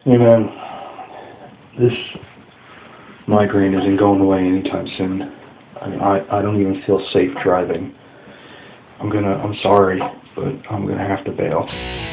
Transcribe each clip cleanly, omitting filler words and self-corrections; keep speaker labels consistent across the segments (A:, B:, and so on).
A: Hey man, this migraine isn't going away anytime soon. I don't even feel safe driving. I'm sorry, but I'm gonna have to bail.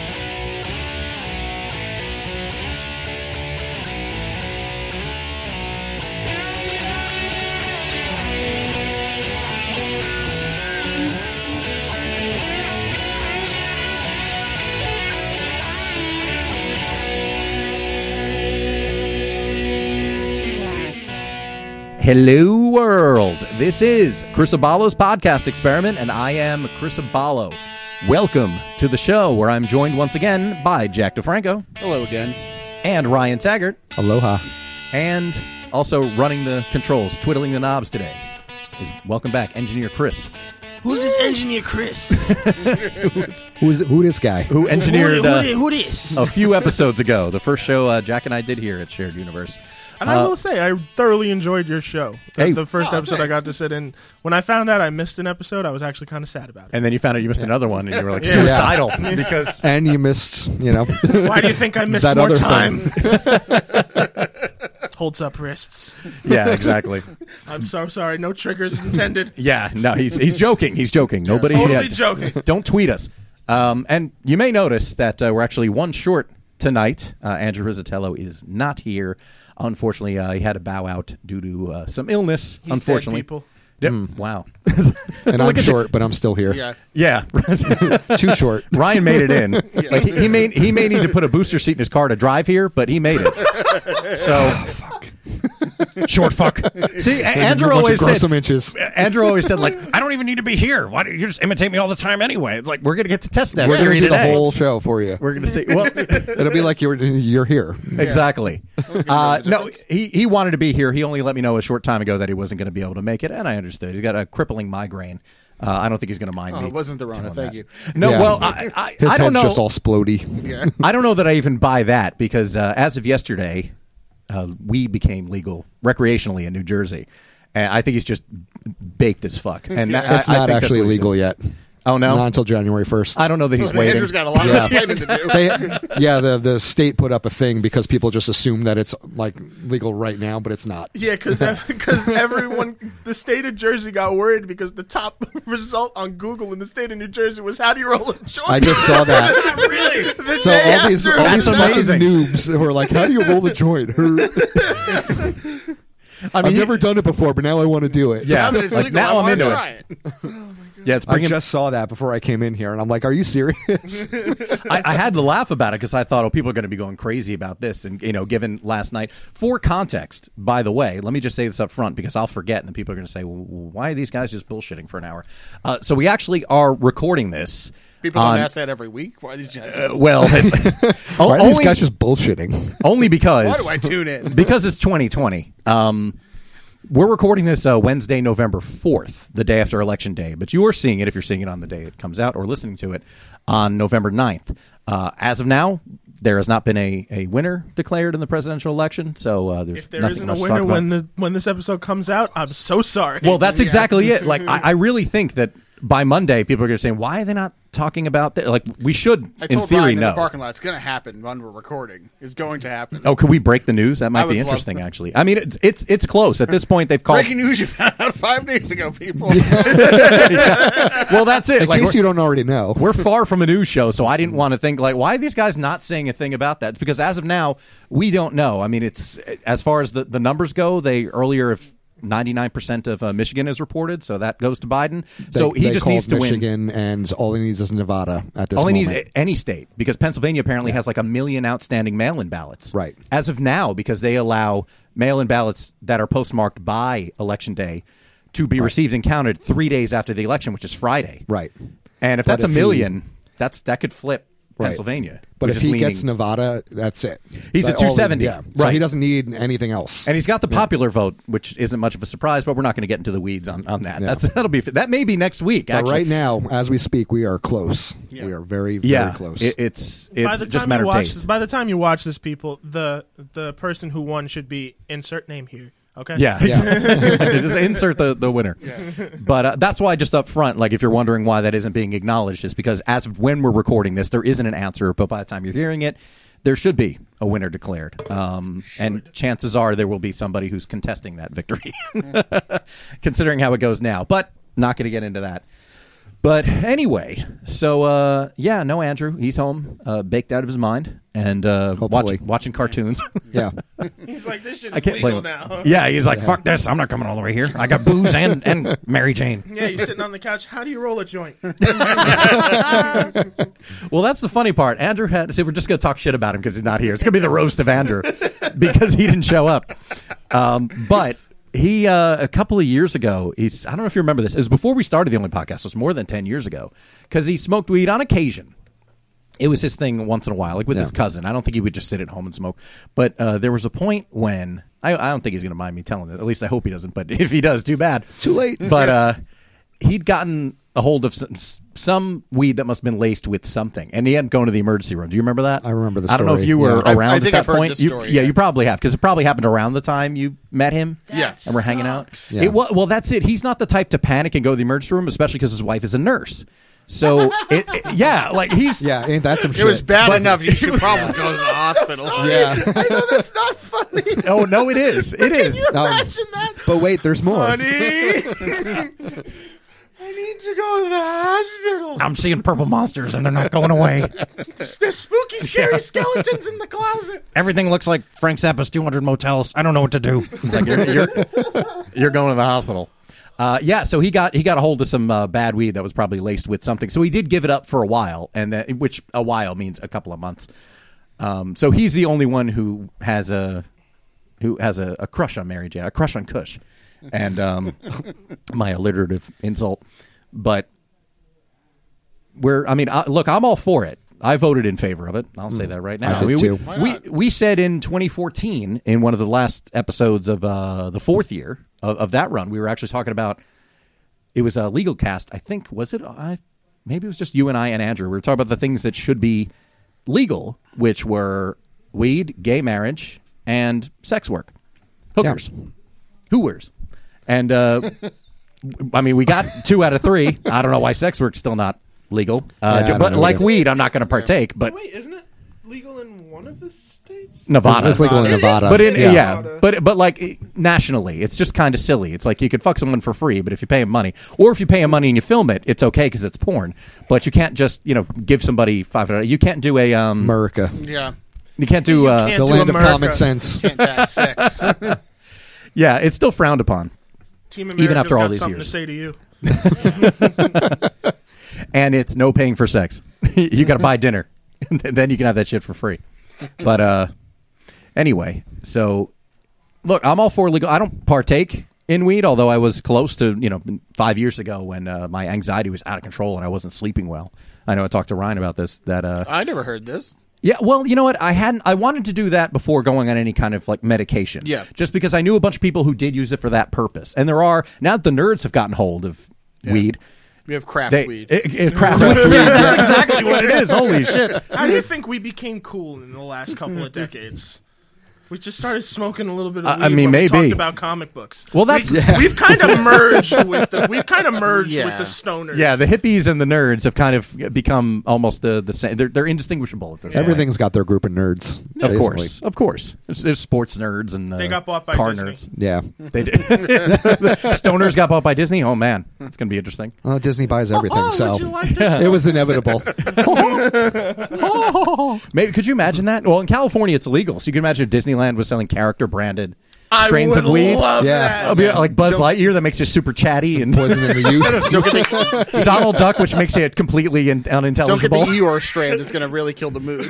B: Hello, world. This is Chris Abalo's podcast experiment, and I am Chris Abalo. Welcome to the show, where I'm joined once again by Jack DeFranco.
C: Hello again.
B: And Ryan Taggart.
D: Aloha.
B: And also running the controls, twiddling the knobs today is welcome back, Engineer Chris.
C: Who's this Engineer Chris?
D: Who this guy?
B: Who engineered
C: who this?
B: a few episodes ago, the first show Jack and I did here at Shared Universe.
E: And I will say, I thoroughly enjoyed your show.
B: Hey.
E: The first episode
C: thanks.
E: I got to sit in. When I found out I missed an episode, I was actually kind of sad about it.
B: And then you found out you missed another one, and you were like
E: Yeah.
B: suicidal because
D: And you missed,
E: Why do you think I missed
D: That
E: more
D: other
E: time? Holds up wrists.
B: yeah, exactly.
E: I'm so sorry. No triggers intended.
B: Yeah, no, he's joking. He's joking. Nobody
E: Totally joking.
B: Don't tweet us. And you may notice that we're actually one short tonight. Andrew Rizzatello is not here. Unfortunately, he had to bow out due to some illness.
E: He's
B: unfortunately,
E: dead, people.
B: Yep. Wow.
D: And I'm short, but I'm still here.
C: Yeah.
B: Yeah.
D: Too short.
B: Ryan made it in. Like he may need to put a booster seat in his car to drive here, but he made it. So short fuck. See, Andrew always
D: grow
B: said.
D: some inches.
B: Andrew always said, like, I don't even need to be here. Why do you just imitate me all the time anyway? Like, we're gonna get to test that
D: We're
B: theory
D: going to do the
B: today.
D: whole show for you.
B: We're gonna see. Well,
D: It'll be like you're here.
B: exactly. No, he wanted to be here. He only let me know a short time ago that he wasn't going to be able to make it, and I understood. He's got a crippling migraine. I don't think he's going to mind me.
C: It wasn't the Rona. Thank you.
B: No,
D: Yeah.
B: well, I
D: His
B: don't
D: head's
B: know.
D: just all splody.
C: Yeah.
B: I don't know that I even buy that because as of yesterday, weed became legal recreationally in New Jersey, and I think he's just baked as fuck. And that,
D: It's
B: I
D: not
B: think that's
D: actually
B: what he
D: legal
B: said.
D: yet.
B: Oh no,
D: Not until January 1st.
B: I don't know that he's waiting.
C: Andrew's got a lot of
D: Yeah.
C: explaining to do.
D: The state put up a thing because people just assume that it's like legal right now, but it's not.
E: Yeah, because everyone, the state of Jersey got worried because the top result on Google in the state of New Jersey was how do you roll a joint?
D: I just saw that.
E: Really? The
D: So
E: day
D: all these
E: after.
B: That's
D: fucking
B: amazing.
D: noobs who are like, how do you roll the joint? I've never done it before, but now I want to do it.
B: Yeah,
C: Now that it's
B: like,
C: legal,
B: now
C: I
B: I'm
C: want
B: into
C: to
B: it.
C: try it.
B: Yeah, it's
D: I
B: bringing.
D: just saw that before I came in here, and I'm like, are you serious?
B: I had to laugh about it because I thought, people are going to be going crazy about this. And, given last night. For context, by the way, let me just say this up front because I'll forget and then people are going to say, well, why are these guys just bullshitting for an hour? So we actually are recording this.
C: People don't ask that every week. Why did you ask
B: Well, it's
D: Why are
B: only,
D: these guys just bullshitting?
B: only because.
C: Why do I tune in?
B: Because it's 2020. We're recording this Wednesday, November 4th, the day after Election Day. But you are seeing it, if you're seeing it on the day it comes out, or listening to it on November 9th. As of now, there has not been a winner declared in the presidential election. So there's
E: If there
B: nothing
E: isn't
B: much
E: a
B: to talk
E: winner
B: about.
E: when this episode comes out, I'm so sorry.
B: Well, that's exactly it. Like, I really think that by Monday, people are going to say, why are they not talking about that? Like, we should,
C: I
B: in
C: told
B: theory,
C: Ryan in
B: know.
C: the parking lot, it's going to happen when we're recording. It's going to happen.
B: Oh, could we break the news? That might be
C: would love
B: interesting,
C: that.
B: actually. I mean, it's close. At this point, they've called.
C: Breaking news you found out 5 days ago, people.
B: Well, that's it.
D: In
B: Like,
D: case you don't already know.
B: we're far from a news show, so I didn't want to think, like, why are these guys not saying a thing about that? It's because as of now, we don't know. I mean, it's as far as the numbers go, they earlier if 99% of Michigan is reported, so that goes to Biden. So he
D: They
B: just
D: called
B: needs to win.
D: Michigan, and all he needs is Nevada at this
B: All he
D: moment.
B: needs any state, because Pennsylvania apparently has like 1 million outstanding mail-in ballots.
D: Right.
B: As of now, because they allow mail-in ballots that are postmarked by Election Day to be received and counted 3 days after the election, which is Friday.
D: Right.
B: And if
D: But
B: that's
D: if
B: 1 million, that could flip
D: Right.
B: Pennsylvania.
D: But
B: We're
D: if
B: just
D: he
B: leaning-
D: gets Nevada, that's it.
B: He's at
D: All he-
B: 270.
D: Yeah. So
B: Right.
D: he doesn't need anything else.
B: And he's got the popular vote, which isn't much of a surprise, but we're not going to get into the weeds on that.
D: Yeah.
B: That may be next week.
D: But
B: Actually,
D: right now, as we speak, we are close.
C: Yeah.
D: We are very, very
B: yeah,
D: close.
B: it's
E: by the
B: just a
E: time
B: matter
E: you
B: of
E: watch
B: taste.
E: this, by the time you watch this, people, the person who won should be insert name here. Okay.
B: Yeah, just insert the winner. But that's why, just up front, like if you're wondering why that isn't being acknowledged, is because as of when we're recording this, there isn't an answer. But by the time you're hearing it, there should be a winner declared. And chances are there will be somebody who's contesting that victory, considering how it goes now. But not going to get into that. But anyway, so no Andrew. He's home, baked out of his mind, and watching cartoons.
D: Yeah.
E: He's like, this shit's
B: I can't blame
E: legal
B: him.
E: now.
B: Yeah, he's like, fuck this. I'm not coming all the way here. I got booze and Mary Jane.
E: Yeah, he's sitting on the couch. How do you roll a joint?
B: Well, that's the funny part. Andrew had. See, we're just going to talk shit about him because he's not here. It's going to be the roast of Andrew because he didn't show up. But he, a couple of years ago, I don't know if you remember this. It was before we started the Only Podcast. It was more than 10 years ago because he smoked weed on occasion. It was his thing once in a while, like with his cousin. I don't think he would just sit at home and smoke. But there was a point when I don't think he's going to mind me telling it. At least I hope he doesn't. But if he does, too bad.
D: Too late.
B: But he'd gotten a hold of some weed that must have been laced with something, and he hadn't gone to the emergency room. Do you remember that?
D: I remember the
B: I don't know if
D: story.
B: you were
D: Yeah.
B: around
C: I
B: at
C: think
B: that
C: I've heard
B: point.
C: this story,
B: Yeah,
C: yeah.
B: you probably have because it probably happened around the time you met him.
C: Yes.
B: And we're hanging out.
D: Yeah.
B: Well, that's it. He's not the type to panic and go to the emergency room, especially because his wife is a nurse. So, like he's...
D: Yeah, ain't that some shit?
C: It was bad enough. You should probably go to the hospital.
D: Yeah.
E: I know that's not funny.
B: Oh, no, it is. It is.
E: Can you imagine that?
D: But wait, there's more.
E: Honey, I need to go to the hospital.
B: I'm seeing purple monsters, and they're not going away.
E: There's spooky, scary skeletons in the closet.
B: Everything looks like Frank Zappa's 200 motels. I don't know what to do. Like you're going to the hospital. So he got a hold of some bad weed that was probably laced with something. So he did give it up for a while, which a while means a couple of months. So he's the only one who has a crush on Mary Jane, a crush on Kush, and my alliterative insult. But look, I'm all for it. I voted in favor of it. I'll say that right now.
D: I did too.
B: We said in 2014, in one of the last episodes of the fourth year of that run, we were actually talking about, it was a legal cast. I think, was it? Maybe it was just you and I and Andrew. We were talking about the things that should be legal, which were weed, gay marriage, and sex work. Hookers.
D: Yeah.
B: Hooers. And, we got 2 out of 3. I don't know why sex work's still not legal.
D: I don't
B: But
D: know
B: like
D: either.
B: weed, I'm not going to partake. But
E: Wait, isn't it legal in one of the states?
B: Nevada.
D: It's legal in Nevada.
B: But
E: Yeah.
B: but like nationally, it's just kind of silly. It's like you could fuck someone for free, but if you pay them money, or if you pay them money and you film it, it's okay because it's porn. But you can't just give somebody $5. You can't do a
D: America.
C: Yeah.
B: You can't do
E: can't
D: The
E: do
D: land of
E: America.
D: common sense.
C: Can't tax sex.
B: yeah. It's still frowned upon,
E: Team America's
B: even after all
E: got
B: these
E: something
B: years.
E: to say to you.
B: and it's no paying for sex. You got to buy dinner, and then you can have that shit for free. But anyway, so look, I'm all for legal. I don't partake in weed, although I was close to 5 years ago when my anxiety was out of control and I wasn't sleeping well. I know I talked to Ryan about this. That
C: I never heard this.
B: yeah, well, you know what? I wanted to do that before going on any kind of like medication.
C: Yeah.
B: Just because I knew a bunch of people who did use it for that purpose, and there are now that the nerds have gotten hold of weed.
C: We have craft
B: They,
C: weed.
B: craft weed. That's exactly what it is. Holy shit.
E: How do you think we became cool in the last couple of decades? We just started smoking a little bit of weed
B: I mean,
E: when
B: maybe.
E: we talked about comic books.
B: Well, that's
E: We've kind of merged with the stoners.
B: yeah. The hippies and the nerds have kind of become almost the same. They're indistinguishable at this point.
D: Everything's got their group of nerds.
B: Of
D: basically.
B: course. There's sports nerds and
E: They got bought by
B: car
E: Disney.
B: nerds.
D: Yeah.
B: They did. Stoners got bought by Disney. Oh man, it's gonna be interesting.
D: Well, Disney buys everything, so
E: would you like to
D: it was inevitable.
B: Maybe could you imagine that? Well, in California it's illegal, so you can imagine if Disneyland was selling character branded
E: I
B: strains
E: would
B: of weed.
E: love
D: Yeah.
E: that.
B: It'll be like Buzz Lightyear that makes you super chatty, and
D: Poison in the youth.
B: Donald Duck, which makes you completely
C: Don't get
B: unintelligible.
C: the Eeyore strand. It's going to really kill the mood.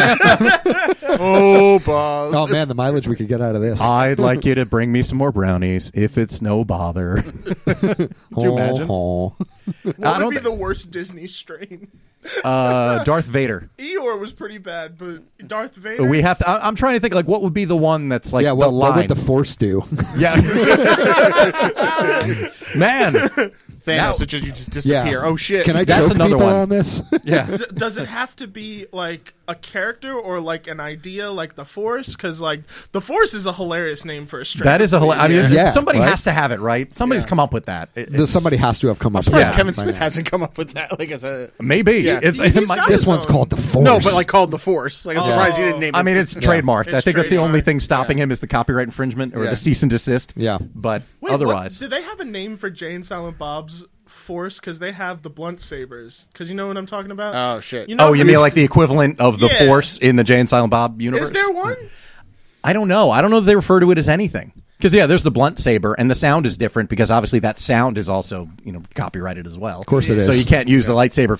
C: Oh, Buzz.
D: Oh man, the mileage we could get out of this.
B: I'd like you to bring me some more brownies if it's no bother. Could you imagine?
D: Oh.
E: What
B: I
E: would
B: don't
E: be
B: thi-
E: the worst Disney strain?
B: Darth Vader.
E: Eeyore was pretty bad, but Darth Vader.
B: We have to. I'm trying to think like what would be the one that's like
D: Yeah,
B: the
D: what
B: line.
D: would the Force do?
B: Yeah. Man,
C: Thanos, you just disappear. Oh shit!
D: Can I
B: That's
D: choke
B: another
D: people
B: one.
D: on this?
B: Yeah.
E: Does it have to be like a character or like an idea, like the Force? Because like the Force is a hilarious name for a strand.
B: That is a hilarious. I mean,
D: Yeah,
B: somebody
D: right?
B: has to have it, right? Somebody's come up with that.
D: Somebody has to have come up with
C: Surprised
D: that.
C: Kevin
D: by
C: Smith
D: now.
C: hasn't come up with that. Like as a
B: Maybe
C: Yeah.
B: it's.
E: He's
B: it might-
E: got
D: This
E: his
D: one's
E: own.
D: called the Force.
C: no, but like called the Force. Like I'm surprised he didn't name it.
B: I mean, it's trademarked.
E: It's
B: I think that's the only
E: trademarked.
B: thing stopping him is the copyright infringement or
C: Yeah.
B: the cease and desist.
D: Yeah.
B: But
E: Wait,
B: otherwise,
E: do they have a name for Jay and Silent Bob's Force? Because they have the blunt sabers. Because you know what I'm talking about.
C: Oh shit!
E: You know
B: oh, you mean like the equivalent of the
E: Yeah.
B: Force in the Jay and Silent Bob universe?
E: Is there one?
B: I don't know. I don't know if they refer to it as anything. Because yeah, there's the blunt saber, and the sound is different because obviously that sound is also copyrighted as well. Of
D: course it is.
B: So you can't use the lightsaber,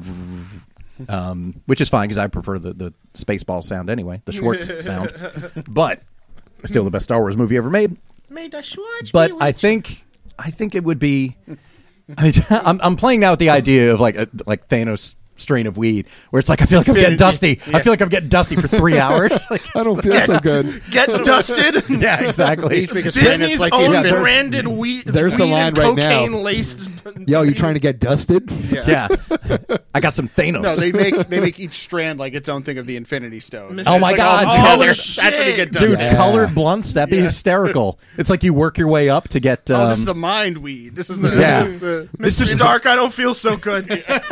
B: which is fine because I prefer the Spaceball sound anyway, the Schwartz sound. But still the best Star Wars movie ever made.
E: Made a Schwartz.
B: But I think it would be. I mean, I'm playing now with the idea of like Thanos strain of weed, where it's like I feel like I'm getting dusty. I feel like I'm getting dusty for 3 hours. Like,
D: I don't feel so good.
E: Get dusted.
B: yeah, exactly.
C: Each biggest strain,
E: Disney's
C: it's like
E: own
C: the
E: branded weed.
D: there's the
E: weed
D: line
E: and
D: right now.
E: cocaine laced.
D: Yo, you trying to get dusted?
B: Yeah, I got some Thanos.
C: No, they make each strand like its own thing of the Infinity Stone.
E: Oh
B: my
C: It's like
B: God,
C: all
B: dude.
C: together.
E: Oh,
C: That's when you get
E: shit.
C: dusted.
B: Dude,
D: Yeah.
B: colored blunts, that'd be hysterical. It's like you work your way up to get.
C: Oh, this is the mind weed. This is the
B: Yeah.
C: the-
E: Mr. Stark, I don't feel so good.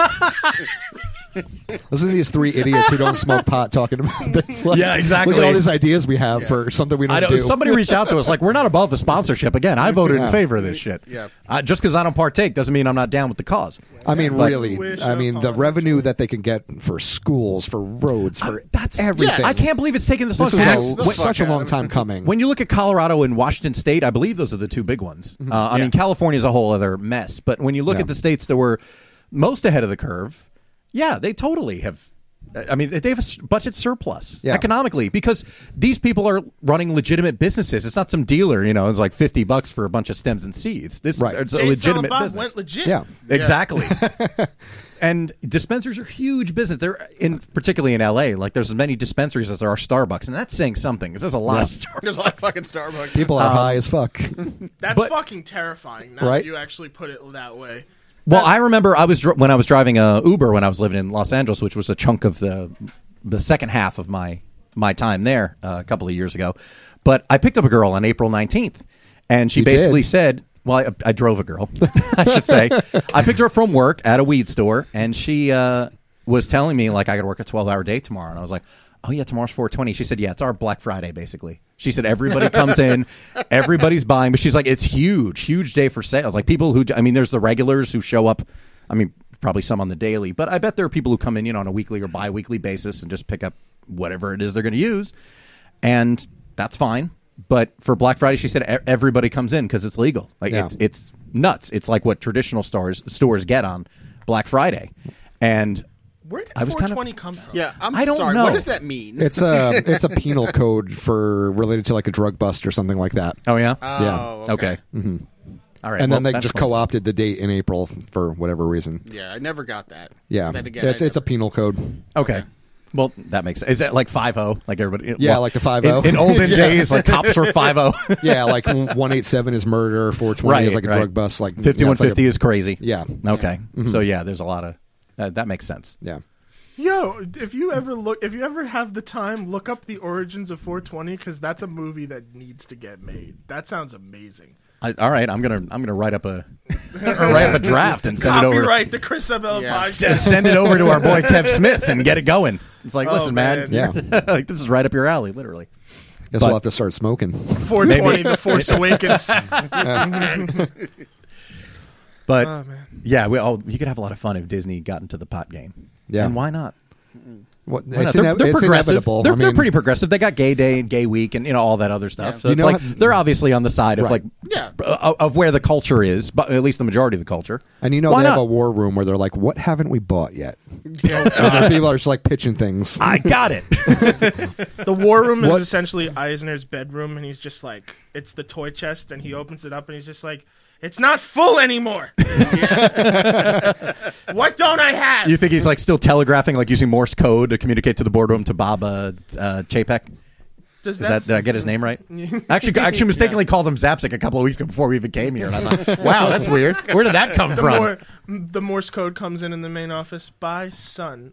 D: Listen to these three idiots who don't smoke pot talking about this. Like,
B: Yeah, exactly.
D: Look at all these ideas we have for something we don't
B: I know
D: do.
B: somebody reached out to us like we're not above a sponsorship. Again, I voted in
D: Yeah.
B: favor of this shit.
C: Yeah.
B: Just because I don't partake doesn't mean I'm not down with the cause.
D: I mean,
B: But-
D: really.
E: Wish
D: I mean, the
E: upon
D: revenue that they can get for schools, for roads, for
B: That's
D: everything.
B: I can't believe it's taken this long.
D: This is
C: Tax the fuck
D: such a
C: out
D: long
C: of it.
D: time coming.
B: When you look at Colorado and Washington State, I believe those are the two big ones. I mean, California's a whole other mess. But when you look
D: Yeah.
B: at the states that were most ahead of the curve, yeah, they totally have. I mean, they have a budget surplus economically because these people are running legitimate businesses. It's not some dealer, it's like $50 for a bunch of stems and seeds. This
D: Right.
B: it's a
E: Jay and
B: legitimate
E: Silent Bob
B: business.
E: went legit.
D: Yeah.
B: Exactly. And dispensaries are huge business. They're particularly in LA. Like there's as many dispensaries as there are Starbucks, and that's saying something. 'Cause there's a lot of Starbucks.
C: There's a lot of fucking Starbucks.
D: People are high as fuck.
E: That's
B: But-
E: fucking terrifying. Now
D: Right?
E: that you actually put it that way.
B: Well, I remember when I was driving Uber when I was living in Los Angeles, which was a chunk of the second half of my time there a couple of years ago. But I picked up a girl on April 19th, and she
D: You
B: basically
D: did?
B: said, well, I drove a girl, I should say. I picked her up from work at a weed store, and she was telling me, like, I got to work a 12-hour day tomorrow. And I was like, oh, yeah, tomorrow's 4/20. She said, yeah, it's our Black Friday, basically. She said, everybody comes in, everybody's buying. But she's like, it's huge day for sales. Like, people who, I mean, there's the regulars who show up. I mean, probably some on the daily. But I bet there are people who come in, on a weekly or bi-weekly basis and just pick up whatever it is they're going to use. And that's fine. But for Black Friday, she said everybody comes in because it's legal. Like
D: Yeah.
B: it's nuts. It's like what traditional stores get on Black Friday. And
E: Where did
B: I was kind of-
E: 420 come from?
C: Yeah, I'm
B: I don't
C: sorry.
B: know.
C: What does that mean?
D: It's a penal code for related to like a drug bust or something like that.
B: oh yeah,
C: Oh,
B: okay. Mm-hmm. All right,
D: And
B: well,
D: then they
B: that
D: just
B: explains it.
D: co-opted the date in April for whatever reason.
C: Yeah, I never got that.
D: Yeah,
C: Then again,
D: it's a penal code.
B: Okay. Well, that makes sense. Is that like 5-0? Like everybody?
D: Yeah,
B: well,
D: like the 5-0.
B: In olden days, like cops were 5-0.
D: Yeah, like 187 is murder, 420
B: Right,
D: is like a
B: right.
D: drug bust, like
B: 5150 is crazy.
D: Yeah.
B: Okay. So yeah, there's a lot of that makes sense.
D: Yeah.
E: Yo, if you ever have the time, look up the origins of 420 because that's a movie that needs to get made. That sounds amazing.
B: All right, I'm gonna write up a draft and send it over.
E: Copyright the Chris Abella
C: Yeah.
E: podcast.
B: Send it over to our boy Kev Smith and get it going. It's like,
E: Oh,
B: listen, man,
D: Yeah.
B: like this is right up your alley, literally.
D: Guess
B: But-
D: we'll have to start smoking.
E: 420,
B: Maybe.
E: The Force Awakens.
B: But
E: Oh, man.
B: yeah, you could have a lot of fun if Disney got into the pot game.
D: Yeah.
B: And why not?
D: What,
B: Why not?
D: it's
B: They're
D: it's
B: progressive.
D: inevitable.
B: They're,
D: I
B: they're
D: mean,
B: pretty progressive. They got Gay Day and Gay Week and all that other stuff.
C: Yeah.
B: So
D: You
B: it's
D: know
B: like
D: what-
B: they're obviously on the side of
D: Right.
B: like
C: Yeah.
B: of where the culture is, but at least the majority of the culture.
D: And
B: Why
D: they have
B: not?
D: a war room where they're like, "What haven't we bought yet?" And then people are just like pitching things.
B: I got it.
E: The war room is
D: What-
E: essentially Eisner's bedroom, and he's just like, it's the toy chest, and he opens it up, and he's just like, it's not full anymore. What don't I have?
B: You think he's like still telegraphing, like using Morse code to communicate to the boardroom to Bob Chapek? Did I get his name right? Actually mistakenly called him Zapsik a couple of weeks ago before we even came here, and I thought, wow, that's weird. Where did that come from?
E: The Morse code comes in the main office by Sony.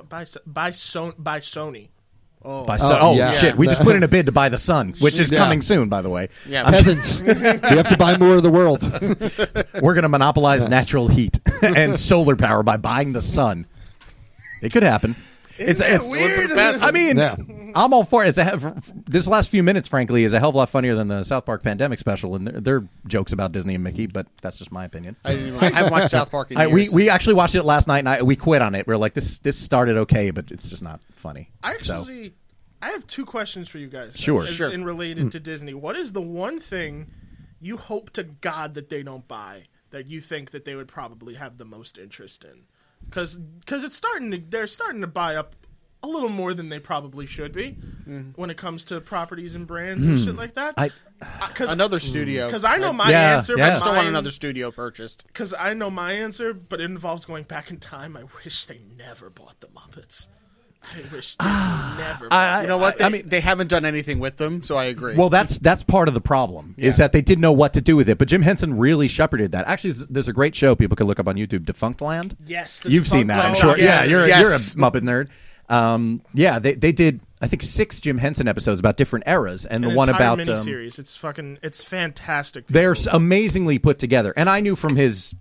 B: Shit! We just put in a bid to buy the Sun, which is coming soon, by the way.
C: Yeah,
D: peasants, you have to buy more of the world.
B: We're going to monopolize natural heat and solar power by buying the Sun. It could happen. It's
E: weird.
B: I mean, I'm all for it. This last few minutes, frankly, is a hell of a lot funnier than the South Park pandemic special, and they're jokes about Disney and Mickey, but that's just my opinion.
C: I haven't watched South Park in years.
B: We actually watched it last night, and we quit on it. We're like, this started okay, but it's just not funny.
E: I have two questions for you guys.
B: Sure.
E: In related to Disney. What is the one thing you hope to God that they don't buy that you think that they would probably have the most interest in? Because they're starting to buy up a little more than they probably should be when it comes to properties and brands and shit like that.
C: Another studio.
E: Because I know my answer.
C: I just don't want another studio purchased.
E: Because I know my answer, but it involves going back in time. I wish they never bought the Muppets. I wish Disney never.
C: You know what? They haven't done anything with them, so I agree.
B: Well, that's part of the problem is that they didn't know what to do with it. But Jim Henson really shepherded that. Actually, there's a great show people can look up on YouTube, Defunct Land.
E: Yes,
B: you've seen that, I'm sure.
C: Yes,
B: you're a Muppet nerd. They did I think 6 Jim Henson episodes about different eras, and the one about
E: miniseries. It's fantastic.
B: They're amazingly put together, and I knew from his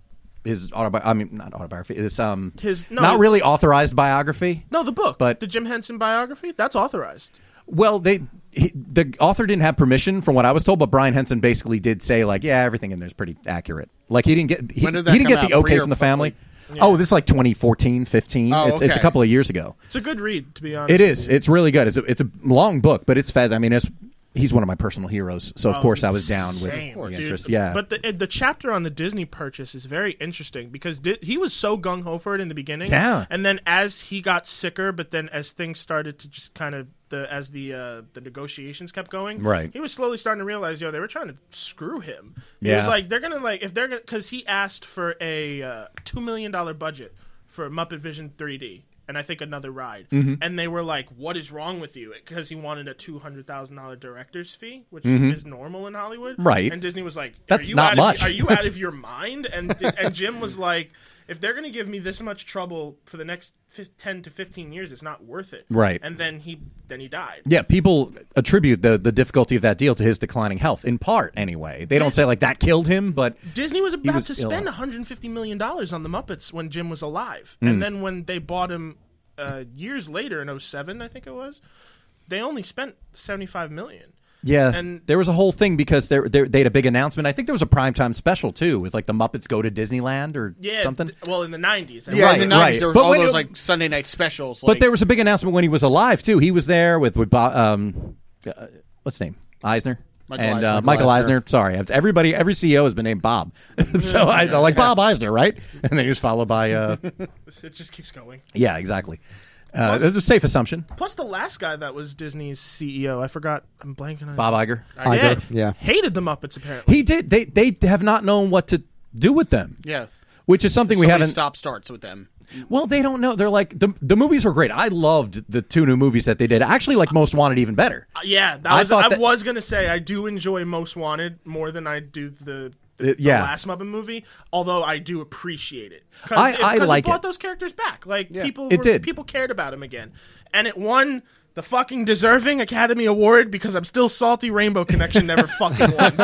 B: not autobiography. It's not really authorized biography.
E: No, the book,
B: but
E: the Jim Henson biography, that's authorized.
B: Well, the author didn't have permission, from what I was told, but Brian Henson basically did say, like, yeah, everything in there is pretty accurate. Like he didn't get the okay from the family. Yeah. Oh, this is like 2014, 15. It's a couple of years ago.
E: It's a good read, to be honest.
B: It is. It's really good. It's a long book, but it's fast. I mean, he's one of my personal heroes, so of course I was down with the interest. Yeah,
E: but the chapter on the Disney purchase is very interesting because he was so gung ho for it in the beginning.
B: Yeah,
E: and then as he got sicker, but then as things started to just kind of as the negotiations kept going,
B: right,
E: he was slowly starting to realize, they were trying to screw him. He
B: was
E: like, they're gonna because he asked for a $2 million budget for Muppet Vision 3D. And I think another ride. Mm-hmm. And they were like, what is wrong with you? Because he wanted a $200,000 director's fee, which is normal in Hollywood.
B: Right.
E: And Disney was like,
B: that's not much.
E: Are you out of your mind? And Jim was like, if they're going to give me this much trouble for the next 10 to 15 years, it's not worth it.
B: Right.
E: And then he died.
B: Yeah, people attribute the difficulty of that deal to his declining health, in part anyway. They don't say like that killed him, but
E: Disney was about to spend $150 million on the Muppets when Jim was alive. And then when they bought him years later in 2007, I think it was, they only spent $75 million.
B: Yeah,
E: and
B: there was a whole thing because they had a big announcement. I think there was a primetime special too, with like the Muppets go to Disneyland or something.
E: Well, in the 90s.
C: In the 90s, there was all those like Sunday night specials.
B: But there was a big announcement when he was alive too. He was there with what's his name, Eisner. Michael Eisner. Sorry, every CEO has been named Bob, so I like Bob Eisner, right? And then he was followed by.
E: It just keeps going.
B: Yeah, exactly. It's a safe assumption.
E: Plus, the last guy that was Disney's CEO, I forgot. I'm blanking on
B: Bob Iger.
D: Yeah,
E: hated the Muppets apparently.
B: He did. They have not known what to do with them.
C: Yeah,
B: which is something we haven't.
C: Stop starts with them.
B: Well, they don't know. They're like the movies were great. I loved the 2 new movies that they did. I actually like Most Wanted even better.
E: Yeah, I was gonna say I do enjoy Most Wanted more than I do the last Muppet movie, although I do appreciate it.
B: I like
E: it brought those characters back. Like people cared about him again, and it won the fucking deserving Academy Award because I'm still salty. Rainbow Connection never fucking won.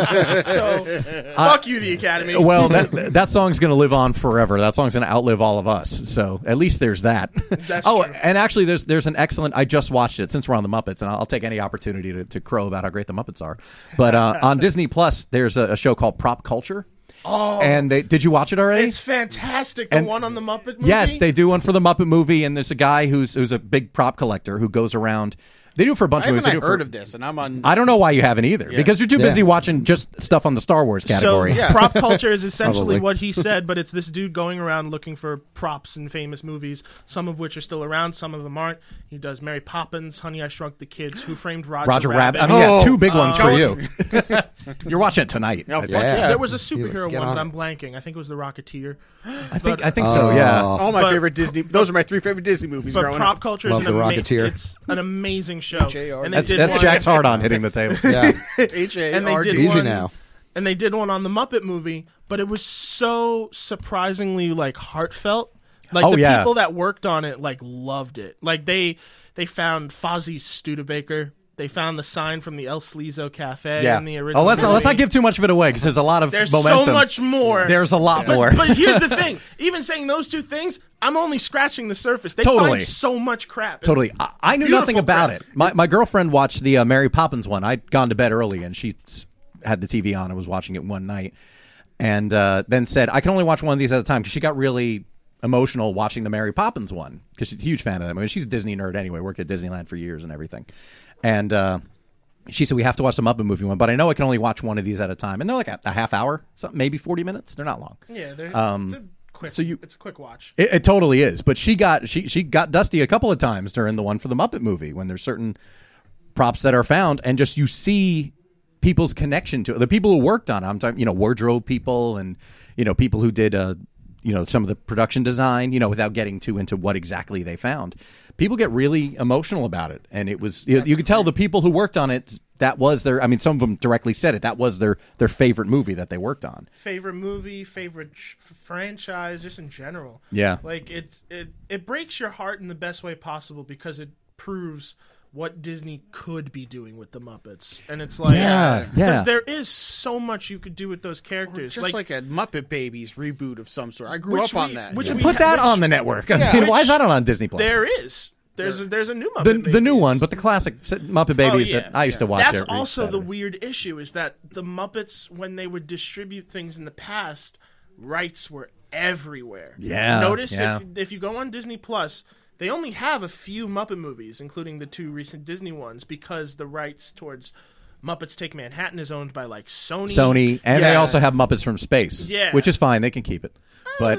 E: So fuck you, the Academy.
B: Well, that song's going to live on forever. That song's going to outlive all of us. So at least there's that.
E: That's true.
B: And actually, there's an excellent. I just watched it since we're on the Muppets, and I'll take any opportunity to crow about how great the Muppets are. But on Disney Plus, there's a show called Prop Culture.
E: Oh,
B: and did you watch it already?
E: It's fantastic. The one on the Muppet movie?
B: Yes, they do one for the Muppet movie, and there's a guy who's a big prop collector who goes around. They do it for a bunch of movies.
C: I haven't heard of this, and I'm on.
B: I don't know why you haven't either, because you're too busy watching just stuff on the Star Wars category.
E: So, Prop Culture is essentially what he said, but it's this dude going around looking for props in famous movies, some of which are still around, some of them aren't. He does Mary Poppins, Honey, I Shrunk the Kids, Who Framed Roger Rabbit.
B: I mean, 2 big ones for you. You're watching it tonight.
E: There was a superhero one, but I'm blanking. I think it was The Rocketeer.
B: I think so. Yeah.
C: All my favorite Disney. Those are my 3 favorite Disney movies.
E: But Prop Culture is
D: Rocketeer.
E: It's an amazing show.
C: H-A-R-D.
E: And they
B: That's
E: did
B: that's
E: one-
B: Jack's hard on hitting the table.
D: Yeah,
E: And they did
D: easy
E: one,
D: now.
E: And they did one on the Muppet movie, but it was so surprisingly like heartfelt. Like
B: Oh,
E: the
B: yeah.
E: people that worked on it like loved it. Like they found Fozzie's Studebaker. They found the sign from the El Sleazo Cafe in the original.
B: Oh, let's
E: movie.
B: not give too much of it away because there's a lot of
E: There's
B: momentum.
E: so much more.
B: There's a lot more.
E: But here's the thing: even saying those two things, I'm only scratching the surface. They
B: Totally.
E: find so much crap.
B: Totally. I knew
E: Beautiful
B: nothing about
E: crap.
B: it. My girlfriend watched the Mary Poppins one. I'd gone to bed early, and she had the TV on and was watching it one night. And then said, I can only watch one of these at a time, because she got really emotional watching the Mary Poppins one, because she's a huge fan of them. I mean, she's a Disney nerd anyway, worked at Disneyland for years and everything. And she said, we have to watch the Muppet movie one, but I know I can only watch one of these at a time. And they're like a half hour, something, maybe 40 minutes. They're not long.
E: Yeah, it's a quick.
B: so you-
E: it's a quick watch.
B: It totally is. But she got dusty a couple of times during the one for the Muppet movie, when there's certain props that are found, and just you see people's connection to it. The people who worked on it. I'm talking, wardrobe people and, people who did, some of the production design, without getting too into what exactly they found. People get really emotional about it. And it was, you could tell the people who worked on it, that was their, some of them directly said it, that was their favorite movie that they worked on.
E: Favorite movie, favorite franchise, just in general.
B: Yeah.
E: Like it breaks your heart in the best way possible, because it proves what Disney could be doing with the Muppets. And it's like,
B: Yeah.
E: because there is so much you could do with those characters.
C: Just like a Muppet Babies reboot of some sort. I grew up on that.
E: which
C: Yeah.
E: we
B: Put that
E: which-
B: on the network. I
C: Yeah.
B: mean, why is that on Disney Plus?
E: there is. There's a new Muppet
B: the new
E: Babies.
B: one, but the classic Muppet Babies
E: Oh, yeah.
B: that I used to watch.
E: That's
B: every
E: also the
B: Saturday.
E: weird issue, is that the Muppets, when they would distribute things in the past, rights were everywhere.
B: Yeah,
E: Notice
B: yeah.
E: if you go on Disney Plus, they only have a few Muppet movies, including the two recent Disney ones, because the rights towards Muppets Take Manhattan is owned by like Sony.
B: And they
C: Yeah.
B: also have Muppets from Space,
E: Yeah.
B: which is fine. They can keep it. But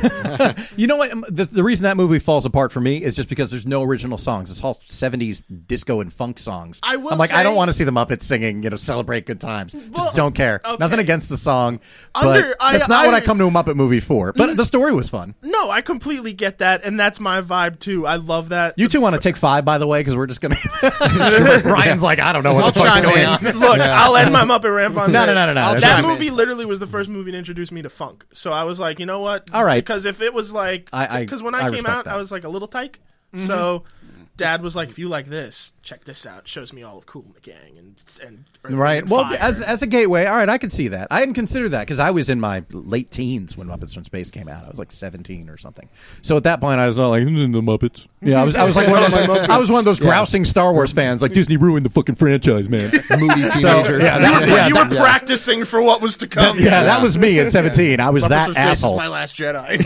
B: you know what? The reason that movie falls apart for me is just because there's no original songs. It's all 70s disco and funk songs.
E: I will
B: I'm like, I
E: say-
B: don't want to see the Muppets singing, celebrate good times.
E: Well,
B: Just don't care.
E: okay.
B: Nothing against the song, but
E: Under-
B: that's not what I come to a Muppet movie for. But the story was fun.
E: No, I completely get that, and that's my vibe too. I love that.
B: You two want to take 5, by the way, because we're just going to... Ryan's like, I don't know what the fuck's
C: chime
B: going
C: in.
B: on.
E: Look, I'll end my Muppet ramp on
B: No,
E: this.
B: no.
C: I'll
B: That's
E: That
C: chime in.
E: movie literally was the first movie to introduce me to funk. So I was like, you know what?
B: All right.
E: Because if it was like, because when
B: I
E: I came
B: respect
E: out,
B: that.
E: I was like a little tyke. So Dad was like, if you like this, check this out. Shows me all of Kool and the Gang and Earth,
B: Right.
E: Wind,
B: Well,
E: Fire.
B: as a gateway, all right, I can see that. I hadn't considered that because I was in my late teens when Muppets from Space came out. I was like 17 or something. So at that point, I was not like, who's in the Muppets? Yeah, I was like one of those. I was one of those grousing Star Wars fans. Like, Disney ruined the fucking franchise, man.
D: Moody
B: So
D: teenager.
E: you were practicing for what was to come.
B: yeah, that was me at 17. I was
C: Muppets
B: that
C: from Space is
B: asshole.
C: My Last Jedi.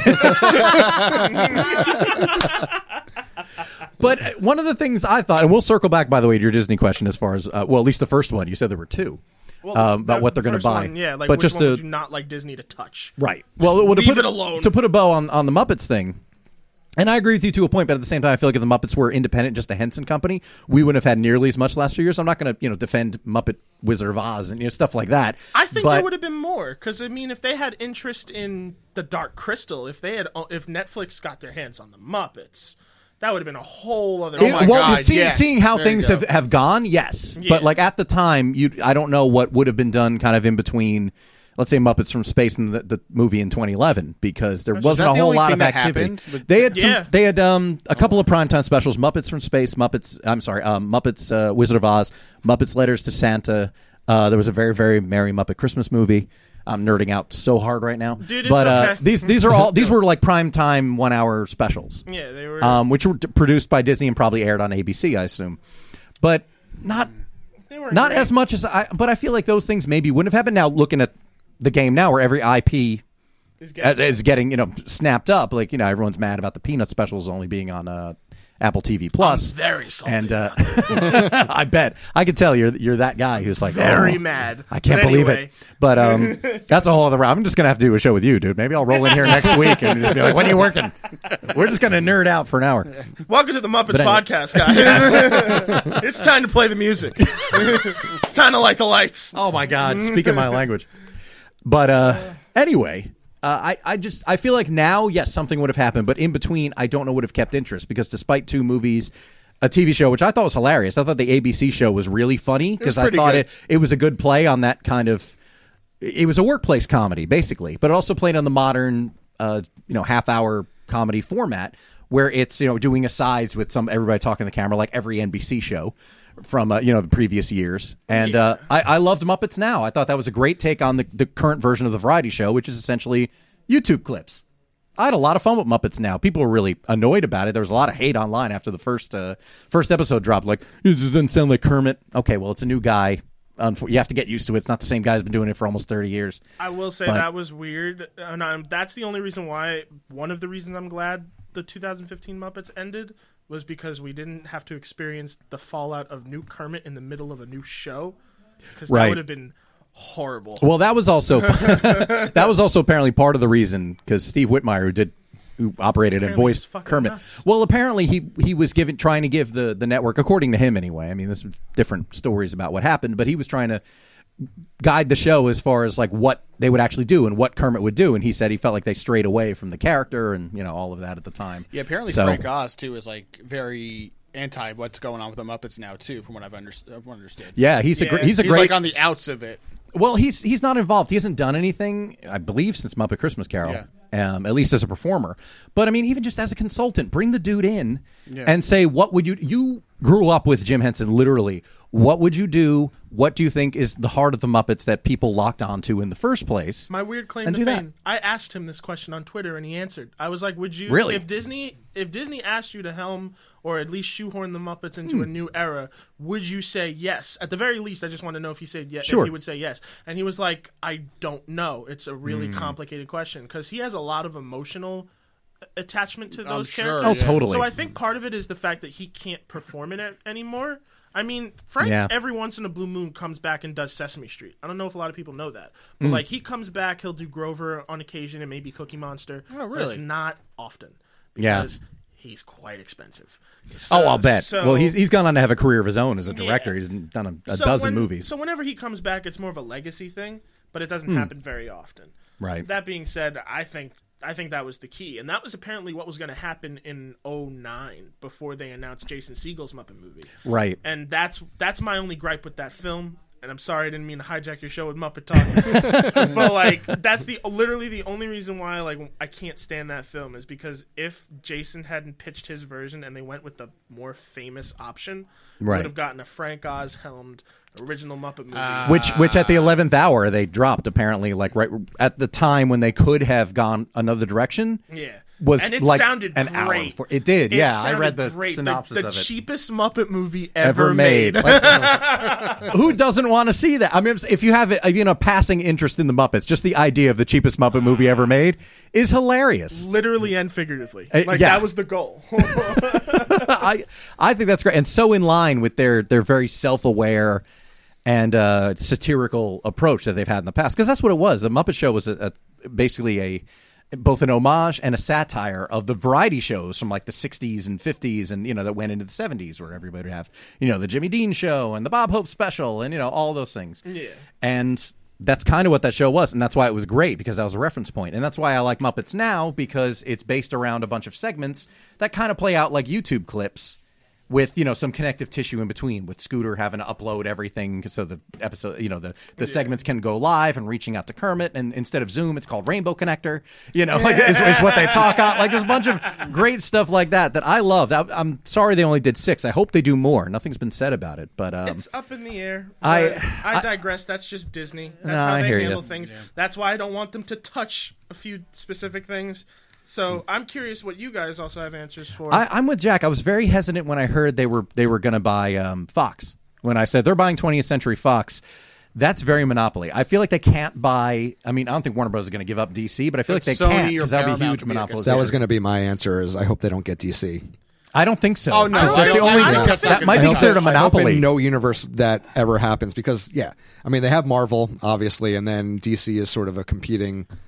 B: But one of the things I thought, and we'll circle back, by the way, to your Disney question as far as, well, at least the first one. You said there were 2
E: Well,
B: about
E: that
B: what they're going to
E: first
B: buy.
E: one, yeah, like
B: but
E: which
B: just
E: one
B: to
E: would you not like Disney to touch?
B: right. Well, to
E: leave
B: put
E: it alone.
B: To put a bow on the Muppets thing. And I agree with you to a point, but at the same time, I feel like if the Muppets were independent, just a Henson Company, we wouldn't have had nearly as much last few years. I'm not going to, defend Muppet Wizard of Oz and stuff like that.
E: I think
B: but,
E: there would have been more, because I mean, if they had interest in the Dark Crystal, if Netflix got their hands on the Muppets, that would have been a whole other.
C: my God, yes.
B: seeing how
C: There you
B: things
C: go.
B: have gone, yes.
E: Yeah.
B: But like at the time, I don't know what would have been done kind of in between. Let's say Muppets from Space and the movie in 2011, because there wasn't
C: that
B: a
C: the
B: whole
C: only
B: lot
C: thing
B: of
C: that
B: activity.
C: happened? But-
B: They had
E: Yeah.
B: a couple of primetime specials: Muppets from Space, Muppets Wizard of Oz, Muppets Letters to Santa. There was a very, very Merry Muppet Christmas movie. I'm nerding out so hard right now,
E: Dude, it's
B: but
E: okay.
B: these were like primetime 1 hour specials.
E: Yeah, they were.
B: Which were produced by Disney and probably aired on ABC, I assume, but not
E: they were
B: not as much as But I feel like those things maybe wouldn't have happened. Now looking at the game now, where every IP is getting snapped up, like everyone's mad about the Peanut specials only being on Apple TV Plus.
E: I'm very salty.
B: And I bet I could tell you're that guy who's like
E: Very
B: "Oh,
E: mad.
B: I can't
E: But
B: believe
E: anyway.
B: it. But that's a whole other. I'm just gonna have to do a show with you, dude. Maybe I'll roll in here next week and just be like, "When are you working?" We're just gonna nerd out for an hour.
E: Welcome to the Muppets
B: But anyway.
E: podcast, guys. It's time to play the music. It's time to light the lights.
B: Oh my God! Speaking my language. But anyway, I feel like now, yes, something would have happened, but in between, I don't know would have kept interest, because despite 2 movies, a TV show, which I thought was hilarious. I thought the ABC show was really funny because I
C: pretty
B: thought
C: good.
B: it was a good play on that kind of. It was a workplace comedy, basically, but it also played on the modern, half-hour comedy format where it's doing asides with everybody talking to the camera, like every NBC show from the previous years. And I loved Muppets Now. I thought that was a great take on the current version of the variety show, which is essentially YouTube clips. I had a lot of fun with Muppets Now. People were really annoyed about it. There was a lot of hate online after the first episode dropped. Like, it doesn't sound like Kermit. Okay, well, it's a new guy. You have to get used to it. It's not the same guy who's been doing it for almost 30 years.
E: I will say that was weird. And that's the only reason why, one of the reasons I'm glad the 2015 Muppets ended was because we didn't have to experience the fallout of new Kermit in the middle of a new show. Because that would have been horrible.
B: Well, that was also apparently part of the reason, because Steve Whitmire, who operated and
E: Apparently
B: voiced
E: he's fucking
B: Kermit.
E: nuts.
B: Well, apparently he was trying to give the network, according to him anyway. I mean, there's different stories about what happened, but he was trying to guide the show as far as like what they would actually do and what Kermit would do, and he said he felt like they strayed away from the character and all of that at the time.
C: Yeah, apparently Frank Oz too is like very anti what's going on with the Muppets now too, from what I've understood.
B: Yeah, he's a
C: He's
B: great
C: like on the outs of it.
B: Well, he's not involved. He hasn't done anything, I believe, since Muppet Christmas Carol, at least as a performer. But, I mean, even just as a consultant, bring the dude in and say, what would you grew up with Jim Henson, literally. What would you do? What do you think is the heart of the Muppets that people locked onto in the first place?
E: My weird claim to fame. I asked him this question on Twitter, and he answered. I was like, "Would you
B: really?
E: If Disney asked you to helm or at least shoehorn the Muppets into a new era, would you say yes? At the very least, I just want to know if he said yes.
B: Sure.
E: If he would say yes." And he was like, "I don't know. It's a really complicated question because he has a lot of emotional attachment to those characters.
B: Oh, totally.
E: So I think part of it is the fact that he can't perform it anymore. I mean, Frank every once in a blue moon comes back and does Sesame Street. I don't know if a lot of people know that. But like he comes back, he'll do Grover on occasion and maybe Cookie Monster.
C: Oh, really?
E: But it's not often. Because he's quite expensive. So,
B: I'll bet.
E: So,
B: well, he's gone on to have a career of his own as a director. He's done a dozen movies.
E: So whenever he comes back, it's more of a legacy thing, but it doesn't happen very often.
B: Right.
E: That being said, I think that was the key. And that was apparently what was going to happen in 2009 before they announced Jason Segel's Muppet movie.
B: Right.
E: And that's my only gripe with that film. And I'm sorry, I didn't mean to hijack your show with Muppet Talk. But like that's literally the only reason why like I can't stand that film is because if Jason hadn't pitched his version and they went with the more famous option, we would have gotten a Frank Oz helmed original Muppet movie.
B: Which at the 11th hour they dropped, apparently, like right at the time when they could have gone another direction.
E: Yeah.
B: Was
E: and it
B: like
E: sounded
B: an
E: great.
B: hour before. It did, yeah. I read the
E: great.
B: synopsis
E: the
B: of it.
E: cheapest Muppet movie ever made.
B: Like, who doesn't want to see that? I mean, if you have a passing interest in the Muppets, just the idea of the cheapest Muppet movie ever made is hilarious.
E: Literally and figuratively. That was the goal.
B: I think that's great, and so in line with their very self-aware and satirical approach that they've had in the past, because that's what it was. The Muppet Show was basically both an homage and a satire of the variety shows from like the 60s and 50s and that went into the 70s, where everybody would have the Jimmy Dean Show and the Bob Hope Special and all those things.
E: Yeah.
B: And that's kind of what that show was, and that's why it was great, because that was a reference point. And that's why I like Muppets Now, because it's based around a bunch of segments that kind of play out like YouTube clips with some connective tissue in between, with Scooter having to upload everything so the episode the segments can go live, and reaching out to Kermit, and instead of Zoom it's called Rainbow Connector, is what they talk on. Like there's a bunch of great stuff like that I love. I'm sorry they only did 6. I hope they do more. Nothing's been said about it, but
E: it's up in the air. I digress. That's just Disney. That's how they handle things. Yeah. That's why I don't want them to touch a few specific things. So I'm curious what you guys also have answers for.
B: I'm with Jack. I was very hesitant when I heard they were going to buy Fox. When I said they're buying 20th Century Fox, that's very monopoly. I feel like they can't buy. I mean, I don't think Warner Bros. Is going to give up DC, but I feel like they can't, because that would be a huge monopoly.
D: That was going to be my answer. Is I hope they don't get DC.
B: I don't think so.
C: Oh no,
B: that's the only that might be considered a monopoly.
D: I hope in no universe that ever happens, because I mean they have Marvel obviously, and then DC is sort of a competing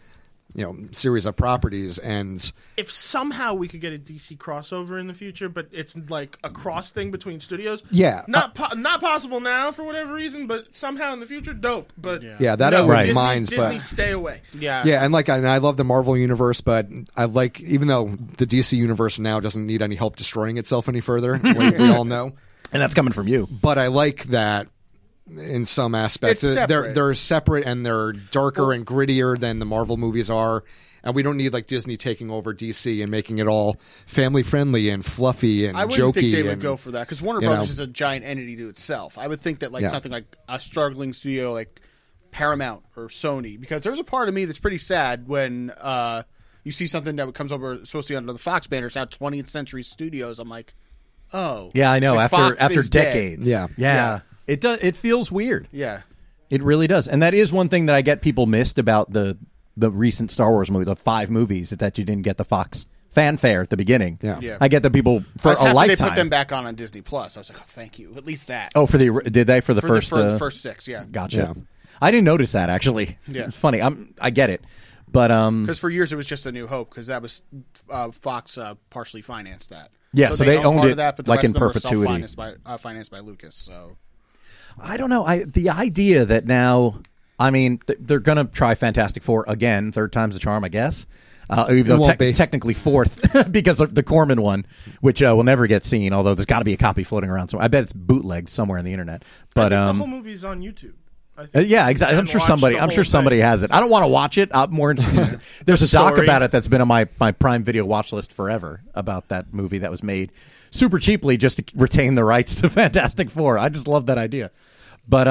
D: series of properties. And
E: if somehow we could get a DC crossover in the future, but it's like a cross thing between studios,
D: Yeah.
E: not possible now for whatever reason, but somehow in the future, dope. But
D: Yeah, that I
E: no,
D: wouldn't
E: Disney,
D: mind,
E: Disney,
D: but-
E: stay away.
C: Yeah.
D: Yeah, and I love the Marvel universe, but I like, even though the DC universe now doesn't need any help destroying itself any further, we all know.
B: And that's coming from you.
D: But I like that in some aspects.
C: It's separate.
D: They're separate and they're darker and grittier than the Marvel movies are. And we don't need like Disney taking over DC and making it all family friendly and fluffy and
C: I wouldn't
D: jokey.
C: think they would
D: and,
C: go for that because Warner
D: you
C: Brothers
D: know.
C: is a giant entity to itself. I would think that like
D: Yeah.
C: something like a struggling studio like Paramount or Sony, because there's a part of me that's pretty sad when you see something that comes over supposed to be under the Fox banner. It's out 20th Century Studios. I'm like, oh,
B: Yeah, I know.
C: like,
B: after
C: Fox is dead.
B: decades.
D: Yeah.
B: Yeah. It does. It feels weird.
C: Yeah.
B: It really does. And that is one thing that I get people missed about the recent Star Wars movie, the 5 movies, that you didn't get the Fox fanfare at the beginning.
D: Yeah.
C: Yeah.
B: I get that people
C: I
B: for
C: was
B: a
C: happy
B: lifetime.
C: they put them back on Disney Plus. I was like, oh, thank you. At least that.
B: Oh, did they for the first
C: for the first 6, yeah.
B: Gotcha.
D: Yeah.
B: I didn't notice that actually.
C: Yeah.
B: It's funny. I get it. But
C: Because for years it was just A New Hope because that was Fox partially financed that.
B: Yeah, so they owned
C: part
B: it,
C: of that, but the
B: like,
C: rest
B: in
C: of them were
B: perpetuity.
C: financed by Lucas. So
B: I don't know. The idea that now, I mean, they're going to try Fantastic Four again, third time's the charm, I guess. Even though
D: won't be.
B: technically fourth because of the Corman one, which will never get seen. Although there's got to be a copy floating around somewhere. I bet it's bootlegged somewhere on the internet. But
E: I think the whole movie's on YouTube. I think.
B: yeah, exactly. I'm
E: And
B: sure
E: watch
B: somebody.
E: the
B: I'm
E: whole
B: sure somebody
E: thing.
B: has it. I don't want to watch it. I'm more interested. There's a doc
E: story.
B: about it that's been on my Prime Video watch list forever about that movie that was made super cheaply just to retain the rights to Fantastic Four. I just love that idea. But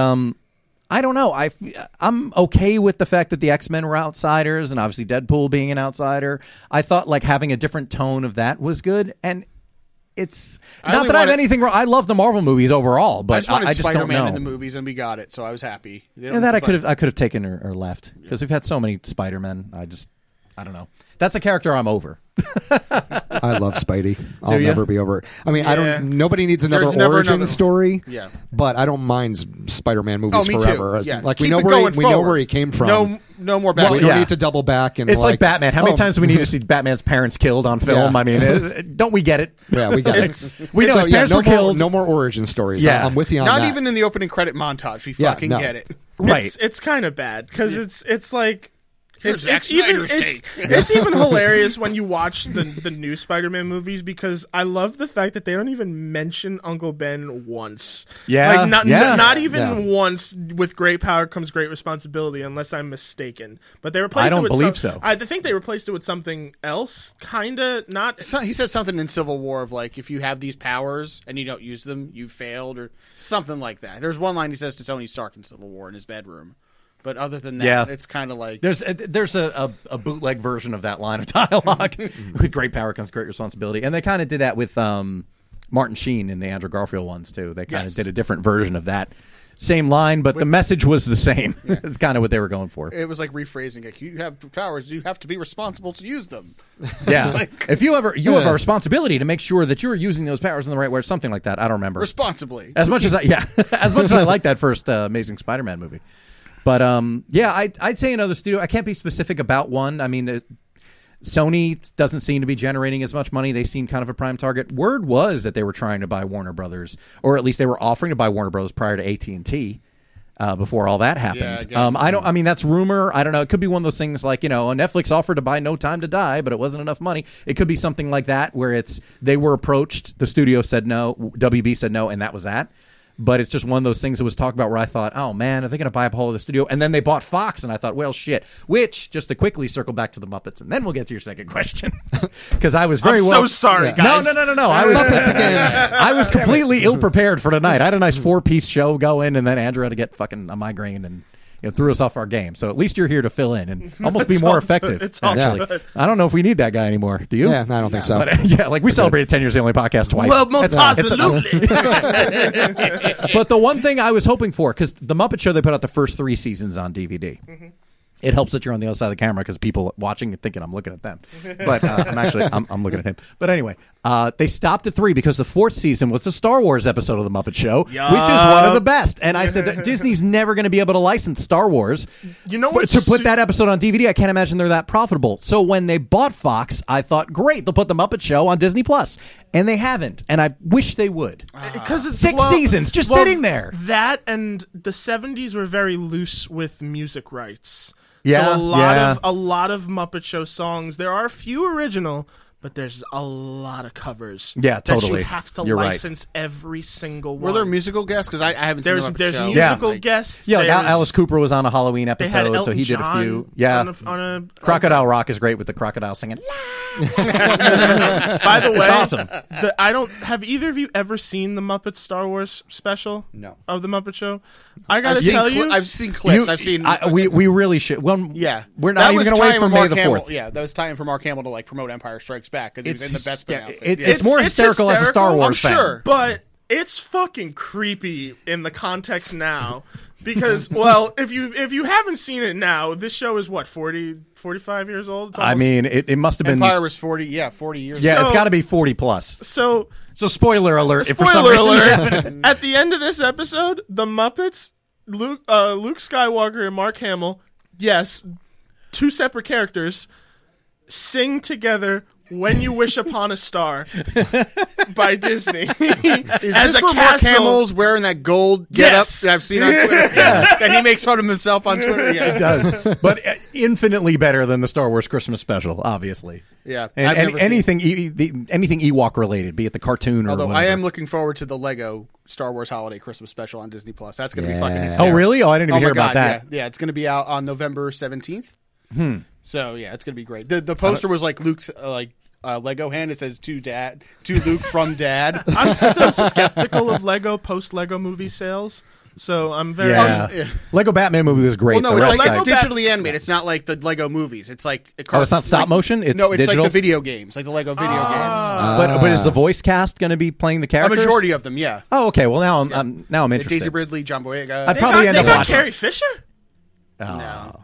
B: I don't know. I'm okay with the fact that the X-Men were outsiders, and obviously Deadpool being an outsider. I thought like having a different tone of that was good, and it's
C: I
B: not
C: only
B: that I have
C: wanted-
B: anything wrong. I love the Marvel movies overall,
C: I
B: but
C: just wanted
B: I just don't
C: Spider-Man
B: know.
C: in the movies, and we got it, so I was happy. They don't-
B: And that I
C: but-
B: could have taken or left because we've had so many Spider-Men. I don't know. That's a character I'm over.
D: I love Spidey. I'll
B: ya?
D: never be over it. I mean, I
E: Yeah.
D: don't. Nobody needs another
C: There's never
D: origin
C: another-
D: story.
C: Yeah.
D: But I don't mind Spider-Man movies
C: Oh, me
D: forever.
C: too. Yeah.
D: Like
C: Keep
D: we know
C: it
D: where
C: going
D: we know
C: forward.
D: where he came from.
C: No more
D: we
C: back.
D: don't
B: yeah.
D: need to double back and
B: It's like Batman. How many
D: oh,
B: times do we need to see Batman's parents killed on film?
D: Yeah.
B: I mean, don't we get it?
D: Yeah, we got it.
B: We know
D: So,
B: his
D: yeah,
B: parents
D: no
B: were
D: more,
B: killed.
D: No more origin stories.
B: Yeah.
D: I'm with you on
C: Not
D: that.
C: even in the opening credit montage. We
D: Yeah,
C: fucking
D: no.
C: get it.
B: Right.
E: It's kind of bad because it's like
C: Here's Zack Snyder's take.
E: It's even hilarious when you watch the new Spider-Man movies because I love the fact that they don't even mention Uncle Ben once.
B: Yeah,
E: like
B: yeah.
E: not even
D: Yeah.
E: once. With great power comes great responsibility, unless I'm mistaken. But they replaced
B: I don't
E: it with
B: believe so.
E: I think they replaced it with something else, kinda not.
C: So, he said something in Civil War of like, if you have these powers and you don't use them, you failed, or something like that. There's one line he says to Tony Stark in Civil War in his bedroom. But other than that,
B: Yeah.
C: it's kind of like
B: There's a bootleg version of that line of dialogue. With great power comes great responsibility, and they kind of did that with Martin Sheen in the Andrew Garfield ones too. They kind of
C: Yes.
B: did a different version of that same line, but the message was the same. It's kind of what they were going for.
C: it was like rephrasing it. You have powers, you have to be responsible to use them.
B: Yeah,
C: like-
B: if you have a responsibility to make sure that you're using those powers in the right way, or something like that. I don't remember.
C: Responsibly.
B: As much as I like that first Amazing Spider-Man movie, but yeah, I'd say another studio. I can't be specific about one. I mean, Sony doesn't seem to be generating as much money. They seem kind of a prime target. Word was that they were trying to buy Warner Brothers, or at least they were offering to buy Warner Brothers prior to AT&T. Before all that happened,
C: again.
B: I mean, that's rumor. I don't know. It could be one of those things like, Netflix offered to buy No Time to Die, but it wasn't enough money. It could be something like that where they were approached, the studio said no, WB said no, and that was that. But it's just one of those things that was talked about where I thought, oh man, are they going to buy up all of the studio? And then they bought Fox, and I thought, well, shit. Which, just to quickly circle back to the Muppets, and then we'll get to your second question, because I was very
E: I'm so sorry, guys.
B: No. I was completely ill prepared for tonight. I had a nice 4-piece show going, and then Andrew had to get fucking a migraine and threw us off our game. So at least you're here to fill in and almost be
E: It's
B: more
E: all
B: effective.
E: good. It's all
B: actually,
E: good.
B: I don't know if we need that guy anymore. Do you?
D: Yeah, I don't think so.
B: But yeah, like we celebrated 10 years of the only podcast twice.
E: Well, most absolutely.
B: But the one thing I was hoping for, because the Muppet Show, they put out the first 3 seasons on DVD. It helps that you're on the other side of the camera because people watching and thinking I'm looking at them. But I'm looking at him. But anyway, they stopped at 3 because the 4th season was the Star Wars episode of The Muppet Show, which is one of the best. And I said that Disney's never going to be able to license Star Wars.
E: You know what?
B: To put that episode on DVD, I can't imagine they're that profitable. So when they bought Fox, I thought, great, they'll put The Muppet Show on Disney Plus. And they haven't. And I wish they would.
E: Because it's
B: 6 seasons just sitting there.
E: That and the 70s were very loose with music rights.
B: Yeah,
E: so a lot of Muppet Show songs. There are a few original, but there's a lot of covers.
B: Yeah, totally.
E: That you have to
B: You're right.
E: license every single one.
C: Were there musical guests? Because I haven't seen the Muppet
E: There's
C: Show.
E: musical guests.
B: Yeah, like
E: there's-
B: Alice Cooper was on a Halloween
E: They
B: episode,
E: had Elton
B: so he did a
E: John
B: few. Yeah.
E: on a
B: Crocodile Rock is great with the crocodile singing.
E: By the way,
B: It's awesome.
E: I don't have either of you ever seen the Muppet Star Wars special?
A: No.
E: Of the Muppet Show. I gotta tell you,
C: I've seen clips. I've seen.
B: We really should. Well,
C: Yeah,
B: we're
C: That
B: not even
C: was
B: going to wait
C: time
B: for
C: for
B: May
C: Mark
B: the
C: Hamill.
B: 4th.
C: Yeah, that was time for Mark Hamill to like promote Empire Strikes Back because he was in the Bespin outfit.
B: It's more
E: It's
B: hysterical as a Star
E: hysterical,
B: Wars
C: I'm
B: fan.
C: sure.
E: but it's fucking creepy in the context now. Because, well, if you haven't seen it now, this show is what, 45 years old? It's
B: I
E: almost-
B: mean, it must have been.
C: Empire was 40 years.
B: Yeah,
C: ago.
B: it's
E: So-
B: got to be 40 plus.
E: So,
B: So spoiler alert! If for some
E: spoiler
B: reason,
E: alert, at the end of this episode, the Muppets, Luke Skywalker and Mark Hamill, yes, 2 separate characters, sing together "When You Wish Upon a Star" by Disney.
C: Is this where Mark Hamill's wearing that gold getup
E: Yes.
C: that I've seen on Twitter? And he makes fun of himself on Twitter. Yeah.
B: it does, but infinitely better than the Star Wars Christmas special, obviously.
C: Yeah,
B: and,
C: I've never
B: anything anything Ewok related, be it the cartoon or
C: Although
B: whatever.
C: I am looking forward to the Lego Star Wars Holiday Christmas special on Disney Plus. That's going to be fucking
B: Oh,
C: hysterical.
B: really? Oh, I didn't even
C: Oh my
B: hear about
C: God,
B: that.
C: Yeah, it's going to be out on November 17th. So yeah, it's going to be great. The poster was like Luke's Lego hand. It says to Luke from Dad.
E: I'm still skeptical of Lego post-Lego movie sales, so I'm very...
B: Yeah.
C: yeah.
B: Lego Batman movie was great.
C: Well, no,
B: The
C: it's
B: rest
C: like
B: I-
C: it's digitally animated. It's not like the Lego movies. It's like
B: Oh, it's not stop motion? It's
C: no, it's
B: digital?
C: like the video games, like the Lego video games.
B: but is the voice cast going to be playing the
C: A
B: characters?
C: majority of them, yeah.
B: Oh, okay. Well, now I'm interested.
C: Daisy Ridley, John Boyega.
B: I'd probably end
E: they
B: up
E: got
B: watching.
E: Carrie Fisher?
C: No.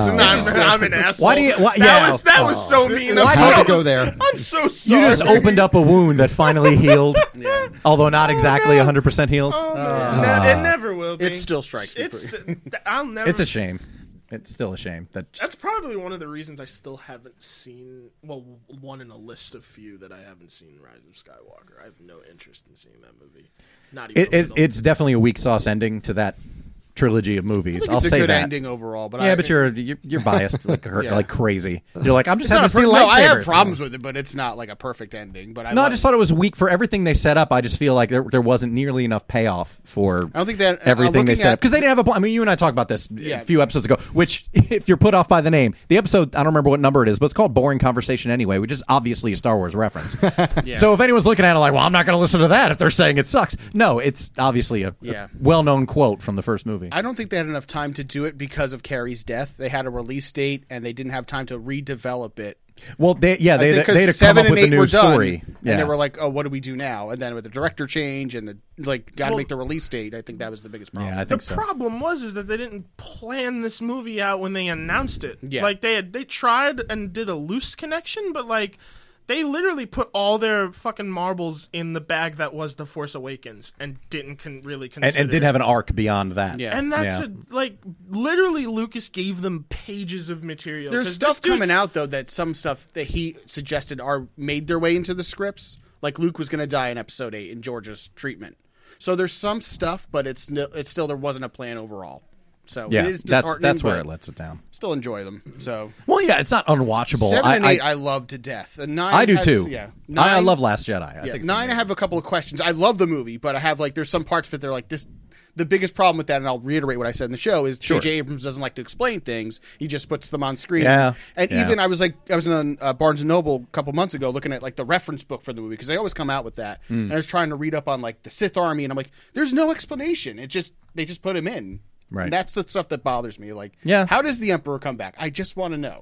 E: I'm an asshole.
B: Why do you- why- yeah.
E: That was so mean.
C: Why
E: I'm
C: do you
E: so-
D: go there?
E: I'm so
B: You
E: sorry.
B: just opened up a wound that finally healed, although not exactly 100% healed.
E: Oh, no. It never will be.
C: It still strikes me.
E: It's I'll never.
B: It's a shame. It's still a shame.
E: That's probably one of the reasons I still haven't seen. Well, one in a list of few that I haven't seen Rise of Skywalker. I have no interest in seeing that movie. Not even.
B: it's definitely a weak sauce ending to that trilogy of movies. I'll
C: it's a
B: say
C: good
B: that.
C: ending overall, but
B: Yeah, but you're biased
C: Yeah.
B: like crazy. You're like, I'm just
C: It's not
B: having to see
C: no, I have
B: lightsabers.
C: problems with it, but it's not like a perfect ending. But
B: No, I just thought it was weak for everything they set up. I just feel like there wasn't nearly enough payoff for
C: I don't think that
B: everything they
C: looking
B: set
C: at-
B: up because they didn't have a plan. I mean, you and I talked about this
C: Yeah.
B: a few episodes ago. Which, if you're put off by the name, the episode I don't remember what number it is, but it's called "Boring Conversation" anyway, which is obviously a Star Wars reference. So if anyone's looking at it like, well, I'm not going to listen to that if they're saying it sucks. No, it's obviously a well-known quote from the first movie.
C: I don't think they had enough time to do it because of Carrie's death. They had a release date and they didn't have time to redevelop it.
B: Well, they
C: I think
B: had
C: 'cause
B: to come
C: 7
B: up
C: and
B: with a
C: 8
B: new
C: were done,
B: story.
C: and they were like, "Oh, what do we do now?" And then with the director change and got to make the release date, I think that was the biggest problem.
B: yeah, I
E: The
B: think so.
E: problem is that they didn't plan this movie out when they announced it.
C: Yeah.
E: Like they tried and did a loose connection, but like they literally put all their fucking marbles in the bag that was The Force Awakens and didn't really consider
B: and didn't have an arc beyond that.
C: Yeah.
E: And that's
B: Yeah.
E: like literally Lucas gave them pages of material.
C: There's
E: 'Cause
C: stuff
E: this dude's-
C: coming out though that some stuff that he suggested are made their way into the scripts. Like Luke was going to die in Episode 8 in George's treatment. So there's some stuff, but it's still there wasn't a plan overall. So
B: Yeah,
C: it is
B: that's
C: disheartening,
B: where
C: but
B: it lets it down.
C: Still enjoy them. So
B: Well, yeah, it's not unwatchable.
C: 7 and 8 I love to death. And 9
B: I do
C: has-
B: too.
C: Yeah,
B: I
C: 9
B: love Last Jedi. I
C: Yeah,
B: think it's
C: 9 I
B: amazing.
C: have a couple of questions. I love the movie, but I have there's some parts of it that are like this. The biggest problem with that, and I'll reiterate what I said in the show, is J.J. Abrams doesn't like to explain things. He just puts them on screen.
B: Yeah.
C: And
B: Yeah.
C: even I was on Barnes and Noble a couple months ago looking at like the reference book for the movie because they always come out with that.
B: Hmm.
C: And I was trying to read up on like the Sith Army, and I'm like, there's no explanation. They just put him in.
B: Right.
C: And that's the stuff that bothers me. Like,
B: Yeah.
C: how does the Emperor come back? I just want to know.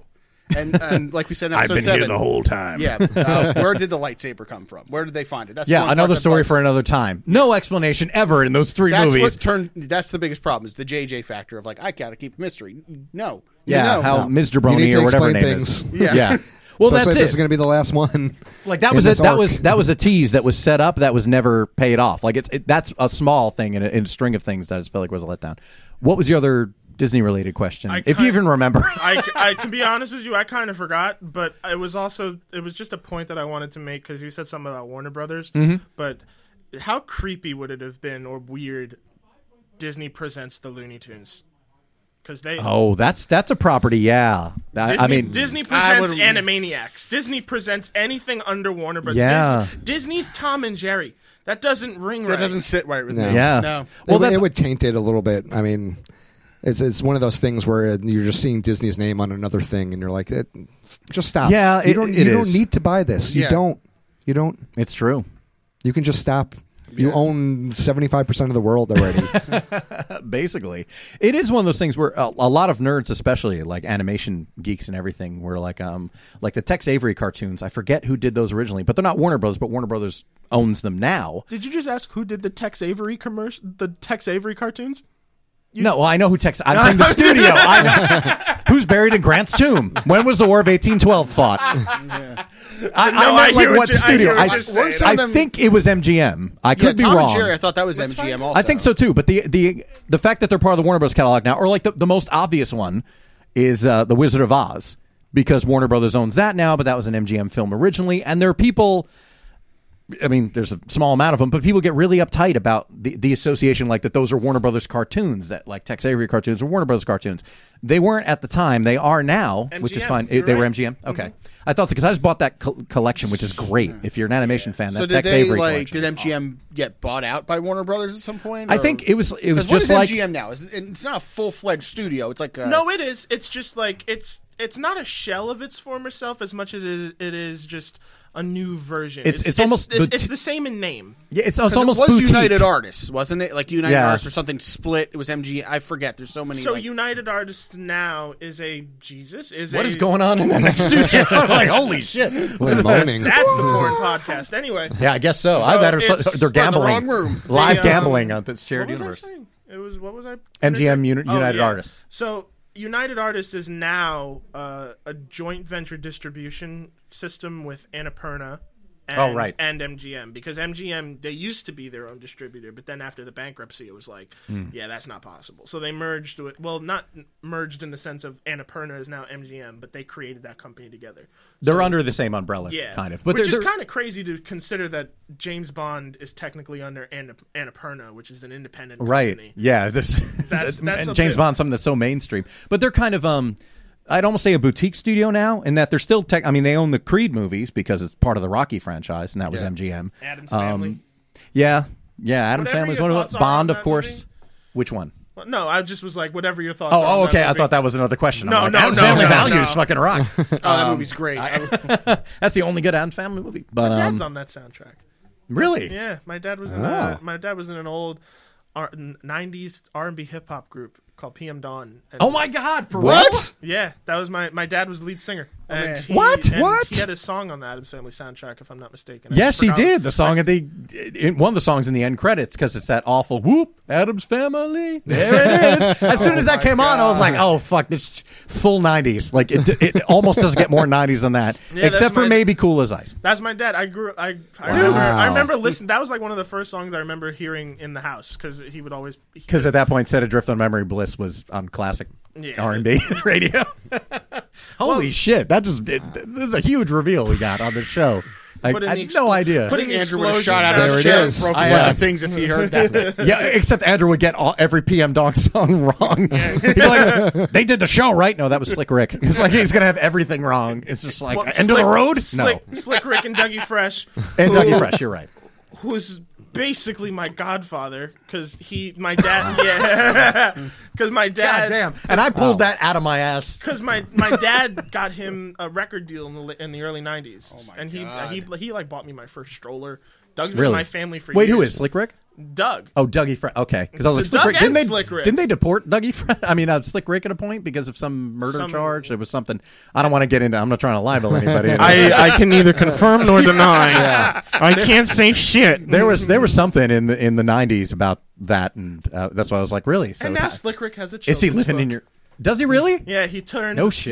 C: And like we said in episode 7,
B: whole time.
C: yeah, where did the lightsaber come from? Where did they find it? That's
B: Yeah,
C: one part
B: another
C: that
B: story
C: bugs
B: for
C: me.
B: another time. No explanation ever in those 3
C: That's
B: movies.
C: what turned. That's the biggest problem is the JJ factor of like I gotta keep a mystery. No,
B: Yeah,
C: no.
B: how Ms.
D: You need
B: Jabroni
D: to
B: or whatever her
D: explain
B: name is.
D: things.
C: Yeah.
B: Well,
D: Especially
B: that's
D: if
B: it.
D: This is going to be the last one.
B: Like that
D: in
B: was
D: this arc.
B: that was a tease that was set up that was never paid off. Like that's a small thing in a string of things that I just felt like was a letdown. What was your other Disney related question? If you even remember.
E: I to be honest with you, I kind of forgot, but it was just a point that I wanted to make because you said something about Warner Brothers.
B: Mm-hmm.
E: But how creepy would it have been or weird? Disney presents the Looney Tunes because they.
B: Oh, that's a property. Yeah,
E: Disney presents Animaniacs. Disney presents anything under Warner Brothers.
B: Yeah.
E: Disney's Tom and Jerry. That doesn't ring right.
C: That doesn't sit right with
D: No.
C: me.
B: Yeah.
C: No.
B: Well,
D: It would taint it a little bit. I mean, it's one of those things where you're just seeing Disney's name on another thing, and you're like, just stop.
B: Yeah,
D: you don't
B: is.
D: need to buy this.
C: Yeah.
D: You don't.
B: It's true.
D: You can just stop. You own 75% of the world already.
B: Basically, it is one of those things where a lot of nerds, especially like animation geeks and everything, were like the Tex Avery cartoons. I forget who did those originally, but they're not Warner Brothers. But Warner Brothers owns them now.
E: Did you just ask who did the Tex Avery the Tex Avery cartoons?
B: No, well, I know who Tex. I'm saying the studio. I know who's buried in Grant's tomb. When was the War of 1812 fought? I meant like what studio? I think it was MGM. I could be
C: Tom
B: wrong.
C: and Jerry, I thought that was MGM also.
B: I think so too. But the fact that they're part of the Warner Bros. Catalog now, or like the most obvious one, is the Wizard of Oz, because Warner Brothers owns that now. But that was an MGM film originally, and there are people. I mean, there's a small amount of them, but people get really uptight about the association, like that those are Warner Brothers cartoons, that like Tex Avery cartoons or Warner Brothers cartoons. They weren't at the time. They are now, which is fine. They were MGM? Okay. Mm-hmm. I thought so, because I just bought that collection, which is great. If you're an animation fan, that
C: So
B: Tex
C: did they
B: Avery
C: like?
B: collection
C: Did
B: is
C: MGM
B: awesome.
C: get bought out by Warner Brothers at some point?
B: I think it was
C: what
B: just
C: is
B: like
C: MGM now. It's not a full fledged studio. It's like
E: No, it is. It's just like it's not a shell of its former self as much as it is just a new version.
B: It's almost
E: it's the same in name.
B: Yeah, it's
C: 'cause
B: almost
C: it was
B: boutique.
C: United Artists, wasn't it? Like United
B: Yeah.
C: Artists or something split. It was MGM. I forget. There's so many.
E: So
C: like,
E: United Artists now is
B: What is going on in the next studio? I'm like, holy shit.
D: We're moaning.
E: That's the porn podcast. Anyway,
B: Yeah, I guess so. I bet
E: it's-
B: they're
C: we're in the
B: gambling.
C: wrong room.
B: Live
E: They,
B: gambling on this
E: what
B: charity
E: was
B: universe.
E: I saying? It was what was I?
B: MGM
E: Oh,
B: United
E: yeah.
B: Artists.
E: So United Artists is now a joint venture distribution system with Annapurna. And,
B: Oh, right.
E: And MGM, because MGM, they used to be their own distributor, but then after the bankruptcy, it was like, yeah, that's not possible. So they merged with, well, not merged in the sense of Annapurna is now MGM, but they created that company together.
B: They're under the same umbrella,
E: Yeah,
B: kind of. But
E: which is
B: they're
E: kind of crazy to consider that James Bond is technically under Annapurna, which is an independent
B: right.
E: company.
B: Yeah,
E: That's
B: and
E: a
B: James
E: bit-
B: Bond's something that's so mainstream. But they're kind of I'd almost say a boutique studio now, in that they're still I mean, they own the Creed movies because it's part of the Rocky franchise, and that was MGM.
E: Addams Family.
B: Yeah, Addams
E: Whatever
B: Family's
E: your
B: one of
E: thoughts are
B: Bond,
E: on
B: of
E: that
B: course. Which one?
E: Well, no, I just was like, whatever your thoughts are.
B: Oh,
E: on
B: okay.
E: that
B: I
E: movie.
B: thought that was another question. I'm
E: No,
B: like, Addams
E: no,
B: Family
E: no,
B: Values
E: no.
B: fucking rocks.
C: Oh, that movie's great.
B: That's the only good Addams Family movie. But
E: Dad's on that soundtrack.
B: really,
E: Yeah, my dad was in an old 90s R&B hip hop group called PM Dawn. And
B: oh my God, for
C: What?
B: real?
E: Yeah, that was my dad was the lead singer. And
C: man.
B: What?
E: He had a song on the Addams Family soundtrack, if I'm not mistaken. I
B: Yes, he
E: forgot-
B: did. The song one of the songs in the end credits, because it's that awful whoop, Addams Family. There it is. As soon as that came on, I was like, oh fuck, this full 90s. Like it almost doesn't get more 90s than that,
E: Yeah, that's
B: except for
E: my-
B: maybe Cool as Ice.
E: That's my dad. I
D: Wow.
E: remember listening. That was like one of the first songs I remember hearing in the house because he would always.
B: Because at that point, Set Adrift on Memory Bliss was on classic
E: Yeah.
B: R&B radio. Holy shit! This is a huge reveal we got on the show. I
E: Put in
B: had
E: the
B: no idea.
C: I think Andrew would have
E: Explosion
C: shot out
D: There
C: of
D: it
C: his chair and
D: is.
C: broke a
B: I,
C: bunch
B: uh,
C: of things if he heard that.
B: Yeah, except Andrew would get every PM Dong song wrong. He'd be like, they did the show, right? No, that was Slick Rick. It's like he's going to have everything wrong. It's just like,
E: Well,
B: end of the road?
E: Slick Rick and Dougie Fresh.
B: And Dougie Fresh, you're right.
E: Who's basically my godfather because my dad because my dad
B: God damn. And I pulled that out of my ass.
E: because my dad got him a record deal in the early 90s.
C: Oh my
E: and
C: God.
E: he like bought me my first stroller, Doug's been
B: Really?
E: in my family for
B: Wait,
E: years.
B: who is Slick Rick?
E: Doug.
B: Oh, Dougie Fresh. Okay, because I was like,
E: It's
B: Slick
E: Doug
B: Rick.
E: and
B: Didn't
E: Slick Rick.
B: they deport Dougie Fresh? I mean, Slick Rick at a point because of some murder
E: Some-
B: charge. There was something. I don't want to get into. I'm not trying to libel anybody.
E: I can neither confirm nor deny. I can't say shit.
B: there was something in the 90s about that, and that's why I was like, really? So
E: And now Slick Rick has a
B: is he
E: children's
B: living
E: book.
B: in your? Does he really?
E: Yeah, he turned.
B: No shit.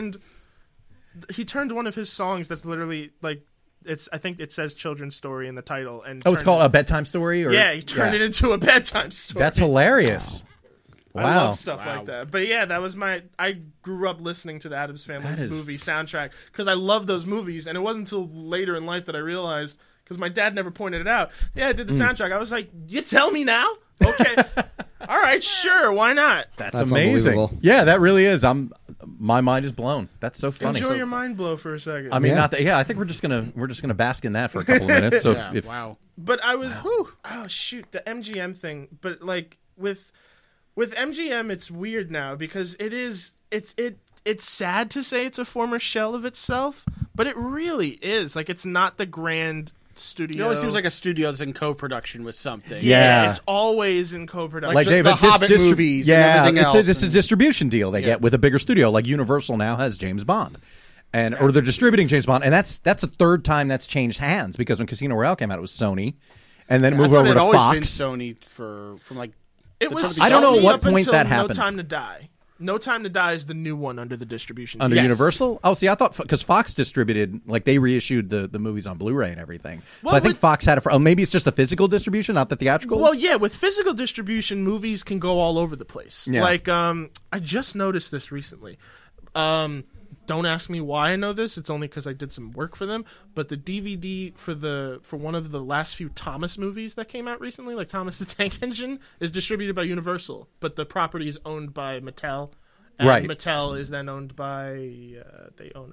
E: He turned one of his songs that's literally like I think it says children's story in the title. And
B: Oh, it's
E: turned
B: called
E: it-
B: A Bedtime Story? Or?
E: Yeah, he turned it into a bedtime story.
B: That's hilarious. Wow.
E: I love stuff like that. But yeah, that was I grew up listening to the Addams Family
B: That is-
E: movie soundtrack because I love those movies, and it wasn't until later in life that I realized, because my dad never pointed it out. Yeah, I did the soundtrack. I was like, you tell me now? Okay. All right, sure, why not?
B: That's
D: unbelievable.
B: amazing. Yeah, that really is. My mind is blown. That's so funny.
E: Enjoy your mind blow for a second.
B: I mean,
D: Yeah.
B: not that. Yeah, I think we're just gonna bask in that for a couple of minutes. So
C: Yeah,
B: if
C: wow.
E: But I was oh shoot, the MGM thing. But like with MGM, it's weird now because it's sad to say it's a former shell of itself, but it really is. Like, it's not the grand studio.
C: It always seems like a studio that's in co-production with something.
B: Yeah.
E: it's always in co-production.
C: Like
B: they have
C: the
B: a dis-
C: Hobbit
B: distri-
C: movies and
B: Yeah,
C: everything else,
B: it's a
C: and-
B: distribution deal they get with a bigger studio. Like Universal now has James Bond, or they're distributing James Bond, and that's the third time that's changed hands because when Casino Royale came out, it was Sony, and then
C: I
B: moved
C: thought
B: over
C: it
B: to
C: always
B: Fox.
C: been Sony from like
E: it was.
B: I don't know
E: Sony
B: what
E: up
B: point
E: until
B: that happened.
E: No Time to Die. No Time to Die is the new one under the distribution.
B: Under
E: deal.
C: Yes.
B: Universal? Oh, see, I thought because Fox distributed, like they reissued the movies on Blu-ray and everything.
E: Well,
B: so I think
E: with-
B: Fox had it for. Oh, maybe it's just a physical distribution, not the theatrical.
E: Well, yeah, with physical distribution, movies can go all over the place.
B: Yeah.
E: Like, I just noticed this recently. Don't ask me why I know this. It's only because I did some work for them. But the DVD for one of the last few Thomas movies that came out recently, like Thomas the Tank Engine, is distributed by Universal, but the property is owned by Mattel. And
B: Right.
E: Mattel is then owned by they own.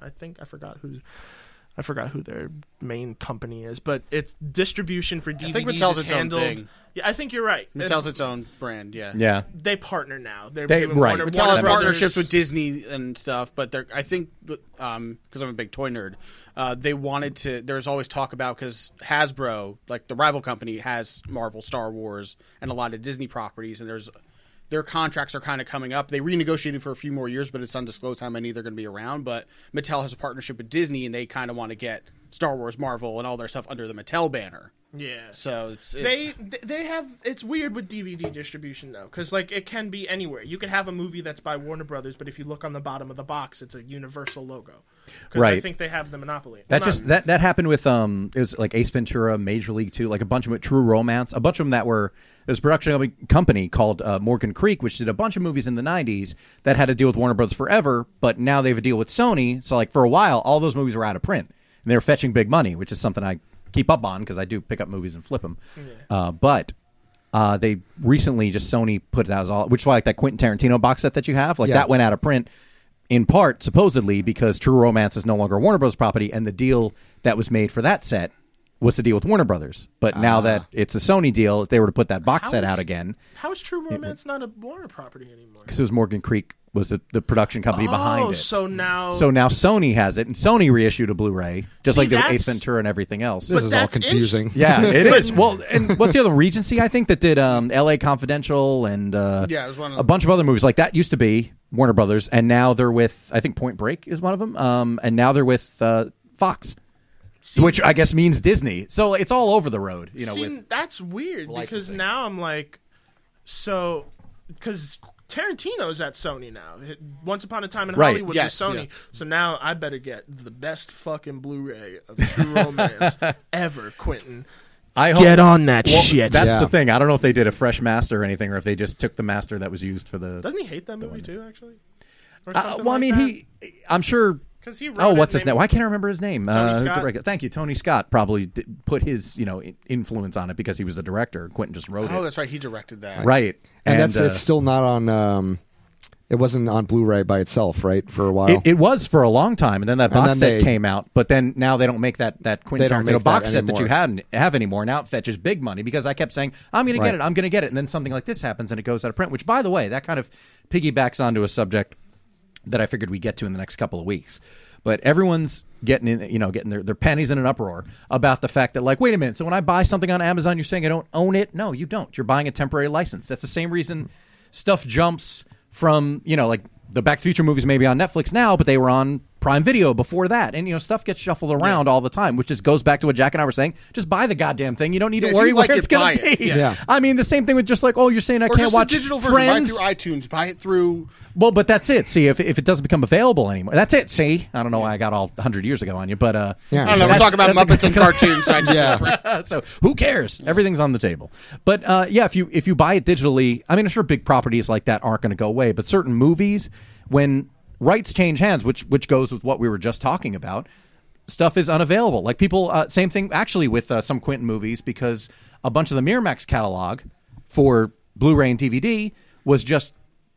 E: I forgot who their main company is, but it's distribution for DVDs.
C: I think Mattel's
E: is
C: its own
E: handled.
C: thing.
E: Yeah, I think you're right.
C: Mattel's its own brand. Yeah.
B: yeah.
E: They partner now. They're
B: They-
E: doing
B: right.
E: Warner,
C: Mattel
E: Warner
C: has
E: Brothers.
C: partnerships with Disney and stuff, but they're, I think, because I'm a big toy nerd, they wanted to. There's always talk about because Hasbro, like the rival company, has Marvel, Star Wars, and a lot of Disney properties, and their contracts are kind of coming up. They renegotiated for a few more years, but it's undisclosed how many they're going to be around. But Mattel has a partnership with Disney, and they kind of want to get Star Wars, Marvel, and all their stuff under the Mattel banner.
E: Yeah.
C: So it's
E: They have. It's weird with DVD distribution though, because like it can be anywhere. You could have a movie that's by Warner Brothers, but if you look on the bottom of the box, it's a Universal logo. Because I
B: Right.
E: think they have the monopoly.
B: That
E: Well,
B: just
E: not-
B: that happened with it was like Ace Ventura, Major League 2, like a bunch of True Romance, a bunch of them that were there's a production company called Morgan Creek, which did a bunch of movies in the 90s that had to deal with Warner Brothers forever, but now they have a deal with Sony. So like for a while, all those movies were out of print and they were fetching big money, which is something I keep up on because I do pick up movies and flip them. But they recently just Sony put it out as all, which is why like that Quentin Tarantino box set that you have, like
D: Yeah.
B: that went out of print. In part, supposedly, because True Romance is no longer Warner Bros. Property, and the deal that was made for that set was the deal with Warner Brothers. But now that it's a Sony deal, if they were to put that box set out again,
E: How is True Romance not a Warner property anymore?
B: because it was Morgan Creek was the production company behind it.
E: So now,
B: So now Sony has it, and Sony reissued a Blu-ray, just
E: See,
B: like did with
E: that's-
B: Ace Ventura and everything else.
D: This is all
E: that's
D: confusing.
B: Yeah, it is. Well, and what's the other Regency? I think that did L.A. Confidential and
C: Yeah, it was one of
B: a bunch of other movies like that. Used to be Warner Brothers, and now they're with I think Point Break is one of them, and now they're with Fox, which I guess means Disney. So it's all over the road, you know.
E: See,
B: With
E: that's weird because
B: licensing.
E: now I'm like, so because Tarantino's at Sony now. Once Upon a Time in
B: Right.
E: Hollywood
C: Yes,
E: was Sony,
C: yeah.
E: so now I better get the best fucking Blu-ray of True Romance ever, Quentin.
B: I hope,
E: Get on that
B: well,
E: shit.
B: That's
D: Yeah.
B: the thing. I don't know if they did a fresh master or anything, or if they just took the master that was used for the.
E: Doesn't he hate that movie too? Actually, or something
B: Well, I
E: like
B: mean, I'm sure.
E: because he.
B: Oh, what's his name? Why can't I remember his name?
E: Tony
B: who
E: Scott?
B: directed- Thank you, Tony Scott. Probably put his influence on it because he was the director. Quentin just wrote
C: Oh,
B: it.
C: that's right. He directed that.
B: Right,
D: And that's it's still not on. It wasn't on Blu-ray by itself, right? For a while.
B: It was for a long time, and then that
D: And
B: box
D: then
B: set
D: they-
B: came out. But then now they don't make that Quentin
D: They don't
B: Tarantino
D: make
B: box
D: that
B: set that you
D: anymore.
B: have anymore. Now it fetches big money because I kept saying I'm going to
D: Right.
B: get it, I'm going to get it, and then something like this happens and it goes out of print. Which, by the way, that kind of piggybacks onto a subject that I figured we'd get to in the next couple of weeks. but everyone's getting their pennies in an uproar about the fact that, like, wait a minute, so when I buy something on Amazon, you're saying I don't own it? No, you don't. You're buying a temporary license. That's the same reason stuff jumps from, like the Back to the Future movies may be on Netflix now, but they were on Prime Video before that. And, stuff gets shuffled around all the time, which just goes back to what Jack and I were saying. Just buy the goddamn thing. You don't need to
C: if
B: worry
C: you
B: where
C: like
B: it's
C: it, buy
B: going to
C: it.
B: be.
C: Yeah.
B: I mean, the same thing with just like, you're saying I
C: Or
B: can't
C: just
B: watch
C: a digital version.
B: Friends.
C: Buy it through iTunes. Buy it through...
B: Well, but that's it. See, if it doesn't become available anymore, that's it. See, I don't know why I got all 100 years ago on you, but
D: Yeah.
C: I don't know. We're talking about Muppets and cartoons. So I just
B: so who cares? Everything's on the table. But if you buy it digitally, I mean, I'm sure big properties like that aren't going to go away, but certain movies, when rights change hands, which goes with what we were just talking about, stuff is unavailable. Like people, same thing actually with some Quentin movies, because a bunch of the Miramax catalog for Blu-ray and DVD was just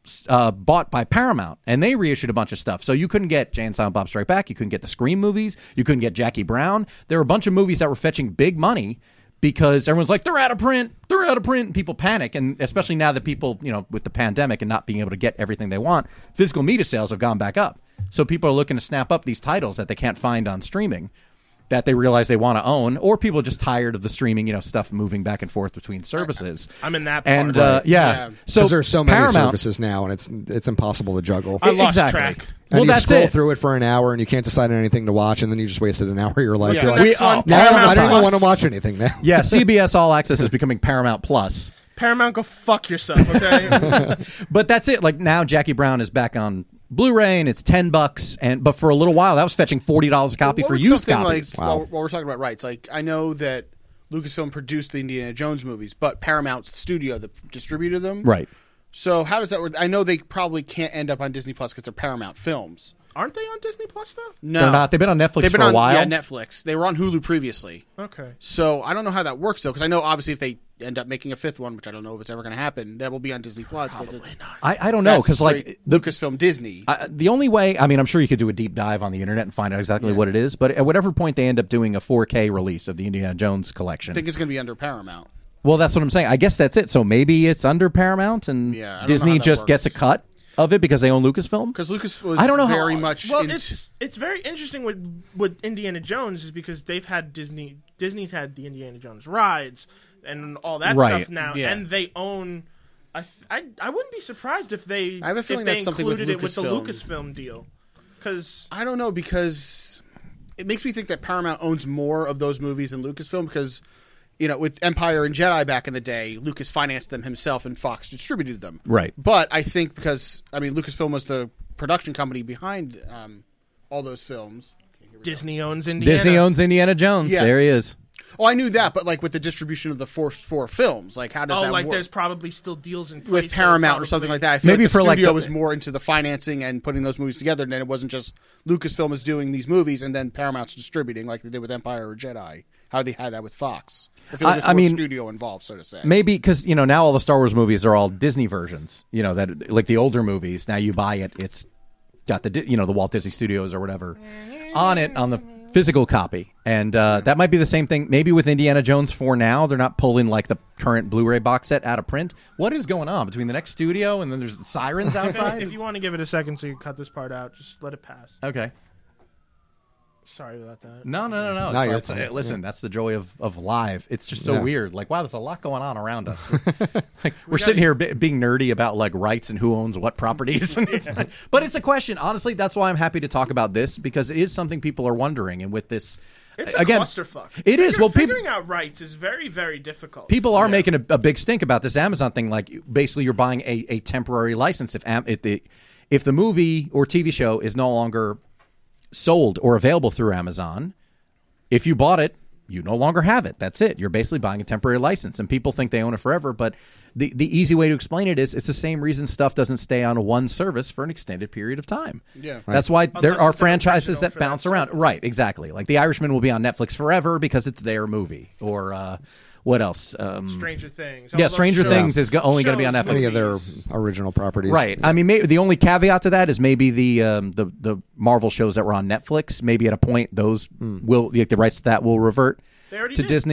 B: bought by Paramount, and they reissued a bunch of stuff. So you couldn't get Jay and Silent Bob Strike Back, you couldn't get the Scream movies, you couldn't get Jackie Brown. There were a bunch of movies that were fetching big money because everyone's like, they're out of print, and people panic. And especially now that people, with the pandemic and not being able to get everything they want, physical media sales have gone back up. So people are looking to snap up these titles that they can't find on streaming, that they realize they want to own, or people are just tired of the streaming, stuff moving back and forth between services.
E: I'm in that part.
B: And
C: Yeah.
B: so
D: Because there's so many
B: Paramount,
D: services now, and it's impossible to juggle.
E: I lost
B: exactly.
E: track.
D: And you
B: that's
D: scroll
B: it.
D: through it for an hour, and you can't decide on anything to watch, and then you just wasted an hour of your life.
C: Yeah.
D: You're
C: The
D: like,
E: next one,
D: now
E: Paramount
D: I don't even
E: Plus.
D: want to watch anything now.
B: Yeah, CBS All Access is becoming Paramount Plus.
E: Paramount, go fuck yourself, okay?
B: But that's it. Like now, Jackie Brown is back on Blu-ray, and it's $10. But for a little while, that was fetching $40 a copy
C: What
B: for
C: would
B: used
C: something
B: copies.
C: Like, while we're talking about rights, like I know that Lucasfilm produced the Indiana Jones movies, but Paramount Studio that distributed them.
B: Right.
C: So how does that work? I know they probably can't end up on Disney Plus because they're Paramount films.
E: Aren't they on Disney Plus though?
C: No,
B: They're not. They've been on Netflix
C: They've been
B: for a
C: on
B: while.
C: Yeah, Netflix. They were on Hulu previously.
E: Okay.
C: So I don't know how that works though, because I know obviously if they end up making a fifth one, which I don't know if it's ever going to happen, that will be on Disney Plus because it's
B: I don't know,
C: that's
B: because like
C: straight Lucasfilm Disney.
B: the only way, I mean, I'm sure you could do a deep dive on the internet and find out exactly what it is, but at whatever point they end up doing a 4K release of the Indiana Jones collection.
C: I think it's going to be under Paramount.
B: Well, that's what I'm saying. I guess that's it. So maybe it's under Paramount, and
C: Yeah, I don't know
B: Disney
C: how that
B: just gets a
C: works.
B: cut of it because they own Lucasfilm.
C: Because Lucas was
B: I don't know how-
C: very much.
E: Well,
C: into,
E: it's very interesting with Indiana Jones is because they've had Disney's had the Indiana Jones rides and all that
B: Right.
E: stuff now,
C: Yeah.
E: and they own. I wouldn't be surprised if they
C: I have a feeling
E: if they
C: that's something with
E: included it with the
C: Lucasfilm.
E: Lucasfilm deal, because
C: I don't know, because it makes me think that Paramount owns more of those movies than Lucasfilm because, with Empire and Jedi back in the day, Lucas financed them himself and Fox distributed them.
B: Right.
C: But I think because, Lucasfilm was the production company behind all those films.
E: Disney owns Indiana.
B: Disney owns Indiana Jones.
C: Yeah.
B: There he is.
C: Oh, I knew that, but like with the distribution of the first four films, like how does that work?
E: there's probably still deals in place
C: With Paramount or something like that. I feel
B: Maybe
C: like the
B: for, like,
C: studio
B: the-
C: was more into the financing and putting those movies together, and then it wasn't just Lucasfilm is doing these movies and then Paramount's distributing like they did with Empire or Jedi. How they had that with Fox. I feel like there's
B: I
C: more
B: mean,
C: studio involved, so to say.
B: Maybe because now all the Star Wars movies are all Disney versions. That like the older movies. Now you buy it, it's got the the Walt Disney Studios or whatever on it on the physical copy, and that might be the same thing. Maybe with Indiana Jones 4 now, they're not pulling like the current Blu-ray box set out of print. What is going on between the next studio and then there's sirens outside?
E: If you want to give it a second so you cut this part out, just let it pass.
B: Okay.
E: Sorry about that.
B: No.
D: No, you're
B: It's
D: fine.
B: listen, that's the joy of live. It's just so
D: Yeah.
B: weird. Like, wow, there's a lot going on around us. We're sitting here being nerdy about like rights and who owns what properties. And but it's a question. Honestly, that's why I'm happy to talk about this because it is something people are wondering. And with this,
E: It's a
B: again,
E: clusterfuck.
B: It is. Well, people
E: figuring out rights is very, very difficult.
B: people are making a big stink about this Amazon thing. Like, basically, you're buying a temporary license if the movie or TV show is no longer sold or available through Amazon. If you bought it, you no longer have it. That's it. You're basically buying a temporary license, and people think they own it forever. But the easy way to explain it is it's the same reason stuff doesn't stay on one service for an extended period of time.
C: Yeah.
B: That's why there
E: Unless
B: are
E: it's an
B: franchises
E: original
B: that
E: for that
B: bounce around.
E: service.
B: Right, exactly. Like The Irishman will be on Netflix forever because it's their movie. Or what else?
E: Stranger Things.
B: Yeah, Stranger Things is only going to be on Netflix.
D: Any of their original properties.
B: Right. I mean, maybe the only caveat to that is maybe the Marvel shows that were on Netflix. Maybe at a point those will the rights to that will revert
E: They already
B: to
E: did.
B: Disney.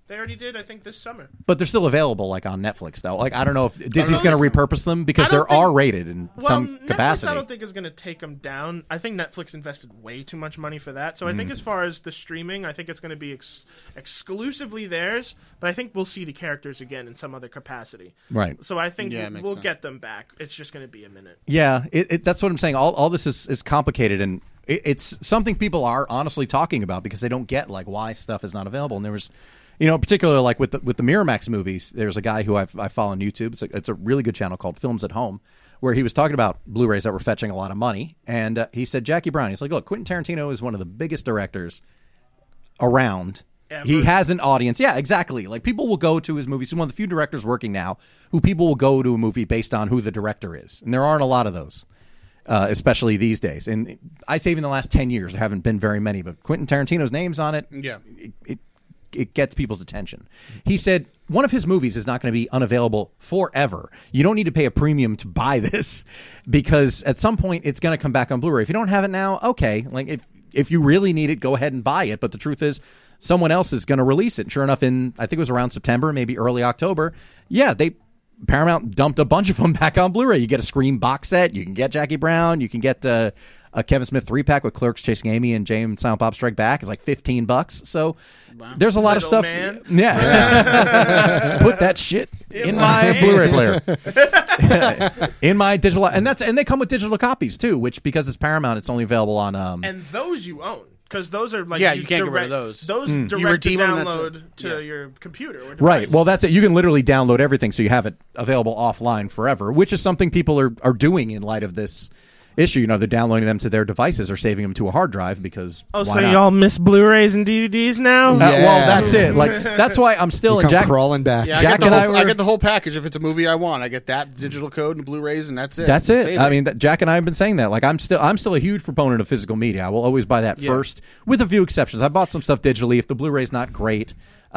E: They already did, I think, this summer.
B: But they're still available, like on Netflix, though. Like I don't know if Disney's going to repurpose them because
E: I
B: they're
E: don't think-
B: R-rated in some
E: Netflix,
B: capacity.
E: I don't think is going to take them down. I think Netflix invested way too much money for that. So I think as far as the streaming, I think it's going to be exclusively theirs. But I think we'll see the characters again in some other capacity.
B: Right.
E: So I think
C: Yeah, it makes
E: we'll
C: sense.
E: get them back. It's just going to be a minute.
B: Yeah, that's what I'm saying. All this is complicated, and it's something people are honestly talking about because they don't get like why stuff is not available. And there was, particularly like with the Miramax movies, there's a guy who I follow on YouTube. It's a really good channel called Films at Home, where he was talking about Blu-rays that were fetching a lot of money, and he said Jackie Brown. He's like, look, Quentin Tarantino is one of the biggest directors around.
E: Ever.
B: He has an audience. Yeah, exactly. Like people will go to his movies. He's one of the few directors working now who people will go to a movie based on who the director is, and there aren't a lot of those. Especially these days. And I say even the last 10 years, there haven't been very many, but Quentin Tarantino's name's on it.
C: Yeah.
B: It gets people's attention. He said one of his movies is not going to be unavailable forever. You don't need to pay a premium to buy this because at some point it's going to come back on Blu-ray. If you don't have it now, okay. Like if you really need it, go ahead and buy it. But the truth is someone else is going to release it. Sure enough, I think it was around September, maybe early October. Yeah, Paramount dumped a bunch of them back on Blu-ray. You get a Scream box set. You can get Jackie Brown. You can get a Kevin Smith 3-pack with Clerks, Chasing Amy, and Jay and Silent Bob Strike Back. It's like $15. So there's a lot of
E: Little
B: stuff.
E: man.
B: Yeah. Put that shit in my Blu-ray player. In my digital, and they come with digital copies too. Which because it's Paramount, it's only available on.
E: And those you own. Because those are like
C: Yeah, you can't get rid of those.
E: Those
C: You
E: direct to
C: redeem them, that's
E: download
C: it.
E: to
C: Yeah.
E: your computer or device.
B: Right. Well, that's it. You can literally download everything, so you have it available offline forever, which is something people are doing in light of this issue. They're downloading them to their devices or saving them to a hard drive because.
E: Oh,
B: why
E: so
B: not?
E: y'all miss Blu-rays and DVDs now?
B: Well, that's it. Like that's why I'm still in
D: Come
B: Jack.
D: crawling back.
C: Yeah,
B: Jack
C: I
B: and I
C: get the whole package. If it's a movie I want, I get that digital code and Blu-rays, and that's it.
B: That's it.
C: Save
B: I mean, Jack and I have been saying that. Like, I'm still a huge proponent of physical media. I will always buy that first, with a few exceptions. I bought some stuff digitally. If the Blu-ray's not great,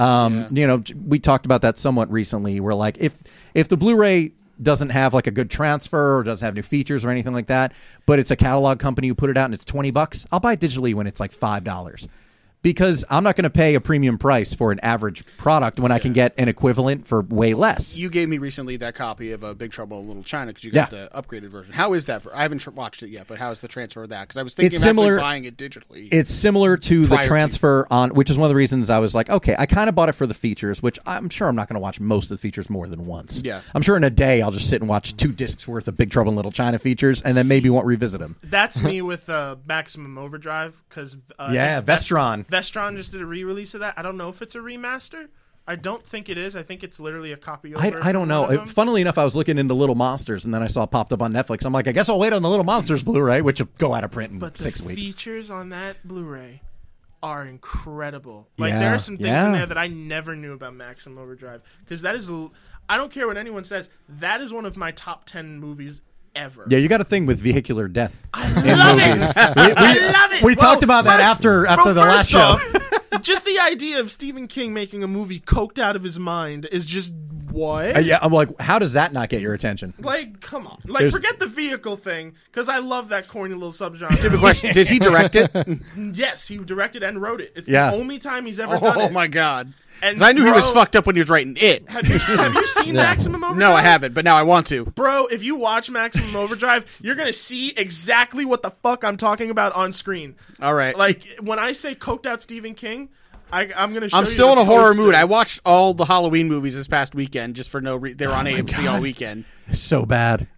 B: we talked about that somewhat recently. Where like if the Blu-ray doesn't have like a good transfer or doesn't have new features or anything like that, but it's a catalog company who put it out and it's $20, I'll buy it digitally when it's like $5. Because I'm not going to pay a premium price for an average product when I can get an equivalent for way less.
C: You gave me recently that copy of Big Trouble in Little China because you got the upgraded version. How is that? I haven't watched it yet, but how is the transfer of that? Because I was thinking
B: It's
C: of actually
B: similar-
C: buying it digitally.
B: It's similar to the
C: Prior to.
B: transfer on, which is one of the reasons I was like, okay, I kind of bought it for the features, which I'm sure I'm not going to watch most of the features more than once.
C: Yeah.
B: I'm sure in a day I'll just sit and watch 2 discs worth of Big Trouble in Little China features, and then maybe won't revisit them.
E: That's me with Maximum Overdrive because
B: Vestron.
E: Vestron just did a re-release of that. I don't know if it's a remaster. I don't think it is. I think it's literally a copy over.
B: I
E: from
B: don't know.
E: one of them.
B: Funnily enough, I was looking into Little Monsters, and then I saw it popped up on Netflix. I'm like, I guess I'll wait on the Little Monsters Blu-ray, which will go out of print in
E: But
B: 6
E: the
B: weeks.
E: features on that Blu-ray are incredible. Like
B: Yeah,
E: there are some things
B: yeah.
E: in there that I never knew about Maximum Overdrive because that is. I don't care what anyone says. That is one of my top 10 movies ever.
B: Yeah, you got a thing with vehicular death in
E: love it.
B: movies.
E: I love it.
B: We talked about that after the last show.
E: Just the idea of Stephen King making a movie coked out of his mind is just what?
B: Yeah, I'm like, how does that not get your attention?
E: Like, come on. Like,
B: There's-
E: forget the vehicle thing, because I love that corny little subgenre.
C: Stupid question. Did he direct it?
E: Yes, he directed and wrote it. It's
B: Yeah.
E: the only time he's ever done
C: Oh
E: it.
C: my god!
E: And
C: 'Cause I knew he was
E: bro-
C: fucked up when he was writing it.
E: Have you seen Maximum Overdrive?
C: No, I haven't, but now I want to.
E: Bro, if you watch Maximum Overdrive, you're going to see exactly what the fuck I'm talking about on screen.
C: All right.
E: Like, when I say coked out Stephen King, I'm going to show you
C: I'm still in
E: the
C: a horror
E: poster.
C: mood. I watched all the Halloween movies this past weekend just for no reason. They were on AMC all weekend.
B: So bad.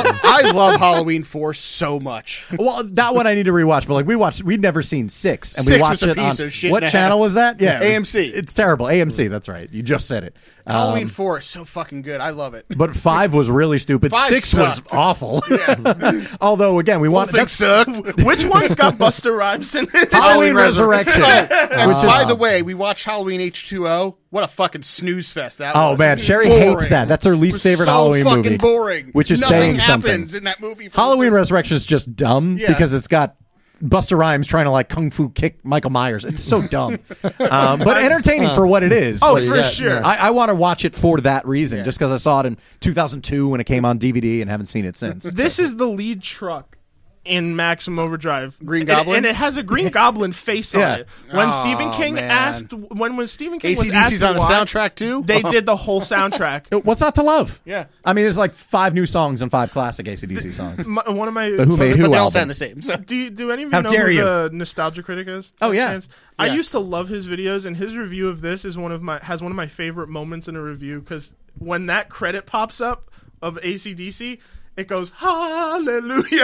C: I love Halloween 4 so much.
B: Well, that one I need to rewatch. But like we'd never seen 6, and we
C: 6
B: watched
C: was a
B: it on
C: piece of shit
B: what
C: and a
B: channel
C: half.
B: was that? Yeah, it was-
C: AMC.
B: It's terrible. AMC. That's right. You just said it.
C: Halloween 4 is so fucking good. I love it.
B: But 5 was really stupid.
C: 5
B: 6 was
C: sucked.
B: awful. Although again, we want
C: Thing sucked.
E: Which one's got Busta Rhymes in it?
B: Halloween Resurrection.
C: And
B: which is
C: by the way, we watched Halloween H2O. What a fucking snooze fest that
B: oh
C: was.
B: man, Sherry
C: Boring.
B: hates that. That's her least
C: It was
B: favorite
C: so
B: Halloween
C: fucking
B: movie.
C: boring.
B: Which is
C: Nothing
B: saying
C: happens
B: something.
C: in that movie. For
B: Halloween
C: the first-
B: Resurrection is just dumb
C: Yeah.
B: because it's got Busta Rhymes trying to like kung fu kick Michael Myers. It's so dumb, but entertaining for what it is.
E: Oh,
B: Like,
E: for
D: yeah,
E: sure.
D: yeah.
B: I want to watch it for that reason,
C: Yeah.
B: just because I saw it in 2002 when it came on DVD and haven't seen it since.
E: This is the lead truck in Maximum Overdrive.
C: Green Goblin?
E: And it has a Green Goblin face
B: Yeah.
E: on it. When
C: Oh,
E: Stephen King
C: man.
E: asked, when Stephen King was asked
C: AC/DC's
E: to
C: on a
E: watch,
C: soundtrack too?
E: they did the whole soundtrack.
B: What's not to love?
C: Yeah.
B: I mean, there's like 5 new songs and 5 classic AC/DC songs.
E: One of my
B: The Who Made
C: But
B: Who
C: they all
B: album.
C: sound the same. So.
E: Do any of you
B: How
E: know
B: dare
E: who
B: you.
E: the Nostalgia Critic is?
B: Oh, yeah.
E: Chance? I
C: Yeah.
E: used to love his videos, and his review of this is one of my favorite moments in a review, because when that credit pops up of AC/DC, it goes hallelujah,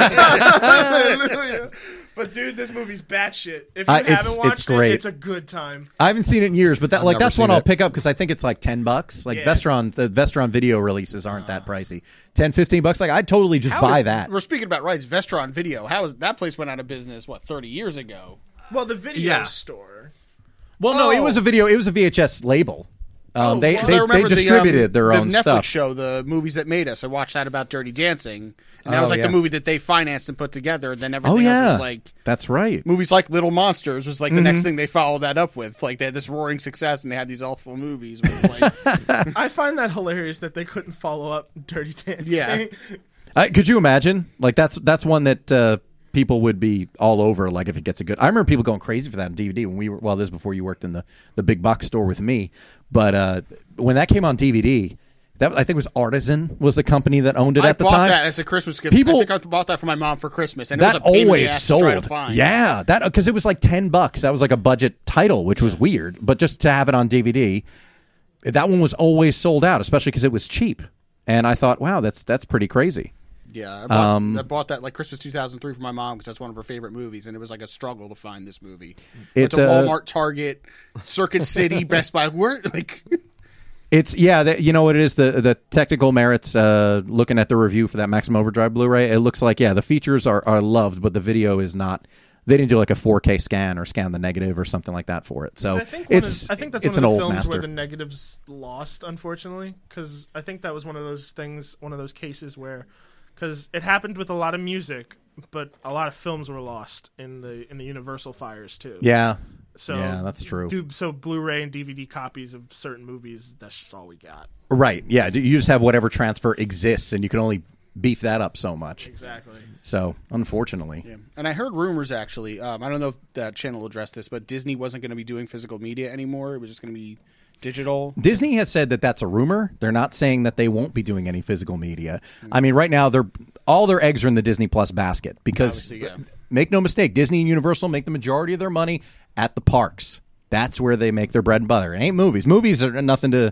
E: hallelujah. But dude, this movie's batshit. If you haven't watched
B: it's great.
E: it's a good time.
B: I haven't seen it in years, but
D: I've never
B: that's one
D: seen
B: I'll
D: it.
B: pick up because I think it's like $10. Like
E: Yeah.
B: the Vestron video releases aren't that pricey. $10-15. Like I'd totally just
C: How
B: buy
C: is-
B: that.
C: We're speaking about rights. Vestron Video. How is that place went out of business? 30 years ago?
E: Well, the video
B: Yeah.
E: store.
B: Well, no, it was a video. It was a VHS label. They
E: well,
C: 'Cause I remember
B: distributed their
C: the
B: own
C: Netflix
B: stuff.
C: show, The Movies That Made Us. I watched that about Dirty Dancing, and that
D: Oh,
C: was like
D: yeah.
C: the movie that they financed and put together. And then
B: Oh
C: everything else
B: yeah,
C: was like
B: that's right.
C: movies like Little Monsters was like the next thing they followed that up with. Like they had this roaring success, and they had these awful movies. With like,
E: I find that hilarious that they couldn't follow up Dirty Dancing.
C: Yeah.
B: Could you imagine? Like that's one that people would be all over. Like if it gets a good. I remember people going crazy for that on DVD when we were. Well, this is before you worked in the big box store with me. But when that came on DVD, that I think it was Artisan was the company that owned it
C: I
B: at the
C: bought
B: time.
C: that as a Christmas gift.
B: People-
C: I think I bought that for my mom for Christmas, and it
B: That
C: was a pain in the
B: always
C: ass
B: sold.
C: to try to find.
B: Yeah, that because it was like $10. That was like a budget title, which was weird. But just to have it on DVD, that one was always sold out, especially because it was cheap. And I thought, wow, that's pretty crazy.
C: Yeah,
B: Um,
C: I bought that like Christmas 2003 for my mom because that's one of her favorite movies, and it was like a struggle to find this movie. It's
B: It's
C: a Walmart, Target, Circuit City, Best Buy. Where like
B: It's you know what it is, the technical merits. Looking at the review for that Maximum Overdrive Blu-ray, it looks like the features are loved, but the video is not. They didn't do like a 4K scan or scan the negative or something like that for it. So
E: I think
B: it's
E: I think that's
B: it's
E: one
B: an
E: of the
B: old
E: films
B: master.
E: where the negatives lost, unfortunately, because I think that was one of those things, one of those cases where, because it happened with a lot of music, but a lot of films were lost in the Universal fires too.
B: Yeah.
E: So
B: Yeah, that's true.
E: So Blu-ray and DVD copies of certain movies, that's just all we got.
B: Right. Yeah. You just have whatever transfer exists, and you can only beef that up so much.
E: Exactly.
B: So unfortunately,
C: Yeah. And I heard rumors actually. I don't know if that channel addressed this, but Disney wasn't going to be doing physical media anymore. It was just going to be digital.
B: Disney has said that that's a rumor. They're not saying that they won't be doing any physical media. I mean, right now all their eggs are in the Disney Plus basket because
C: Obviously, yeah.
B: make no mistake, Disney and Universal make the majority of their money at the parks. That's where they make their bread and butter. It ain't movies. Movies are nothing to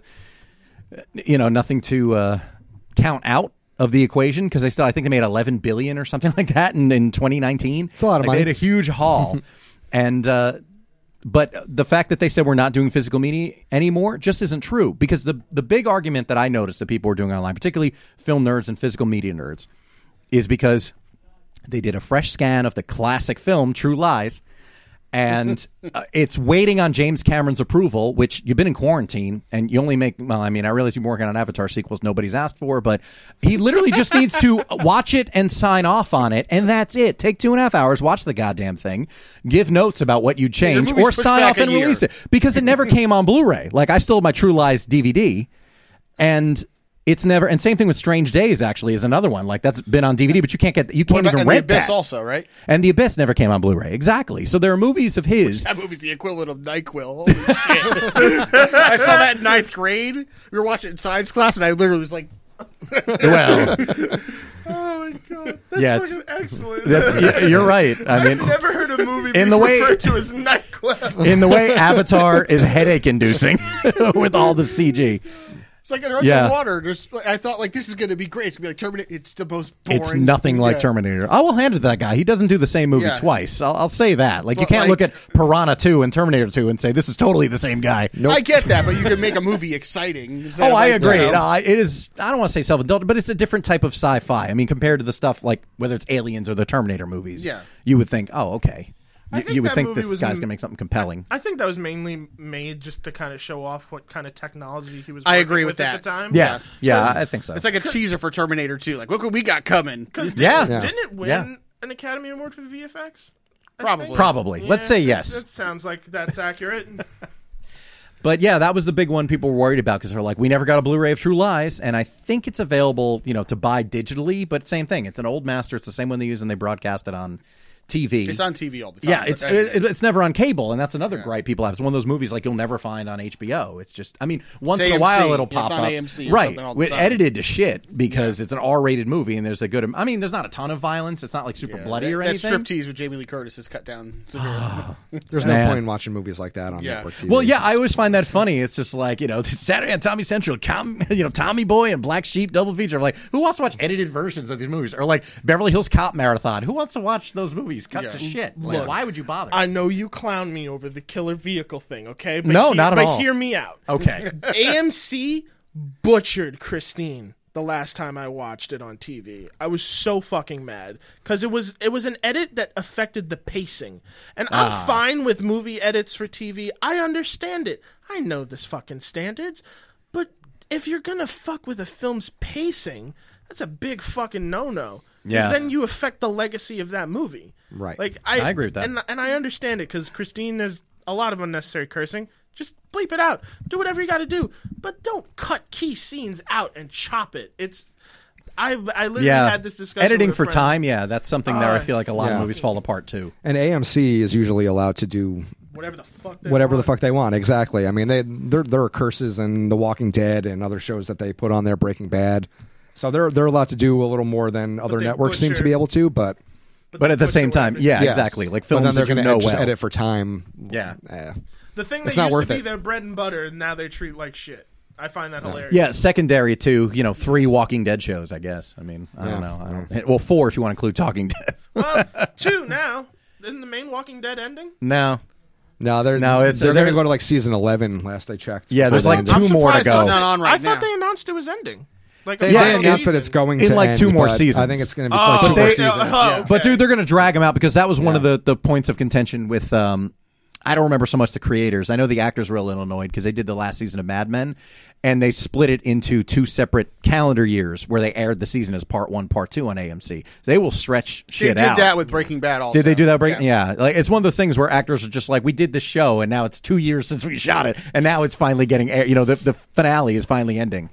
B: count out of the equation because I think they made $11 billion or something like that in 2019.
D: It's a lot of money.
B: They had a huge haul, and but the fact that they said we're not doing physical media anymore just isn't true because the big argument that I noticed that people were doing online, particularly film nerds and physical media nerds, is because they did a fresh scan of the classic film True Lies. And it's waiting on James Cameron's approval, which you've been in quarantine and you only make, well, I mean, I realize you've been working on Avatar sequels nobody's asked for, but he literally just needs to watch it and sign off on it. And that's it. Take 2.5 hours, watch the goddamn thing, give notes about what you'd change
C: movie's
B: or
C: pushed
B: sign
C: back
B: off
C: a
B: and
C: year.
B: release it because it never came on Blu-ray. Like I still have my True Lies DVD and it's never, and same thing with Strange Days actually is another one. Like that's been on DVD, but you can't
C: What
B: even
C: about- and
B: rent
C: The Abyss
B: that.
C: also, right?
B: And The Abyss never came on Blu-ray. Exactly. So there are movies of his.
C: That movie's the equivalent of NyQuil. Holy shit. I saw that in 9th grade. We were watching it in science class, and I literally was like,
B: Well,
E: Oh my god, that's
B: Yeah, it's-
E: fucking excellent.
B: you're right. I mean,
E: I've never heard a movie
B: in
E: being
B: the way-
E: referred to as NyQuil.
B: in the way Avatar is headache-inducing with all the CG.
C: it's like they're
B: Yeah.
C: underwater. I thought, like, this is going to be great. It's going to be like Terminator. It's the most boring.
B: It's nothing like
C: Yeah.
B: Terminator. I will hand it to that guy. He doesn't do the same movie
C: Yeah.
B: twice. I'll say that. Like you
C: But,
B: can't
C: like-
B: look at Piranha 2 and Terminator 2 and say this is totally the same guy.
C: I get that, but you can make a movie exciting. instead
B: Oh,
C: of,
B: I
C: like,
B: agree.
C: you know,
B: No, it is. I don't want to say self-indulgent, but it's a different type of sci-fi. I mean, compared to the stuff like whether it's Aliens or the Terminator movies.
C: Yeah.
B: You would think, oh, okay.
E: I think
B: You would
E: that
B: think
E: movie
B: this
E: was
B: guy's gonna make something compelling.
E: I think that was mainly made just to kind of show off what kind of technology he was.
C: I
E: working
C: agree with
E: at
C: that.
E: the time.
B: Yeah, I think so.
C: It's like a teaser for Terminator 2. Like, look what we got coming.
E: Because
B: Yeah.
E: didn't it win
B: Yeah.
E: an Academy Award for VFX? I
C: Probably.
E: think?
B: Probably. Let's say yes.
E: That sounds like that's accurate.
B: But yeah, that was the big one people were worried about because they're like, we never got a Blu-ray of True Lies, and I think it's available, to buy digitally. But same thing, it's an old master. It's the same one they use and they broadcast it on TV.
C: It's on TV all the time.
B: Yeah, it's never on cable, and that's another gripe people have. It's one of those movies like you'll never find on HBO. It's just, once in a while it'll pop
C: on
B: up,
C: AMC or
B: right?
C: something all the time.
B: Edited to shit because it's an R-rated movie, and there's a good. There's not a ton of violence. It's not like super bloody or
C: that
B: anything.
C: striptease with Jamie Lee Curtis is cut down severely.
D: There's no
B: Man.
D: point in watching movies like that on network TV.
B: Well, yeah, I always find that funny. It's just like Saturday on Tommy Central, Tommy Boy and Black Sheep double feature. Like, who wants to watch edited versions of these movies? Or like Beverly Hills Cop Marathon. Who wants to watch those movies cut to shit? Like, why would you bother?
E: I know you clown me over the killer vehicle thing, okay? But
B: No, not at all.
E: But hear me out.
B: Okay.
E: AMC butchered Christine the last time I watched it on TV. I was so fucking mad because it was an edit that affected the pacing. And I'm fine with movie edits for TV. I understand it. I know this fucking standards. But if you're going to fuck with a film's pacing, that's a big fucking no-no.
B: Yeah.
E: Then you affect the legacy of that movie.
D: Right.
E: Like
B: I agree with that.
E: And I understand it because Christine, there's a lot of unnecessary cursing. Just bleep it out. Do whatever you got to do, but don't cut key scenes out and chop it. I literally had this discussion.
B: Editing
E: with a
B: for
E: friend.
B: time, that's something there. I feel like a lot of movies fall apart too.
D: And AMC is usually allowed to do
E: Whatever the fuck.
D: the fuck they want. Exactly. I mean, there are curses in The Walking Dead and other shows that they put on there, Breaking Bad. So they're allowed to do a little more than other
E: they
D: networks seem to
E: butcher-
D: be able to. But
B: But at the same time, exactly. Like
D: but
B: films
D: then they're
B: that you
D: going to
B: know
D: just
B: well.
D: edit for time.
B: Yeah.
E: The thing
D: It's
E: that
D: not
E: used
D: worth
E: to be
D: it.
E: their bread and butter, now they treat like shit. I find that hilarious.
B: Yeah, secondary to 3 Walking Dead shows, I guess. I mean, I don't know. Well, 4 if you want to include Talking Dead.
E: Well, 2 now. Isn't the main Walking Dead ending?
B: No.
D: No, they're
B: it's-
D: going
B: they're-
D: to go to like season 11. Last I checked.
B: Yeah, there's
D: Before
B: like
D: they
B: two
D: ended.
B: more to
C: surprised
B: go.
C: it's not on right
E: I thought
C: now.
E: they announced it was ending. Like
D: They announced that it's going
B: in
D: to
B: like
D: end,
B: 2 more
D: but
B: seasons.
D: I think it's going to be
E: Oh,
D: like 2 more
E: they-
D: seasons.
E: oh,
B: But
E: okay.
B: dude, they're going to drag them out because that was one of the points of contention with. I don't remember so much the creators. I know the actors were a little annoyed because they did the last season of Mad Men, and they split it into 2 separate calendar years where they aired the season as part 1, part 2 on AMC. They will stretch
C: They
B: shit
C: did
B: out.
C: that with Breaking Bad also.
B: Did they do that? Yeah. Like it's one of those things where actors are just like, we did this show, and now it's 2 years since we shot it, and now it's finally getting aired. The finale is finally ending.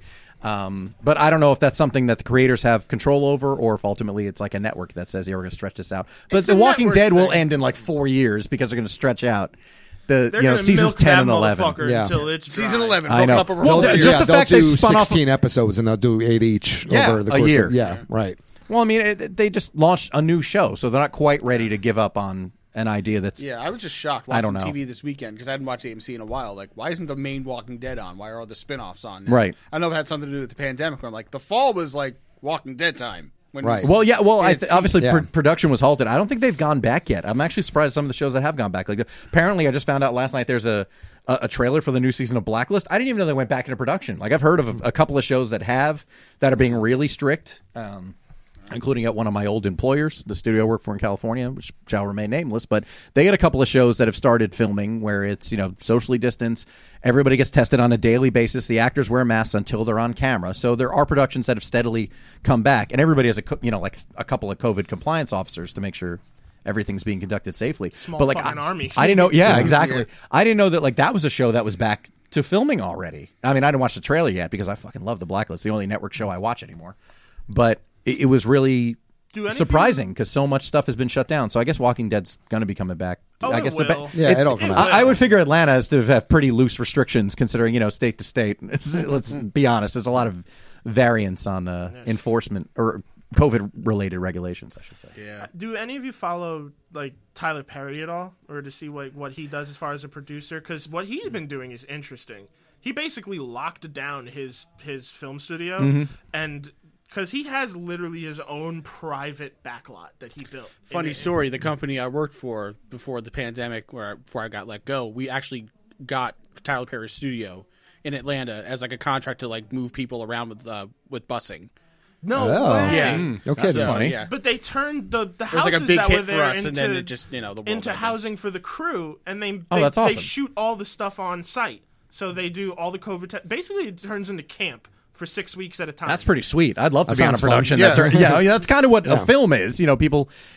B: But I don't know if that's something that the creators have control over, or if ultimately it's like a network that says, "Yeah, we're going to stretch this out." But
E: It's
B: The
E: a
B: Walking
E: network
B: Dead will
E: thing.
B: end in like 4 years because they're going to stretch out
E: They're gonna
B: seasons
E: milk
B: 10
E: that
B: and 11.
E: motherfucker
D: Yeah.
E: until it's
C: Season
E: dry.
C: 11.
B: I
C: broken
B: know.
C: up over
B: Well,
C: 4 years.
B: just the
D: they'll
B: fact they
D: do
B: spun off
D: 16 episodes and they'll do 8 each over the
B: a
D: course
B: year.
D: of right.
B: Well, I mean, they just launched a new show, so they're not quite ready to give up on an idea that's.
C: Yeah, I was just shocked
B: I
C: watching
B: don't know.
C: TV this weekend because I hadn't watched AMC in a while. Like, why isn't the main Walking Dead on? Why are all the spin-offs on now?
B: Right.
C: I know it had something to do with the pandemic. Where I'm like, the fall was like Walking Dead time. When
D: Right.
B: Well, yeah. Well, obviously
D: Yeah.
B: production was halted. I don't think they've gone back yet. I'm actually surprised at some of the shows that have gone back. Like apparently, I just found out last night there's a trailer for the new season of Blacklist. I didn't even know they went back into production. Like I've heard of a couple of shows that are being really strict. Including at one of my old employers, the studio I work for in California, which shall remain nameless. But they had a couple of shows that have started filming where it's socially distanced. Everybody gets tested on a daily basis. The actors wear masks until they're on camera. So there are productions that have steadily come back, and everybody has a couple of COVID compliance officers to make sure everything's being conducted safely.
E: Small
B: but like
E: fucking army.
B: I didn't know. Yeah, exactly.
C: Yeah.
B: I didn't know that like that was a show that was back to filming already. I mean, I didn't watch the trailer yet because I fucking love The Blacklist. The only network show I watch anymore. But it was really surprising because so much stuff has been shut down. So I guess Walking Dead's going to be coming back.
E: Oh,
B: I
E: it
B: guess
E: will.
D: Yeah, it'll come out.
B: I would figure Atlanta has to have pretty loose restrictions considering state to state. Let's be honest. There's a lot of variance on enforcement or COVID related regulations, I should say.
C: Yeah.
E: Do any of you follow like Tyler Perry at all, or to see what he does as far as a producer? Because what he's been doing is interesting. He basically locked down his film studio, and because he has literally his own private backlot that he built.
C: Funny story. The company I worked for before the pandemic, before I got let go, we actually got Tyler Perry's studio in Atlanta as like a contract to like move people around with busing.
E: No
D: Oh.
E: way.
C: Yeah.
D: Okay,
C: So,
B: funny.
C: Yeah.
E: But they turned the
C: It was
E: houses
C: like a big
E: that
C: hit
E: were
C: for
E: there
C: us,
E: into,
C: and then it just the world
E: into
C: ended.
E: housing for the crew, and they
B: that's awesome.
E: they shoot all the stuff on site. So they do all the COVID. Basically, it turns into camp for 6 weeks at a time.
B: That's pretty sweet. I'd love to
D: That
B: be on a
D: sounds fun.
B: production
C: Yeah.
B: that turns. Yeah, that's kind of what a film is. People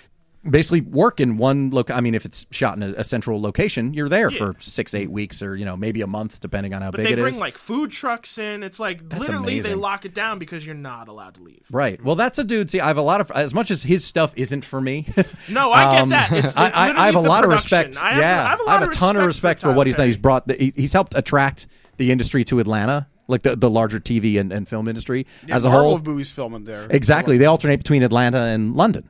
B: basically work in one I mean, if it's shot in a central location, you're there for 6-8 weeks, or maybe a month, depending on how big it is.
E: But they bring like food trucks in. It's like
B: That's
E: literally
B: amazing.
E: they lock it down because you're not allowed to leave.
B: Right. Well, that's a dude. See, I have a lot of, as much as his stuff isn't for me.
E: No, I get that. It's
B: I have a
E: literally
B: lot
E: the
B: of
E: production.
B: respect.
E: I have a
B: ton of respect for what he's done.
E: Tyler
B: He's brought, he's helped attract the industry to Atlanta, like the larger TV and film industry as a
C: Marvel
B: whole.
C: movies filming there.
B: Exactly. They alternate between Atlanta and London.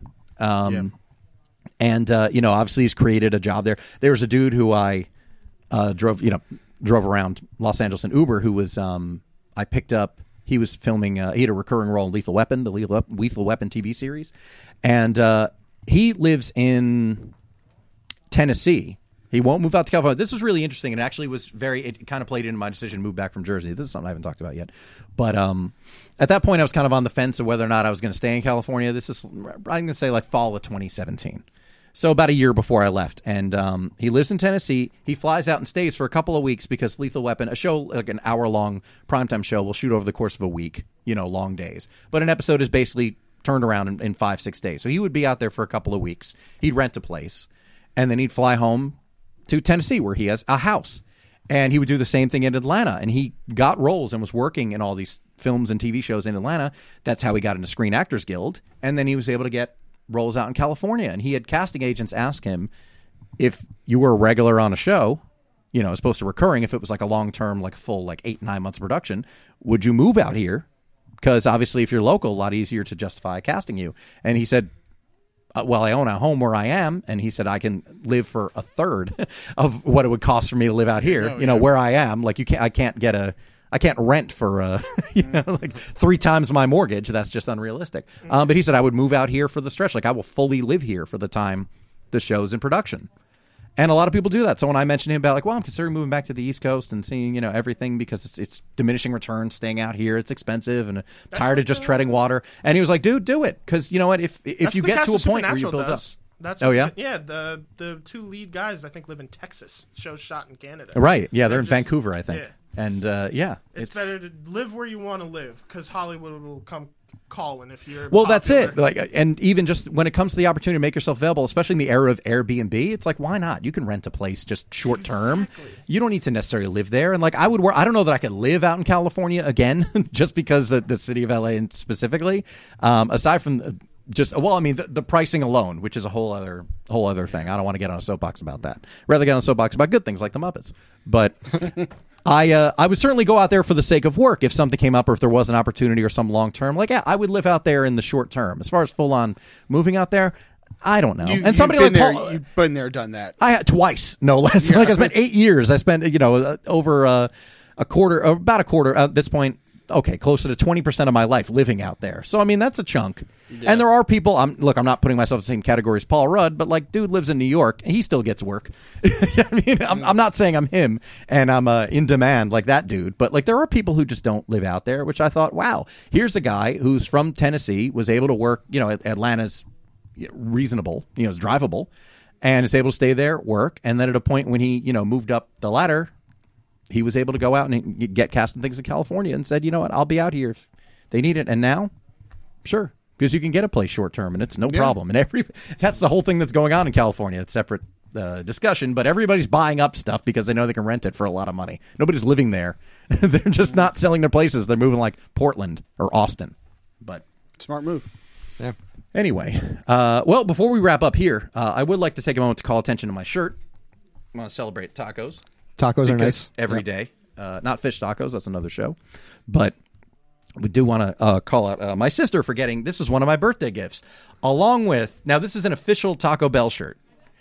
B: And, obviously he's created a job there. There was a dude who I drove around Los Angeles in Uber who was, I picked up, he was filming, he had a recurring role in Lethal Weapon, the Lethal Weapon TV series. And he lives in Tennessee. He won't move out to California. This was really interesting, and actually it kind of played into my decision to move back from Jersey. This is something I haven't talked about yet. But at that point, I was kind of on the fence of whether or not I was going to stay in California. This is, I'm going to say, like fall of 2017. So about a year before I left. And he lives in Tennessee. He flies out and stays for a couple of weeks because Lethal Weapon, a show, like an hour-long primetime show, will shoot over the course of a week, long days. But an episode is basically turned around in 5-6 days. So he would be out there for a couple of weeks. He'd rent a place, and then he'd fly home to Tennessee, where he has a house. And he would do the same thing in Atlanta. And he got roles and was working in all these films and TV shows in Atlanta. That's how he got into Screen Actors Guild. And then he was able to get roles out in California. And he had casting agents ask him, if you were a regular on a show, as opposed to recurring, if it was like a long-term, like a full, like 8-9 months production, would you move out here? Because obviously if you're local, a lot easier to justify casting you. And he said, well, I own a home where I am, and he said I can live for a third of what it would cost for me to live out here. Where I am, like I can't rent for like 3 times my mortgage. That's just unrealistic. But he said I would move out here for the stretch. Like I will fully live here for the time the show's in production. And a lot of people do that. So when I mentioned to him about, like, well, I'm considering moving back to the East Coast and seeing, everything because it's diminishing returns, staying out here, it's expensive, and tired of just treading water. And he was like, dude, do it. Because you know what? If you get to a point where you build up.
E: That's the 2 lead guys I think live in Texas. The show's shot in Canada.
B: Right. Yeah, they're in Vancouver, I think. Yeah. And
E: it's better to live where you want to live because Hollywood will come calling if you're
B: well
E: popular.
B: That's it. Like, and even just when it comes to the opportunity to make yourself available, especially in the era of Airbnb, it's like, why not? You can rent a place just short term. Exactly. You don't need to necessarily live there. And like I don't know that I could live out in California again just because the city of LA and specifically aside from the pricing alone, which is a whole other thing. I don't want to get on a soapbox about that. Rather get on a soapbox about good things like the Muppets. But I would certainly go out there for the sake of work if something came up or if there was an opportunity or some long term. Like, yeah, I would live out there in the short term. As far as full on moving out there, I don't know.
C: And somebody like Paul, you've been there, done that.
B: I had twice, no less. Yeah. Like I spent 8 years. I spent over a quarter, about a quarter at this point. Okay, closer to 20% of my life living out there. So, I mean, that's a chunk. Yeah. And there are people, I'm not putting myself in the same category as Paul Rudd, but, like, dude lives in New York, and he still gets work. I mean, I'm not saying I'm him, and I'm in demand like that dude, but, like, there are people who just don't live out there, which I thought, wow, here's a guy who's from Tennessee, was able to work, Atlanta's reasonable, is drivable, and is able to stay there, work, and then at a point when he, moved up the ladder, he was able to go out and get cast in things in California and said, you know what, I'll be out here if they need it. And now, sure, because you can get a place short term and it's no problem. And that's the whole thing that's going on in California. It's separate discussion, but everybody's buying up stuff because they know they can rent it for a lot of money. Nobody's living there. They're just not selling their places. They're moving like Portland or Austin. But
C: smart move.
D: Yeah.
B: Anyway, well, before we wrap up here, I would like to take a moment to call attention to my shirt. I want to celebrate tacos.
D: Tacos are nice.
B: Every day. Not fish tacos. That's another show. But we do want to call out my sister for getting, this is one of my birthday gifts, along with, now this is an official Taco Bell shirt.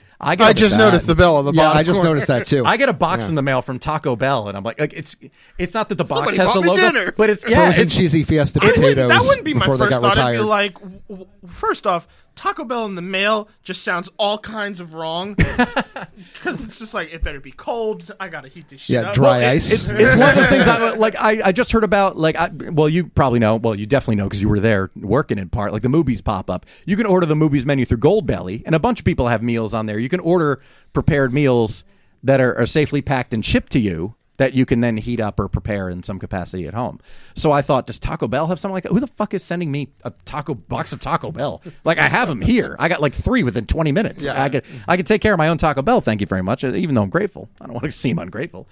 C: I just noticed the bell on the bottom.
D: Yeah, I just noticed that too.
B: I get a box in the mail from Taco Bell, and I'm like it's not that the box
C: Somebody
B: has the
C: bought me
B: logo,
C: dinner.
B: but it's
D: frozen cheesy Fiesta potatoes.
E: That wouldn't be my
D: before
E: first
D: they got
E: thought. I'd be
D: retired.
E: like, first off, Taco Bell in the mail just sounds all kinds of wrong because it's just like it better be cold. I gotta heat this shit up.
D: Dry ice.
B: It's one of those things. I just heard about. You probably know. Well, you definitely know because you were there working in part. Like the Movies pop up. You can order the Movies menu through Goldbelly, and a bunch of people have meals on there. You can order prepared meals that are safely packed and shipped to you that you can then heat up or prepare in some capacity at home. So I thought, does Taco Bell have something like that? Who the fuck is sending me a box of Taco Bell? Like, I have them here. I got like 3 within 20 minutes.
D: Yeah.
B: I could take care of my own Taco Bell. Thank you very much. Even though I'm grateful, I don't want to seem ungrateful.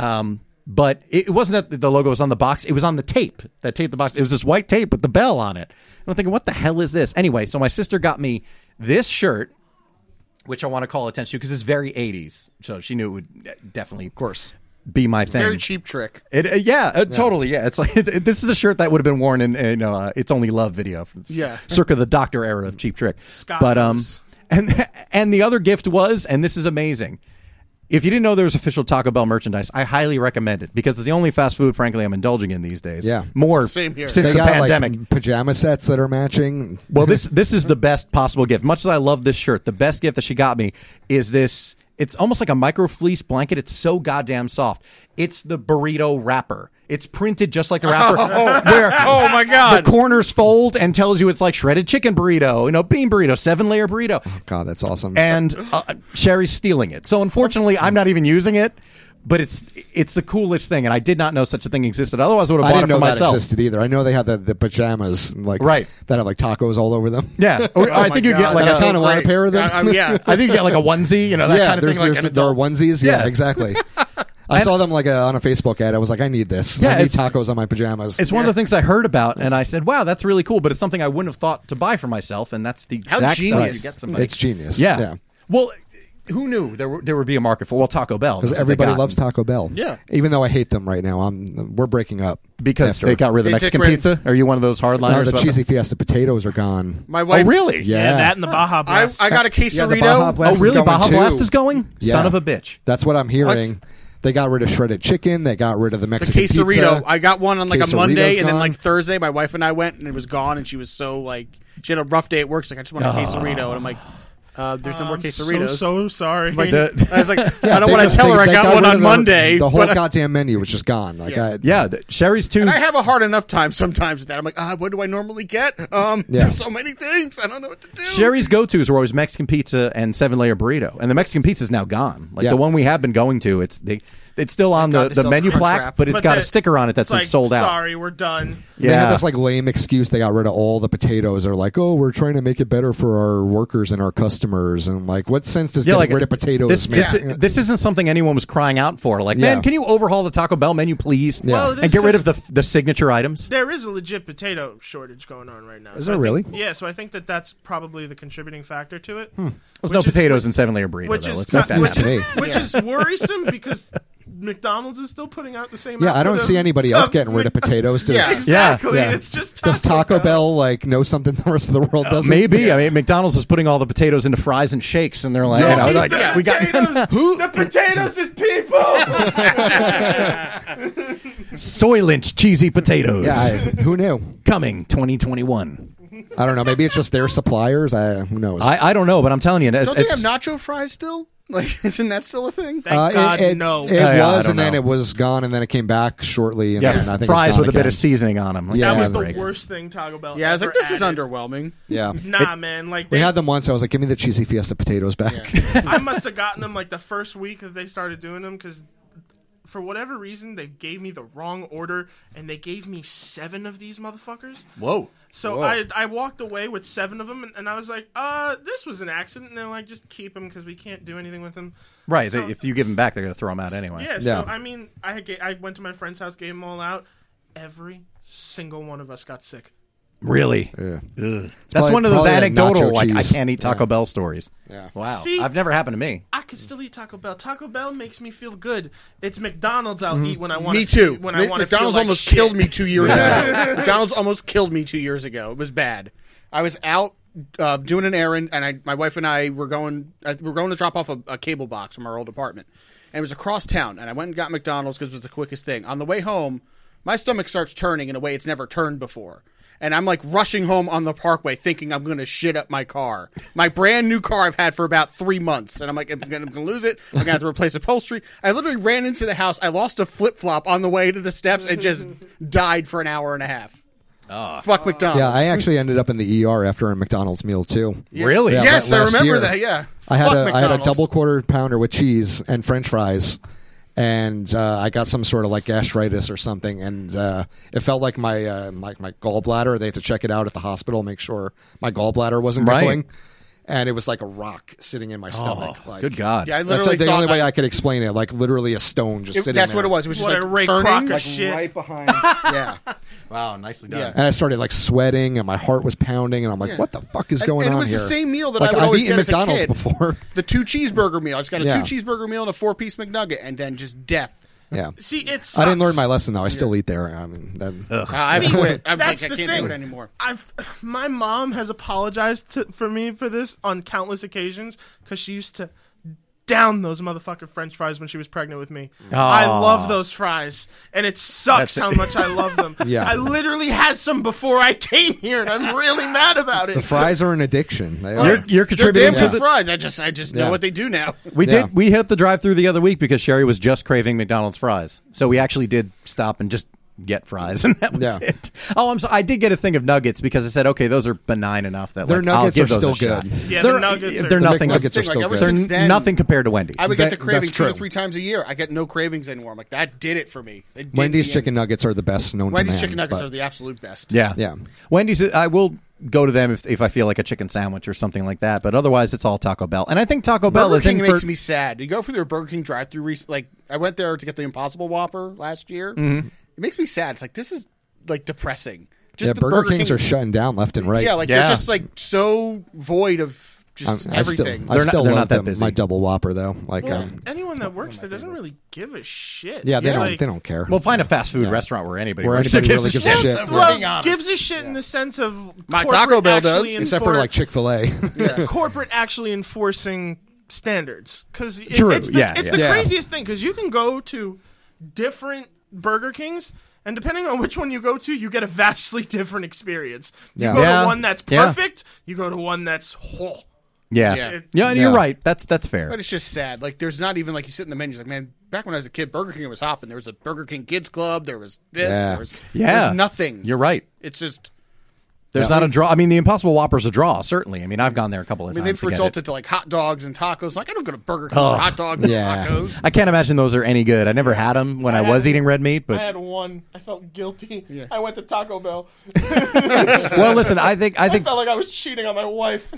B: But it wasn't that the logo was on the box. It was on the tape that taped the box. It was this white tape with the bell on it. And I'm thinking, what the hell is this? Anyway, so my sister got me this shirt, which I want to call attention to because it's very 80s. So she knew it would definitely, of course, be my thing.
C: Very Cheap Trick.
B: Totally. Yeah, it's like this is a shirt that would have been worn in It's Only Love video, from circa the Doctor era of Cheap Trick.
E: Scott
B: but
E: knows.
B: and the other gift was, and this is amazing. If you didn't know there was official Taco Bell merchandise, I highly recommend it because it's the only fast food, frankly, I'm indulging in these days.
D: Yeah.
B: More
C: Same here.
B: since
D: They
B: the
D: got
B: pandemic.
D: like pajama sets that are matching.
B: Well, this is the best possible gift. Much as I love this shirt, the best gift that she got me is this. It's almost like a micro fleece blanket. It's so goddamn soft. It's the burrito wrapper. It's printed just like the wrapper. Where
C: Oh my God.
B: the corners fold and tells you it's like shredded chicken burrito, bean burrito, 7-layer burrito.
D: God, that's awesome.
B: And Sherry's stealing it. So unfortunately, I'm not even using it. But it's the coolest thing, and I did not know such a thing existed. Otherwise, I would have
D: I
B: bought
D: didn't
B: it for
D: know that
B: myself.
D: existed either. I know they had the pajamas like
B: Right.
D: that have like tacos all over them.
B: Yeah, or I think you get like
D: I
B: a
D: kind of want a pair of them.
C: Yeah.
B: I think you get like a onesie, that
D: yeah,
B: kind of
D: there's,
B: thing. Like
D: there's
B: an
D: there are
B: adult.
D: onesies.
B: Yeah.
D: Yeah, exactly. I saw them like on a Facebook ad. I was like, I need this.
B: Yeah,
D: I need
B: it's-
D: tacos on my pajamas.
B: It's one of the things I heard about, and I said, "Wow, that's really cool." But it's something I wouldn't have thought to buy for myself, and that's the
C: How
B: exact stuff
C: genius.
B: you get somebody.
D: It's genius.
B: Yeah. Well, who knew there would be a market for Taco Bell
D: Because
B: that's what
D: everybody
B: they got.
D: loves Taco Bell.
C: Yeah.
D: Even though I hate them right now, we're breaking up
B: because
D: after.
B: they got rid of the
C: They
B: Mexican
C: took rid-
B: pizza. Are you one of those hardliners?
D: No, the
B: about
D: cheesy fiesta potatoes are gone.
C: My
B: Oh,
C: wife.
B: really?
E: Yeah, that and the Baja Blast.
C: I got a
D: Yeah, the
C: quesarito.
D: Baja Blast
B: Oh,
D: is
B: really?
D: going
B: Baja
D: too.
B: Blast is going?
D: Yeah.
B: Son of a bitch.
D: That's what I'm hearing. They got rid of shredded chicken. They got rid of the
C: The
D: Mexican
C: quesarito.
D: pizza.
C: I got one on like a
D: Quesarito's
C: Monday, and then
D: gone.
C: like Thursday, my wife and I went, and it was gone. And she was so like, she had a rough day at work. She's like, I just want a quesarito, and I'm like, there's no more
E: I'm
C: quesaritos.
E: So sorry.
C: Like, I was like, I don't
D: They
C: want to
D: just-
C: tell her I
D: they
C: got one
D: rid
C: on
D: of
C: Monday.
D: The whole
C: but
D: goddamn menu was just gone. Like,
C: Yeah.
B: Sherry's too.
C: and I have a hard enough time sometimes with that. I'm like, what do I normally get? There's so many things. I don't know what to do.
B: Sherry's go-tos were always Mexican pizza and 7-layer burrito, and the Mexican pizza is now gone. Like
D: Yeah.
B: the one we have been going to, it's still on
C: God, they
B: the
C: still
B: menu
C: have
B: plaque,
C: Crunchwrap.
B: but it's
E: But
B: got a
E: the-
B: sticker on it that's
E: It's like,
B: sold out.
E: Sorry, we're done.
D: They had
B: Yeah,
D: this like lame excuse. They got rid of all the potatoes. They're like, oh, we're trying to make it better for our workers and our customers. And I'm like, what sense does getting rid of potatoes
B: This,
D: make?
B: this isn't something anyone was crying out for. Like,
D: Yeah.
B: man, can you overhaul the Taco Bell menu, please?
D: Yeah. Well,
E: it
B: and
E: is
B: get rid
E: 'cause-
B: of the signature items.
E: There is a legit potato shortage going on right now.
D: Is
E: So
D: there
E: I
D: really?
E: think- Yeah, so I think that's probably the contributing factor to it.
B: There's
E: Which
B: no
E: is-
B: potatoes in 7-layer burrito.
E: Which
B: though.
E: is
B: Let's make that
E: which
B: happen.
D: Hey.
E: is, which is worrisome because McDonald's is still putting out the same.
D: Yeah, I don't
E: output
D: see
E: of
D: anybody else getting rid of potatoes. Does,
C: Yeah.
E: Exactly.
B: Yeah.
E: It's just
D: does Taco Bell like know something the rest of the world doesn't?
B: Maybe. I mean, McDonald's is putting all the potatoes into fries and shakes, and they're like,
E: Don't eat
B: like,
E: the
B: we got
E: potatoes. The potatoes is people.
B: soy lynch cheesy potatoes.
D: Who knew?
B: Coming 2021.
D: I don't know. Maybe it's just their suppliers. Who knows?
B: I don't know, but I'm telling you,
C: Don't they
B: it's,
C: have nacho fries still? Like, isn't that still a thing?
E: Thank God, no.
D: It
B: Yeah, I
D: was,
B: don't
D: and then
B: know.
D: it was gone, and then it came back shortly. And
B: yeah,
D: then I think
B: fries
D: it's gone
B: with a bit
D: again.
B: of seasoning on them. Like,
D: Yeah,
E: That was the
B: break it.
E: worst thing Taco Bell.
C: Yeah, I was like,
E: ever
C: this is
E: added.
C: underwhelming.
D: Yeah,
E: Nah, man. Like
D: we
E: they,
D: had them once. I was like, give me the cheesy fiesta potatoes back.
E: I must have gotten them like the first week that they started doing them because for whatever reason they gave me the wrong order and they gave me 7 of these motherfuckers.
B: Whoa.
E: So I walked away with 7 of them and I was like, this was an accident. And they're like, just keep them because we can't do anything with them.
B: Right.
E: So-
B: if you give them back, they're going to throw them out anyway.
E: Yeah.
D: Yeah.
E: So I mean, I went to my friend's house, gave them all out. Every single one of us got sick.
B: Really?
D: Yeah.
B: Ugh. That's
D: probably-
B: one of those
D: probably that
B: anecdotal,
D: nacho
B: like, I
D: cheese.
B: can't eat Taco Bell stories.
D: Yeah.
B: Wow.
E: See?
B: I've never happened to me.
E: I could still eat Taco Bell. Taco Bell makes me feel good. It's McDonald's I'll eat when I want.
C: Me too.
E: When I want to
C: McDonald's
E: feel like
C: almost
E: shit.
C: killed me 2 years ago. McDonald's almost killed me 2 years ago. It was bad. I was out doing an errand, and my wife and I were going to drop off a cable box from our old apartment, and it was across town. And I went and got McDonald's because it was the quickest thing. On the way home, my stomach starts turning in a way it's never turned before. And I'm like rushing home on the parkway thinking I'm going to shit up my car. My brand new car I've had for about 3 months. And I'm like, I'm going to lose it. I'm going to have to replace upholstery. I literally ran into the house. I lost a flip-flop on the way to the steps and just died for an hour and a half. Fuck McDonald's.
D: Yeah, I actually ended up in the ER after a McDonald's meal too.
B: Really?
D: Yeah,
C: Yes, I
D: last
C: remember
D: year.
C: that, yeah.
D: I had
C: Fuck
D: a
C: McDonald's.
D: double quarter pounder with cheese and French fries, and I got some sort of like gastritis or something, and it felt like my my gallbladder. They had to check it out at the hospital, make sure my gallbladder wasn't
B: Right.
D: going. And it was like a rock sitting in my stomach. Like,
B: Good God.
C: Yeah, I
D: That's
C: literally
D: like the
C: thought
D: only way I could explain it. Like literally a stone just sitting
C: that's
D: there.
C: what it was. It was just
E: What,
C: like
E: a Ray
C: turning,
E: Kroc
C: like
E: shit.
C: right behind. Yeah.
B: Wow, nicely done.
C: Yeah.
D: And I started like sweating, and my heart was pounding, and I'm like,
C: Yeah.
D: "What the fuck is
C: And-
D: going
C: and
D: on
C: it was
D: here?"
C: the same meal that
D: like,
C: I would
D: I've
C: always
D: eaten
C: get as a
D: McDonald's
C: kid.
D: before.
C: The 2 cheeseburger meal. I just got a
D: Yeah.
C: 2 cheeseburger meal and a 4-piece McNugget, and then just death.
D: Yeah,
E: See, it's
D: I didn't learn my lesson though. I still eat there. I mean,
C: I
E: See,
C: quit. I'm like,
E: that's
C: I
E: the
C: can't
E: thing.
C: do it anymore.
E: My mom has apologized for me for this on countless occasions because she used to down those motherfucking French fries when she was pregnant with me. I love those fries, and it sucks how much I love them.
D: Yeah.
E: I literally had some before I came here, and I'm really mad about it.
D: the fries are an addiction. They are.
B: You're
C: They're
B: contributing
C: damn
B: to
C: good
B: the.
C: fries. I just know
D: Yeah.
C: what they do now.
B: We
D: Yeah.
B: did. We hit up the drive-through the other week because Sherry was just craving McDonald's fries, so we actually did stop and just get fries, and that was
D: Yeah.
B: it. Oh, I'm sorry. I did get a thing of nuggets because I said, okay, those are benign enough that
D: Their
B: like, I'll
D: nuggets
B: give
D: are
B: those
D: still
B: a shot.
D: good.
E: Yeah,
B: they're
E: the nuggets are-
B: they're
D: The
B: nothing.
D: McNuggets
C: That's the
D: are
C: thing,
D: still
C: like, ever
D: good.
B: They're
C: since then,
B: nothing compared to Wendy's.
C: I would get the
D: That's
C: cravings 2 to
D: true.
C: 3 times a year. I get no cravings anymore. I'm like, that did it for me. It did
D: Wendy's
C: me
D: chicken nuggets are the best known
C: Wendy's
D: to man.
C: chicken nuggets
D: but-
C: are the absolute best.
B: Yeah,
D: Yeah.
B: Wendy's. I will go to them if I feel like a chicken sandwich or something like that. But otherwise, it's all Taco Bell. And I think Taco Bell
C: Burger
B: is
C: King
B: in
C: makes
B: for.
C: me sad. You go through their Burger King drive-through. Like I went there to get the Impossible Whopper last year.
B: Mm-hmm.
C: It makes me sad. It's like this is like depressing. Just
D: Yeah,
C: the
D: Burger Kings
C: King,
D: are shutting down left and right.
C: Yeah, like
B: Yeah.
C: they're just like so void of just
D: I still,
C: everything.
D: I still
B: they're
D: love
B: not that
D: them.
B: busy.
D: My double Whopper though. Like,
E: Well, anyone that works there doesn't really give a shit.
D: yeah, they
E: Like,
D: don't care.
B: Well, find a fast food restaurant where anybody
D: Where
B: works
D: anybody
B: that
D: really gives a
B: shit.
D: shit.
B: If we're
E: Well,
B: being honest.
E: gives a shit in the sense of
C: My
E: corporate
C: Taco Bell does.
E: actually
D: Except for like Chick-fil-A.
E: corporate actually enforcing standards because
B: True,
E: it's the,
B: yeah,
E: it's
B: yeah.
E: the
D: Yeah.
E: craziest thing because you can go to different Burger Kings and depending on which one you go to, you get a vastly different experience. You
D: Yeah.
E: go
B: Yeah,
E: to one that's
B: yeah.
E: perfect, you go to one that's whole.
B: Yeah,
C: Yeah.
B: yeah, and you're
D: Yeah.
B: right. That's fair.
C: But it's just sad. Like there's not even like you sit in the menu. Like man, back when I was a kid, Burger King was hopping. There was a Burger King Kids Club. There was this.
D: Yeah.
C: There was
B: Yeah,
C: nothing.
B: You're right.
C: It's just.
B: There's not a draw. I mean, the Impossible Whopper's a draw, certainly. I mean, I've gone there a couple of
C: I mean,
B: times.
C: they've
B: to get
C: resulted
B: it.
C: to like hot dogs and tacos. Like I don't go to Burger King for hot dogs and
D: Yeah.
C: tacos.
B: I can't imagine those are any good. I never had them when I was
E: had-
B: eating red meat,
E: I
B: but
E: had one. I felt guilty. I went to Taco Bell.
B: well, listen, I think
E: I felt like I was cheating on my wife.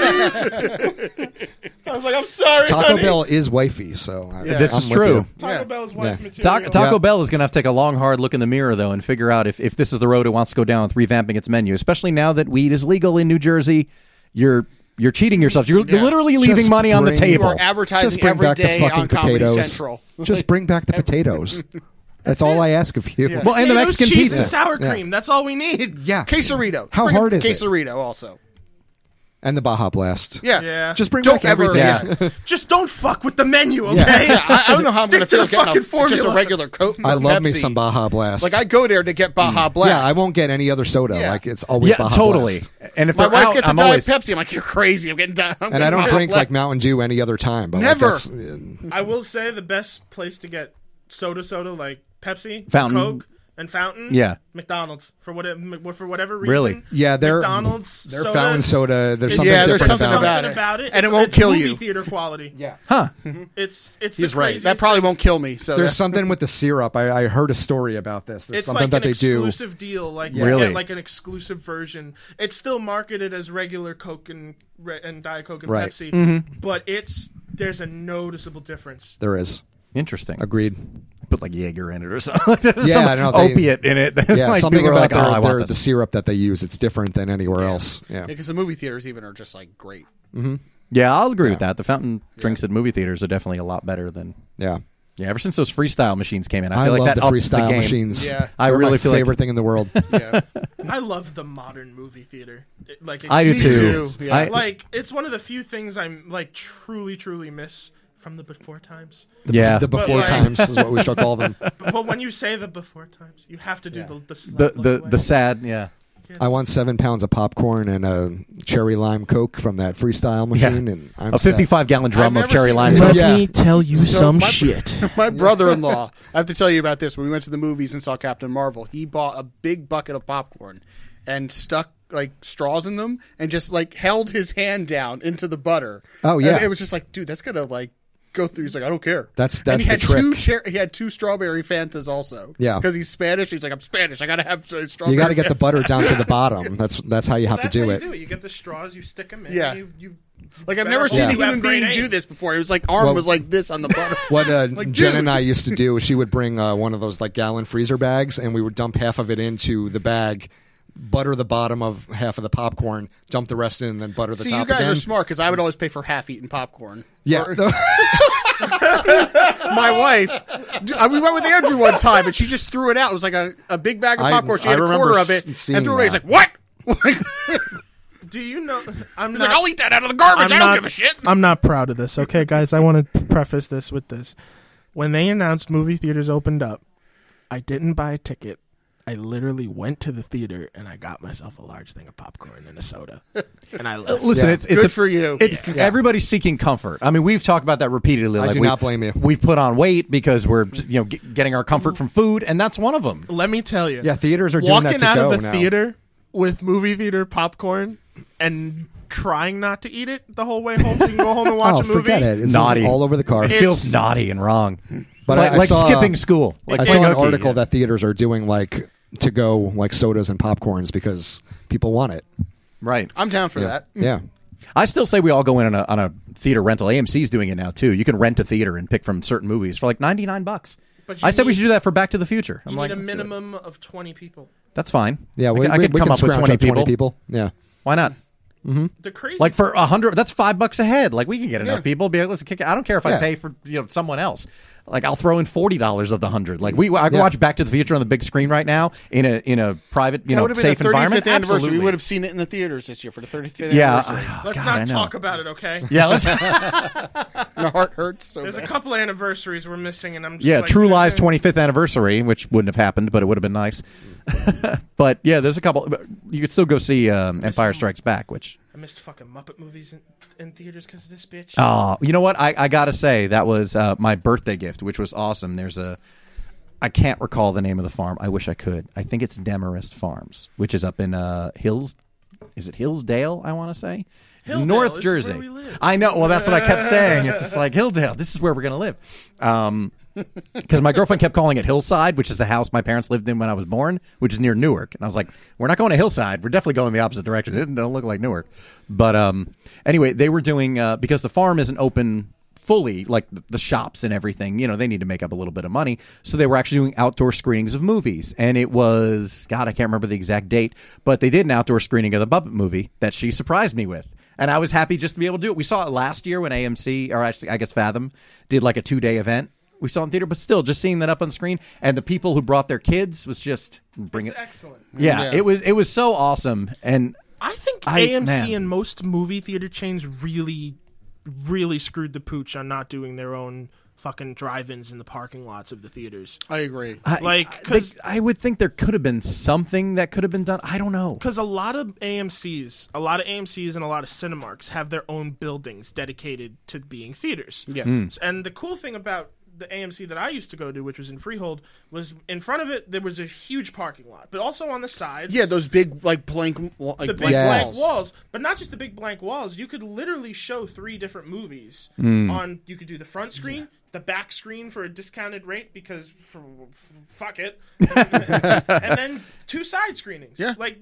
E: I was like, I'm sorry,
D: Taco
E: honey.
D: Bell is wifey, so
B: This
D: I'm
B: is
D: with
B: true.
D: you.
E: Taco
C: Yeah.
E: Bell's wife
D: Yeah.
E: material.
B: Taco
D: Yeah.
B: Bell is going to have to take a long, hard look in the mirror, though, and figure out if this is the road it wants to go down with revamping its menu, especially now that weed is legal in New Jersey. You're cheating yourself. You're literally leaving
D: Just
B: money on the
D: bring-
C: You
B: table.
C: are advertising
D: Just bring
C: every
D: back the
C: day
D: fucking
C: on Comedy
D: potatoes.
C: Central.
D: Just bring back the potatoes. That's all I ask of you.
C: Yeah.
B: Well, and the
E: Potatoes,
B: Mexican
E: cheese,
B: pizza.
E: and sour
D: Yeah.
E: cream. That's all we need.
D: Yeah.
C: Quesarito.
D: How
C: Bring
D: hard
C: up
D: is it?
C: Quesarito also.
D: And the Baja Blast.
C: Yeah.
E: Yeah.
D: Just bring
C: Don't
D: back
C: ever.
D: everything.
C: Yeah.
E: Just don't fuck with the menu, okay?
C: Yeah, I don't know how I'm
E: Stick
C: going
E: to
C: to
E: the
C: feel getting
E: fucking
C: just a
E: formula.
C: regular Coke.
D: I love me
C: Pepsi.
D: some Baja Blast.
C: Like I go there to get Baja Blast.
D: Yeah, I won't get any other soda.
C: Yeah.
D: Like it's always
B: Yeah,
D: Baja
B: totally.
D: Blast.
B: And if
C: My
B: they're
C: wife
B: out,
C: gets a
B: I'm
C: Diet
B: always
C: Pepsi. I'm like, you're crazy. I'm getting
D: And I don't drink like Mountain Dew any other time. But
C: Never.
D: Like
E: I will say the best place to get soda like Pepsi,
B: Fountain.
E: Coke, and Fountain.
B: Yeah.
E: McDonald's for whatever reason.
B: Really?
D: yeah, their
E: McDonald's
D: their fountain soda. There's
E: is-
D: something
C: Yeah, there's
D: different
C: something
D: about it.
C: about it.
E: it.
C: And it
E: It's-
C: won't
E: it's
C: kill
E: movie
C: you.
E: theater quality.
D: Yeah.
B: huh?
E: It's
D: He's
E: the
D: right.
E: craziest
C: That probably
E: thing.
C: won't kill me. So
D: There's
C: that's-
D: something with the syrup. I heard a story about this. There's
E: It's
D: something
E: like
D: that
E: an
D: they do.
E: exclusive deal, like you
B: Really?
E: get like an exclusive version. It's still marketed as regular Coke and Diet Coke and
D: Right.
E: Pepsi, but there's a noticeable difference.
D: There is.
B: Interesting.
D: Agreed.
B: Put like Jaeger in it or something. There's
D: Yeah,
B: some
D: I know, they-
B: opiate in it. That's
D: Yeah,
B: like
D: something
B: people are
D: about
B: like, oh, I want
D: the
B: this.
D: syrup that they use. It's different than anywhere else. Yeah.
C: because the movie theaters even are just like great.
B: Yeah, I'll agree with that. The fountain drinks at movie theaters are definitely a lot better than.
D: Yeah.
B: Yeah, ever since those freestyle machines came in, I
D: I
B: feel like
D: love
B: that
D: the
B: upped
D: freestyle
B: game.
D: machines.
C: Yeah.
B: I
D: They're
B: really
D: my
B: feel like-
D: favorite thing in the world.
C: Yeah.
E: I love the modern movie theater.
B: I do
C: Me
B: too.
C: too, yeah.
B: I-
E: Like it's one of the few things I'm like truly miss from the before times.
B: yeah,
D: The before
E: like-
D: times is what we shall call them.
E: But when you say the before times, you have to do the
B: the
E: slight look away.
B: the sad. Yeah,
D: I want 7 pounds of popcorn and a cherry lime Coke from that freestyle machine, and I'm
B: a 55-gallon drum
C: I've
B: of
C: never
B: cherry
C: seen
B: lime.
C: it.
B: Coke.
D: Yeah.
E: tell you
C: So my-
E: shit.
C: My brother-in-law, I have to tell you about this. When we went to the movies and saw Captain Marvel, he bought a big bucket of popcorn and stuck like straws in them and just like held his hand down into the butter.
D: Oh, yeah.
C: And it was just like, dude, that's gonna like go through. He's like, I don't care.
D: That's
C: and he
D: the
C: had
D: trick.
C: he had 2 strawberry Fantas also.
D: Yeah.
C: because he's Spanish. He's like, I'm Spanish. I gotta have strawberry.
D: You got to get the
C: Fanta.
D: butter down to the bottom. That's how you have
E: That's
D: to do
E: how
D: it.
E: you do it. You get the straws, you stick them in.
C: Yeah.
E: You
C: Like I've
E: better
C: never
E: hope
C: seen a
E: you have
C: human
E: grade
C: being
E: A.
C: do this before. It was like arm
D: Well-
C: was like this on the butter.
D: What
C: Like,
D: Jen
C: dude.
D: and I used to do is she would bring one of those like gallon freezer bags, and we would dump half of it into the bag, butter the bottom of half of the popcorn, dump the rest in, and then butter the
C: See,
D: top
C: you guys
D: again.
C: are smart because I would always pay for half-eaten popcorn.
D: Yeah,
C: Or- my wife, we went with Andrew one time, and she just threw it out. It was like a big bag of popcorn. She
D: I
C: had a
D: remember
C: quarter of it
D: seeing
C: and threw it away. He's
D: that.
C: like, what?
E: Do you know? I'm
C: He's
E: not,
C: like, I'll eat that out of the garbage. I don't give a shit.
E: I'm not proud of this. Okay, guys, I want to preface this with this. When they announced movie theaters opened up, I didn't buy a ticket. I literally went to the theater and I got myself a large thing of popcorn and a soda, and I left.
B: Listen,
D: Yeah.
B: it's
C: Good for you.
B: It's everybody's seeking comfort. I mean, we've talked about that repeatedly.
D: I
B: like
D: do not blame you.
B: We've put on weight because we're getting our comfort from food, and that's one of them.
E: Let me tell you.
D: Yeah, theaters are doing
E: walking
D: that to
E: out
D: go
E: of a
D: now.
E: theater with movie theater popcorn and trying not to eat it the whole way home so you can go home and watch
D: Oh,
E: a movie.
D: forget it. It's
B: Naughty.
D: all over the car.
B: It feels naughty and wrong.
D: But
B: It's
D: I
B: like
D: saw-
B: skipping school. Like
D: I saw an
B: Snooki.
D: article that theaters are doing like to go like sodas and popcorns because people want it.
B: Right.
C: I'm down for that.
D: Yeah.
B: I still say we all go in on a theater rental. AMC's doing it now too. You can rent a theater and pick from certain movies for like $99.
E: But you
B: I said we
E: need-
B: should do that for Back to the Future. I'm
E: You
B: like,
E: need a
B: let's do it.
E: minimum of 20 people.
B: That's fine.
D: Yeah,
B: I could
D: we
B: come
D: can
B: up with
D: scrounge
B: 20
D: up
B: people.
D: Yeah.
B: Why not?
E: The crazy
B: Like for $100, that's $5 a head. Like we can get enough people. Be like, listen, kick it. I don't care if I
D: Yeah.
B: pay for someone else. Like I'll throw in $40 of the 100. Like I can watch Back to the Future on the big screen right now in a private
C: That would have been
B: safe
C: the 35th
B: environment.
C: anniversary.
B: Absolutely.
C: We would have seen it in the theaters this year for the 35th
B: Yeah.
C: anniversary.
E: Let's
B: God, I
E: not
B: know.
E: talk about it, okay?
B: Yeah. Let's.
C: My heart hurts so
E: There's a
C: bad.
E: couple of anniversaries we're missing, and I'm just
B: Yeah,
E: like,
B: True Lies 25th anniversary, which wouldn't have happened, but it would have been nice. But yeah, there's a couple. You could still go see Empire Strikes Back, which.
E: I missed fucking Muppet movies in theaters because of this bitch.
B: Oh, you know what? I gotta say that was my birthday gift, which was awesome. I can't recall the name of the farm. I wish I could. I think it's Demarest Farms, which is up in Hills. Is it Hillsdale? I want to say. It's
E: Hilldale
B: North
E: is
B: Jersey.
E: where we live.
B: I know. Well, that's what I kept saying. It's just like Hilldale. This is where we're gonna live. Because my girlfriend kept calling it Hillside, which is the house my parents lived in when I was born, which is near Newark. And I was like, we're not going to Hillside. We're definitely going the opposite direction. It don't look like Newark. But anyway, they were doing, because the farm isn't open fully, like the shops and everything, they need to make up a little bit of money. So they were actually doing outdoor screenings of movies. And it was, God, I can't remember the exact date, but they did an outdoor screening of the Muppet movie that she surprised me with. And I was happy just to be able to do it. We saw it last year when AMC, or actually, I guess Fathom, did like a 2-day event. We saw it in theater, but still, just seeing that up on screen, and the people who brought their kids was just bring
E: It's
B: it.
E: excellent.
B: Yeah, it was so awesome, and
E: I think
B: I-
E: AMC
B: man.
E: and most movie theater chains really, really screwed the pooch on not doing their own fucking drive-ins in the parking lots of the theaters.
C: I agree.
B: I would think there could have been something that could have been done. I don't know.
E: Because a lot of AMCs and a lot of Cinemarks have their own buildings dedicated to being theaters.
C: Yeah.
E: And the cool thing about the AMC that I used to go to, which was in Freehold, was in front of it there was a huge parking lot, but also on the sides.
C: Yeah, those big blank
E: the big
C: blank
E: blank
C: walls.
E: walls, but not just the big blank walls. You could literally show 3 different movies on. You could do the front screen, the back screen for a discounted rate because fuck it, and then 2 side screenings.
C: Yeah.
E: like.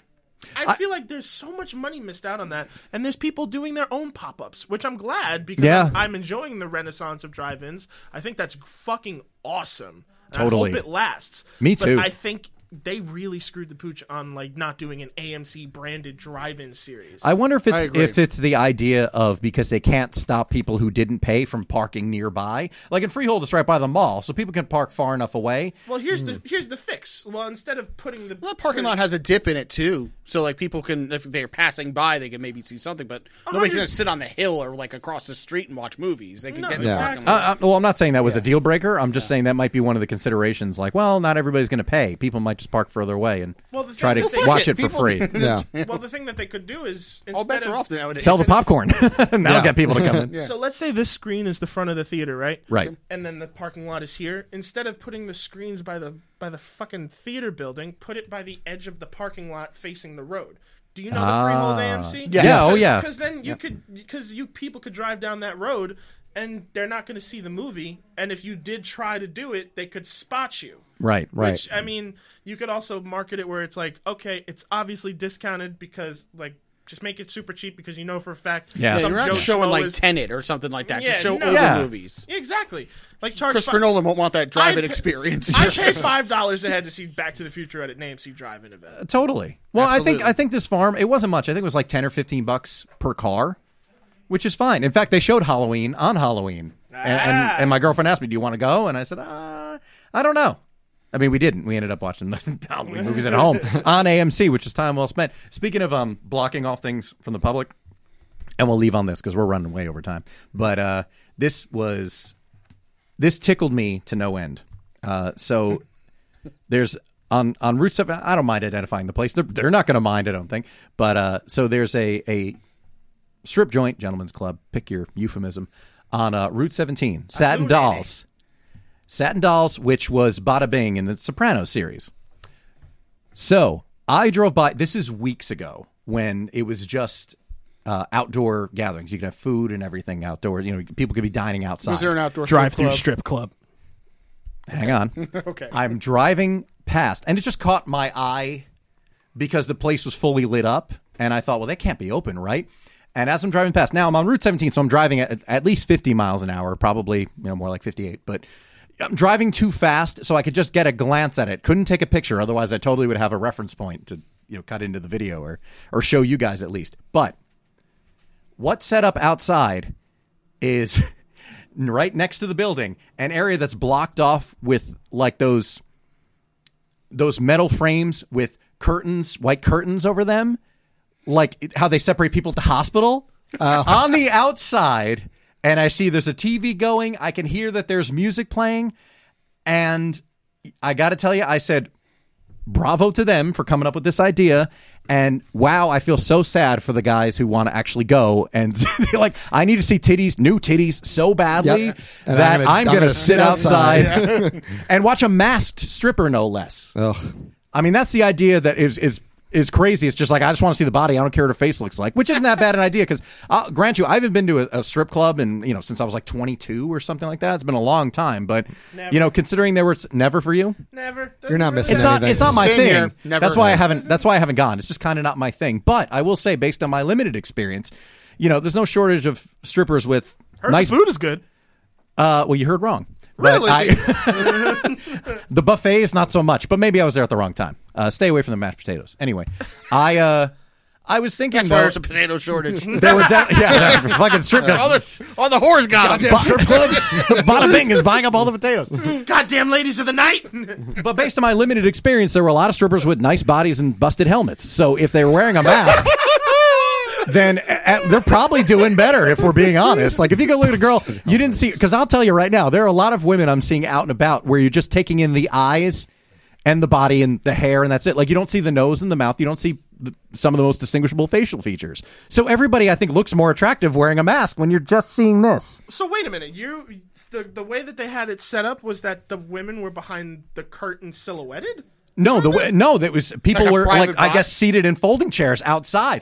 E: I feel like there's so much money missed out on that, and there's people doing their own pop-ups, which I'm glad because
B: Yeah.
E: I'm enjoying the renaissance of drive-ins. I think that's fucking awesome. And
B: Totally.
E: I hope it lasts.
B: Me too.
E: But I think they really screwed the pooch on like not doing an AMC branded drive-in series.
B: I wonder if
C: I agree.
B: it's the idea of because they can't stop people who didn't pay from parking nearby. Like in Freehold, it's right by the mall, so people can park far enough away.
E: Well, here's the fix. Well, instead of putting the
C: Well, the parking lot has a dip in it too, so like people can, if they're passing by, they can maybe see something. But nobody can just sit on the hill or like across the street and watch movies. They can
E: No,
C: get in the
E: exactly.
C: parking lot.
B: Well, I'm not saying that was a deal breaker. I'm just saying that might be one of the considerations. Like, well, not everybody's going to pay. People might just park further away and
E: Well, the thing
B: try to
E: that they-
B: watch it for
C: People-
B: free.
D: Yeah.
E: well, the thing that they could do is
C: All
E: instead
C: bets
E: of,
C: are off nowadays.
B: Sell the popcorn. That'll
D: Yeah.
B: get people to come in.
E: So let's say this screen is the front of the theater, right?
B: Right.
E: And then the parking lot is here. Instead of putting the screens by the fucking theater building, put it by the edge of the parking lot facing the road. Do you know the Freehold AMC?
C: Yes.
B: Yeah, oh, yeah.
E: Because then you people could drive down that road and they're not going to see the movie. And if you did try to do it, they could spot you.
B: Right.
E: Which, I mean, you could also market it where it's like, okay, it's obviously discounted because, like, just make it super cheap because you know for a fact.
B: Yeah.
C: You're not
E: Joe
C: showing
E: Schmo
C: like
E: is-
C: Tenet or something like that.
E: Yeah,
C: Just show
E: no.
C: older
B: Yeah.
C: movies.
E: Yeah, exactly. Like charge
C: Christopher Nolan won't want that drive-in
E: I'd pay-
C: experience.
E: I paid $5 ahead to see Back to the Future at an AMC drive-in event.
B: Totally. Well,
C: Absolutely.
B: I think this farm, it wasn't much. I think it was like $10 or $15 per car, which is fine. In fact, they showed Halloween on Halloween. And my girlfriend asked me, do you want to go? And I said, I don't know. I mean, we didn't. We ended up watching Halloween movies at home on AMC, which is time well spent. Speaking of blocking off things from the public, and we'll leave on this because we're running way over time. But this tickled me to no end. So there's on Route 7. I don't mind identifying the place. They're not going to mind, I don't think. But so there's a strip joint, gentlemen's club. Pick your euphemism on Route 17. Satin Dolls. Satin Dolls, which was Bada Bing in the Sopranos series. So I drove by. This is weeks ago when it was just outdoor gatherings. You could have food and everything outdoors. You know, people could be dining outside.
C: Was there an outdoor
E: Drive-through
C: strip club?
E: strip club.
B: Hang on.
C: Okay.
B: I'm driving past, and it just caught my eye because the place was fully lit up, and I thought, well, they can't be open, right? And as I'm driving past, now I'm on Route 17, so I'm driving at least 50 miles an hour, probably more like 58, but I'm driving too fast, so I could just get a glance at it. Couldn't take a picture, otherwise I totally would have a reference point to cut into the video or show you guys at least. But what's set up outside is right next to the building, an area that's blocked off with like those metal frames with curtains, white curtains over them, like how they separate people at the hospital. On the outside, and I see there's a TV going. I can hear that there's music playing, and I got to tell you, I said, bravo to them for coming up with this idea. And wow, I feel so sad for the guys who want to actually go and they're like, I need to see new titties so badly
D: Yep. And
B: that I'm going to
D: gonna
B: sit outside and watch a masked stripper, no less.
D: Ugh.
B: I mean, that's the idea that is crazy. It's just like, I just want to see the body. I don't care what her face looks like, which isn't that bad an idea. Because I'll grant you, I haven't been to a strip club since I was like 22 or something like that. It's been a long time, but
E: Never.
B: Considering there was never for you.
E: Never.
D: You're not missing
B: It's not.
D: anything.
B: It's not my
C: Same
B: thing.
C: here. Never
B: That's why I
C: have.
B: haven't gone. It's just kind of not my thing. But I will say, based on my limited experience, there's no shortage of strippers with
E: Heard
B: nice
E: the food is good.
B: Well, you heard wrong. But
C: Really?
B: the buffets, not so much. But maybe I was there at the wrong time. Stay away from the mashed potatoes. Anyway, I was thinking
C: That's why
B: though,
C: there's a potato shortage.
B: they were down. Yeah, fucking strip clubs.
C: all the whores got them.
B: Strip clubs. Bada Bing is buying up all the potatoes.
E: Goddamn ladies of the night.
B: But based on my limited experience, there were a lot of strippers with nice bodies and busted helmets. So if they were wearing a mask, then they're probably doing better, if we're being honest. Like, if you go look at a girl, you didn't see, because I'll tell you right now, there are a lot of women I'm seeing out and about where you're just taking in the eyes and the body and the hair, and that's it. Like, you don't see the nose and the mouth. You don't see some of the most distinguishable facial features. So everybody, I think, looks more attractive wearing a mask when you're just seeing this.
E: So wait a minute. The way that they had it set up was that the women were behind the curtain silhouetted?
B: No, that was people
C: Like a
B: were like,
C: private
B: I
C: box?
B: guess, seated in folding chairs outside.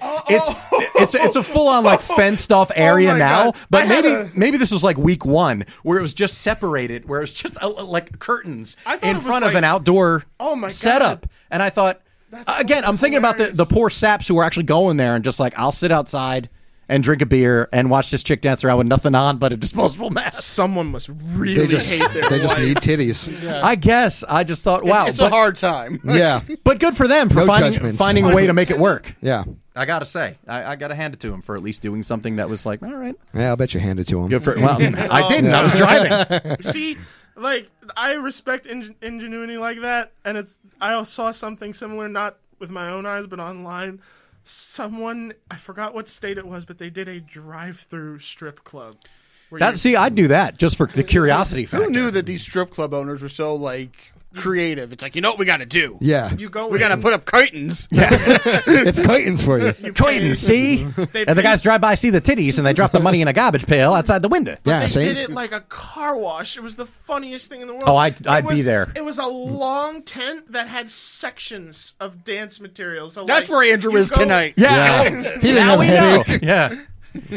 B: It's a full on like fenced off area
E: my
B: now.
E: God.
B: But
E: I had
B: maybe this was like week one where it was just separated, where it was just like curtains
E: I thought
B: in
E: it was
B: front of
E: like-
B: an outdoor
E: Oh my God.
B: setup. And I thought, again, I'm thinking about
E: hilarious.
B: the poor saps who are actually going there and just like, I'll sit outside and drink a beer and watch this chick dance around with nothing on but a disposable mask.
E: Someone must really
D: They just
E: hate their
D: they just
E: wife.
D: need titties.
B: I guess I just thought, wow,
C: It's a hard time.
D: Yeah,
B: but good for them for
D: No judgments.
B: finding a way to make it work.
D: yeah,
B: I gotta say, I gotta hand it to him for at least doing something that was like, all right,
D: yeah. I'll bet you hand it to him.
B: good for. Well, I didn't. I was driving.
E: See, like, I respect ingenuity like that, and I saw something similar, not with my own eyes, but online. Someone, I forgot what state it was, but they did a drive-through strip club. where you-
B: I'd do that just for the curiosity factor.
C: Who knew that these strip club owners were so like creative? It's like, you know what we got to do?
D: Yeah,
E: you go
C: We got to
E: in,
C: put up curtains.
D: it's curtains for you.
B: Clayton, see,
E: They
B: and the guys drive by, see the titties, and they drop the money in a garbage pail outside the window.
D: Yeah,
E: They
D: see?
E: did it like a car wash. It was the funniest thing in the world.
B: Oh, I'd
E: It
B: be
E: was-
B: there.
E: It was a long tent that had sections of dance materials. So
C: That's
E: like,
C: where Andrew
E: you
C: is
E: go-
C: tonight.
B: Yeah,
D: He didn't
B: now
D: have
B: we
D: a
B: know.
D: headache.
B: Yeah.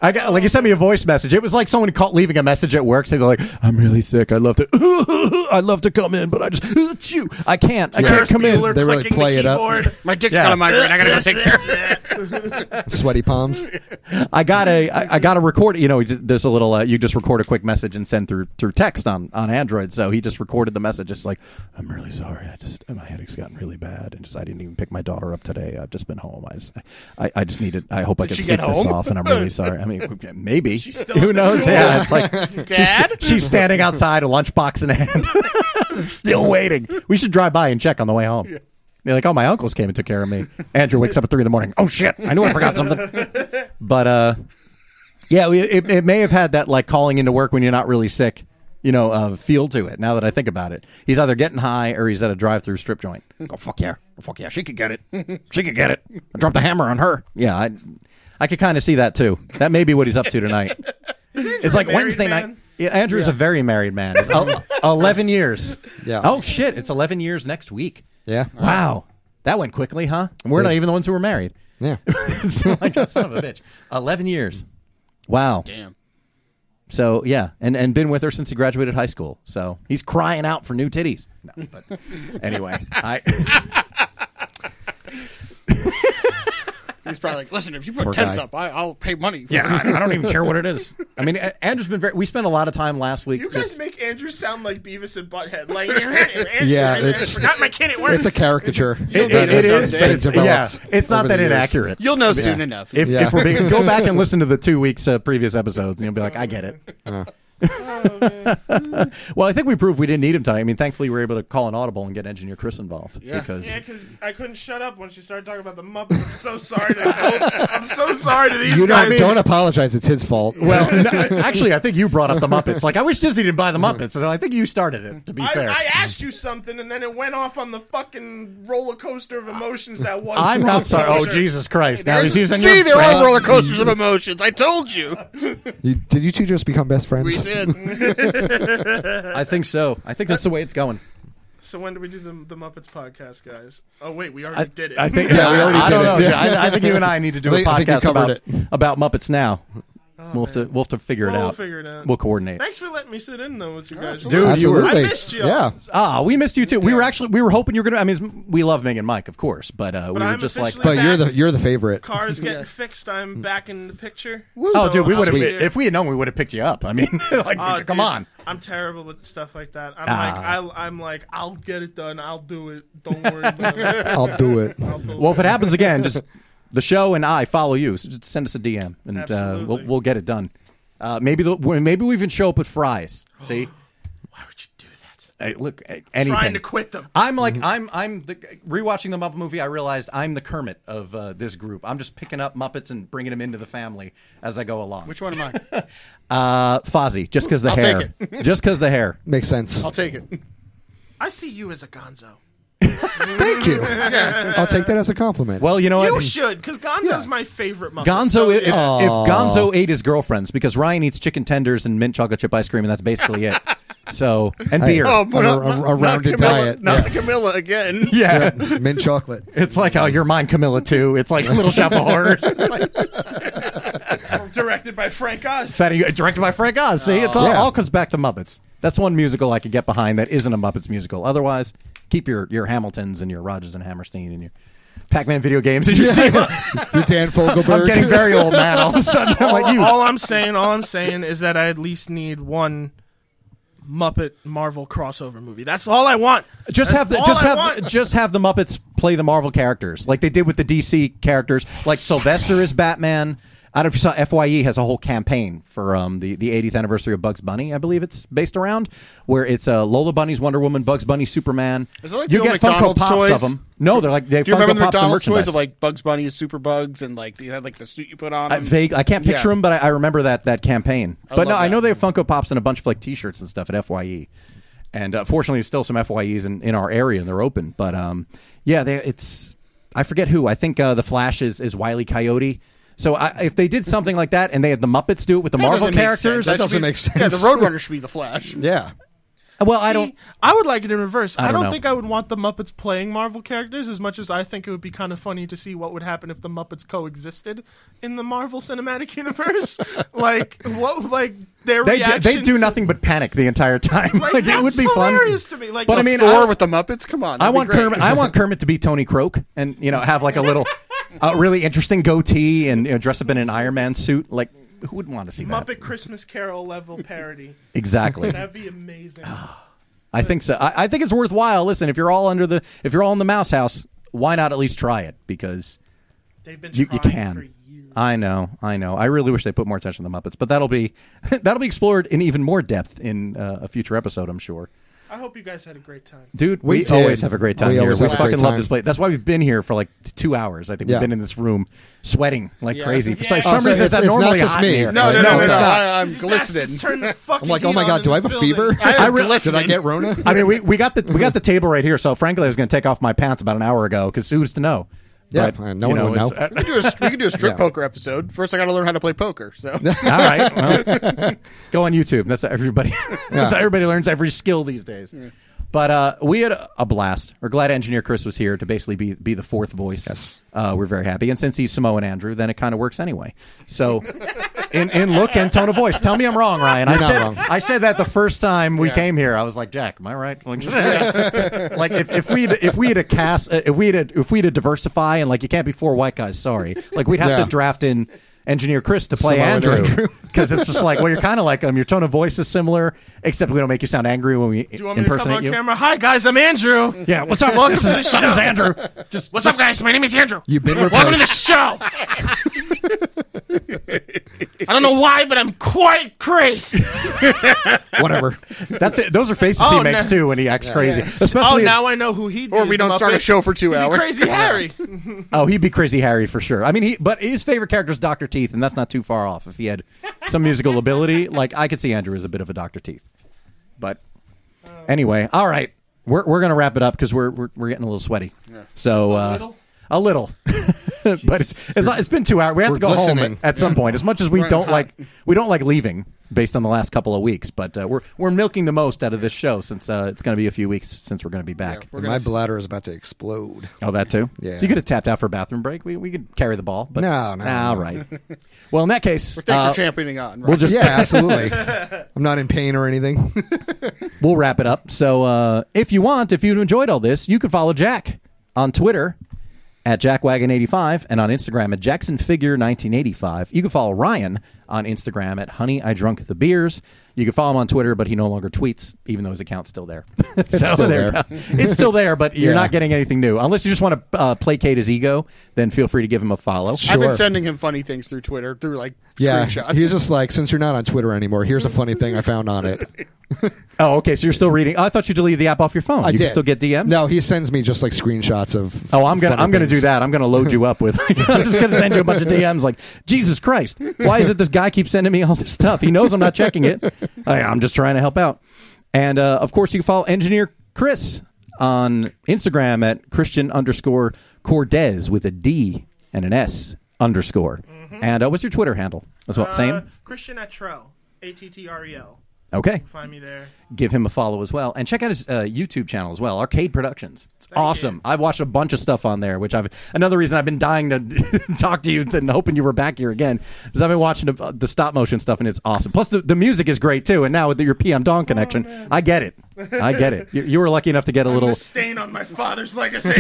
B: He sent me a voice message. It was like someone leaving a message at work saying like, "I'm really sick. I'd love to come in, but I can't come in."
E: Bueller
D: They really
E: clicking
D: play
E: the
D: it up.
E: keyboard.
C: My dick's got a migraine. I gotta go take care of it.
D: Sweaty palms.
B: I gotta record it. You know, there's a little. You just record a quick message and send through text on Android. So he just recorded the message. Just like, "I'm really sorry. My headache's gotten really bad, and I didn't even pick my daughter up today. I've just been home. I just needed. I hope I can
C: she
B: sleep
C: get
B: this
C: home?
B: off, and I'm really sorry. I mean, maybe.
E: still
B: Who
E: at the
B: knows?
E: school?
B: Yeah, it's like
C: Dad?
B: she's standing outside, a lunchbox in hand, still waiting. We should drive by and check on the way home. They're like, "Oh, my uncles came and took care of me." Andrew wakes up at 3 a.m. Oh shit! I knew I forgot something. But yeah, it may have had that like calling into work when you're not really sick, feel to it. Now that I think about it, he's either getting high or he's at a drive-through strip joint. Go fuck yeah, she could get it. She could get it. I dropped the hammer on her. Yeah, I could kind of see that too. That may be what he's up to tonight. It's like Wednesday night. Yeah, Andrew's a very married man. It's 11 years.
D: Yeah.
B: Oh shit! It's 11 years next week.
D: Yeah.
B: Wow, that went quickly, huh? And we're not even the ones who were married.
D: Yeah.
B: It's like a son of a bitch. 11 years. Wow.
C: Damn.
B: So yeah, and been with her since he graduated high school. So he's crying out for new titties. No, but anyway,
C: He's probably like, listen, if you put
D: Poor
C: tents
D: guy.
C: up, I'll pay money. For
B: yeah,
C: it.
B: I don't even care what it is. I mean, Andrew's been we spent a lot of time last week.
E: You guys
B: just,
E: make Andrew sound like Beavis and Butthead. Like,
D: Yeah,
E: I
D: it's-
E: forgot my kid at work.
D: It's a caricature.
B: it
C: that
B: is,
C: someday.
B: but it's
D: Developed
B: it's not
D: over
B: that
D: the years.
B: inaccurate.
C: You'll know soon enough.
B: If
D: Yeah.
B: we're being, go back and listen to the 2 weeks previous episodes, and you'll be like, I get it. Well, I think we proved we didn't need him tonight. I mean, thankfully, we were able to call an audible and get engineer Chris involved.
C: Yeah.
B: Because
E: Yeah, because I couldn't shut up when she started talking about the Muppets. I'm so sorry I'm so sorry to these
D: You
E: guys.
D: don't apologize. It's his fault.
B: well, no, actually, I think you brought up the Muppets. Like, I wish Disney didn't buy the Muppets. So I think you started it. To be fair,
E: I asked you something, and then it went off on the fucking roller coaster of emotions that was.
B: I'm
E: roller
B: not sorry. Oh,
E: coaster.
B: Jesus Christ! Now he's using
C: See,
B: your
C: they're all
B: friend.
C: roller coasters of emotions. I told you.
D: Did you two just become best friends?
C: We did.
B: I think so. I think that's the way it's going.
E: So when do we do the Muppets podcast, guys? Oh wait, we already did it.
B: I think
D: we already
B: I don't
D: did
B: know.
D: it.
B: I think you and I need to do a
D: I think you
B: podcast
D: covered
B: about Muppets now. We'll have to figure it
E: We'll
B: out.
E: figure it out.
B: We'll coordinate.
E: Thanks for letting me sit in though with you guys.
B: Dude, you were-
D: Absolutely.
E: I missed you.
D: Yeah.
B: We missed you too. We were hoping you were gonna. I mean, we love Ming and Mike, of course, but we were
E: I'm
B: just like,
E: officially
D: But you're the favorite.
E: Car's getting fixed. I'm back in the picture.
B: oh, dude, we would have.
D: Sweet.
B: If we had known, we would have picked you up. I mean, like,
E: Oh,
B: come
E: dude,
B: on.
E: I'm terrible with stuff like that.
B: Ah.
E: I'm like, I'll get it done. I'll do it. Don't worry about it.
D: I'll do it.
E: I'll do
B: Well,
E: it.
B: if it happens again, just the show and I follow you. So just send us a DM, and
E: Absolutely.
B: we'll get it done. Maybe we even show up with fries. See,
E: Why would you do that?
B: hey, look, anything.
E: Trying to quit them.
B: I'm like I'm the rewatching the Muppet movie. I realized I'm the Kermit of this group. I'm just picking up Muppets and bringing them into the family as I go along.
C: Which one am I?
B: Fozzie, just because the
C: I'll
B: hair,
C: take
B: just because the hair.
D: Makes sense.
C: I'll take it.
E: I see you as a Gonzo.
D: Thank you. I'll take that as a compliment.
B: Well, you know what?
E: You should, because Gonzo's my favorite Muppet.
B: Gonzo,
E: So,
B: if
E: yeah.
B: Gonzo ate his girlfriends, because Ryan eats chicken tenders and mint chocolate chip ice cream, and that's basically it. So, and beer.
C: Oh,
D: On
C: but
D: a rounded
C: Camilla,
D: diet.
C: Not
D: Yeah.
C: Camilla again.
B: Yeah.
D: Mint chocolate.
B: It's like how you're mine, Camilla, too. It's like Little Shop of Horrors.
E: Directed by Frank Oz.
B: Directed by Frank Oz. See, it's
D: Yeah.
B: all comes back to Muppets. That's one musical I could get behind that isn't a Muppets musical. Otherwise, keep your Hamiltons and your Rodgers and Hammerstein and your Pac-Man video games and your
D: You're Dan Fogelberg.
B: I'm getting very old, man. All of a sudden, I'm like you.
E: All I'm saying is that I at least need one Muppet Marvel crossover movie. That's all I want.
B: Just
E: That's
B: have
E: all I want.
B: the Muppets play the Marvel characters like they did with the DC characters. Like Sylvester is Batman. I don't know if you saw FYE has a whole campaign for the 80th anniversary of Bugs Bunny. I believe it's based around where it's Lola Bunny's Wonder Woman, Bugs Bunny Superman.
C: Is it like
B: you
C: the
B: get
C: old
B: Funko
C: McDonald's
B: Pops
C: toys?
B: of them. No, they're like they have
C: Do you remember
B: Funko
C: the
B: Pops and
C: McDonald's toys
B: merchandise.
C: of like Bugs Bunny as Super Bugs and like they had like the suit you put on?
B: I can't picture
C: Yeah.
B: them, but I remember that campaign. But no,
C: love
B: I know
C: that.
B: they have Funko Pops and a bunch of like T-shirts and stuff at FYE. And fortunately, there's still some FYEs in our area and they're open. But yeah, it's I forget who. I think the Flash is Wile E. Coyote. So if they did something like that and they had the Muppets do it with the
C: That
B: Marvel
C: doesn't make
B: characters,
C: sense.
D: That doesn't
C: should be-
D: make sense.
C: Yeah, the Roadrunner should be the Flash.
D: Yeah.
B: Well,
E: I would like it in reverse. I
B: don't
E: don't
B: know.
E: think I would want the Muppets playing Marvel characters as much as I think it would be kind of funny to see what would happen if the Muppets coexisted in the Marvel Cinematic Universe. Their
B: They
E: reactions.
B: do nothing but panic the entire time.
E: Like,
B: Like, it would
E: that's
B: be fun.
E: hilarious to me. Like,
B: But I mean,
C: Thor with the Muppets. Come on,
B: I
C: that'd be
B: want
C: great.
B: Kermit. I want Kermit to be Tony Croak, and have like a little, really interesting goatee, and dress up in an Iron Man suit. Like, who wouldn't want to see that?
E: Muppet Christmas Carol level parody.
B: Exactly.
E: That'd be amazing.
B: I think so. I think it's worthwhile. Listen, if you're all in the Mouse House, why not at least try it? Because
E: They've been
B: you
E: trying
B: can.
E: for years.
B: I know. I really wish they put more attention to the Muppets, but that'll be explored in even more depth in a future episode, I'm sure.
E: I hope you guys had a great time.
B: Dude,
D: We
B: we always
D: did.
B: have a great time
D: We
B: here.
D: always
B: We
D: have a
B: fucking
D: great
B: love
D: time.
B: this place. That's why we've been here for like 2 hours. I think we've
D: Yeah.
B: been in this room sweating like
C: Yeah.
B: crazy.
E: Yeah.
B: For some
E: Oh,
B: reason,
D: so
B: it's not
D: it's not
B: normally
D: just
B: hot
D: me.
B: in here.
C: No,
D: No,
C: no,
D: it's not.
C: I'm
E: These
C: glistening.
E: bastards turned the fucking
D: I'm like, oh
E: heat
D: my
E: on
D: god,
E: in
D: do I
E: this
D: have a
E: building.
D: fever?
C: I am
D: Did I
C: glistening.
D: get Rona?
B: I mean, we got the table right here. So frankly, I was going to take off my pants about an hour ago because who's to know?
D: Yeah,
B: But,
D: no one would know.
B: it's-
C: We could do a strip
D: Yeah.
C: poker episode. First, I got to learn how to play poker. So
B: all right, well, go on YouTube. That's how everybody. That's how everybody learns every skill these days. But we had a blast. We're glad Engineer Chris was here to basically be the fourth voice.
D: Yes.
B: We're very happy. And since he's Samoan Andrew, then it kind of works anyway. So in look and tone of voice. Tell me I'm wrong, Ryan.
D: You're not wrong.
B: I said that the first time we
C: Yeah.
B: came here. I was like, Jack, am I right? Like, like if we had a cast, if we had to diversify, and like you can't be four white guys. Sorry, like we'd have
D: Yeah.
B: to draft in Engineer Chris to play
D: Samoan
B: Andrew
D: Andrew.
B: because it's just like, well, you're kind of like him. Your tone of voice is similar, except we don't make you sound angry when we
E: Do you want me to come
B: impersonate
E: on
B: you.
E: camera? Hi guys, I'm Andrew.
B: Yeah, what's up?
E: Welcome
B: this
E: to the
B: is
E: show.
B: Andrew. Just
E: What's up, guys? My name is Andrew.
D: You've been
E: Welcome to the
D: replaced.
E: show. I don't know why, but I'm quite crazy.
D: Whatever.
B: that's it. Those are faces
E: Oh,
B: he makes
E: no.
B: too when he acts crazy.
E: Oh,
B: Especially
E: now I know who he'd be.
C: Or
E: as
C: we
E: the
C: don't start a
E: Muppet.
C: show for 2
E: He'd be
C: hours.
E: Crazy Harry.
B: he'd be Crazy Harry for sure. I mean, but his favorite character is Dr. Teeth, and that's not too far off. If he had some musical ability, like I could see Andrew as a bit of a Dr. Teeth. But anyway, all right, we're gonna wrap it up because we're getting a little sweaty. So
E: little?
B: a little. But it's been 2 hours. We have
D: We're
B: to go home
D: glistening.
B: at some point. As much as we don't like leaving based on the last couple of weeks, but we're milking the most out of this show since it's going to be a few weeks since we're going to be back.
C: We're
D: My
C: gonna
D: bladder is about to explode.
B: Oh, that too.
D: Yeah.
B: So you could have tapped out for a bathroom break. We could carry the ball. But
D: No.
B: All right. Well, in that case,
C: Thanks for championing on. Right?
B: we'll just
D: Yeah, absolutely. I'm not in pain or anything.
B: we'll wrap it up. So if you enjoyed all this, you can follow Jack on Twitter at JackWagon85 and on Instagram at JacksonFigure1985. You can follow Ryan on Instagram at HoneyIDrunkTheBeers. You can follow him on Twitter, but he no longer tweets, even though his account's still there.
D: still there.
B: It's still there, but you're
D: Yeah.
B: not getting anything new. Unless you just want to placate his ego, then feel free to give him a follow.
C: I've been
D: Sure.
C: sending him funny things through Twitter, through like
D: Yeah.
C: screenshots.
D: He's just like, since you're not on Twitter anymore, here's a funny thing I found on it.
B: Oh, okay. So you're still reading. Oh, I thought you deleted the app off your phone.
D: I
B: You
D: did.
B: can still get DMs.
D: No, he sends me just like screenshots of.
B: Oh, I'm gonna
D: funny
B: do
D: things.
B: that. I'm gonna load you up with. I'm just gonna send you a bunch of DMs like, Jesus Christ, why is it this guy keeps sending me all this stuff? He knows I'm not checking it. I'm just trying to help out. And of course, you can follow Engineer Chris on Instagram at Christian_Cordes with a D and an S _. And what's your Twitter handle as well? Same.
E: Christian Attrell. ATTREL.
B: Okay.
E: Find me there.
B: Give him a follow as well, and check out his YouTube channel as well, Arcade Productions. It's awesome.
E: you.
B: I've watched a bunch of stuff on there, which another reason I've been dying to talk to you and hoping you were back here again is I've been watching the stop motion stuff, and it's awesome. Plus the music is great too. And now with your PM Dawn connection, I get it. I get it. You were lucky enough to get a little.
E: The stain on my father's legacy.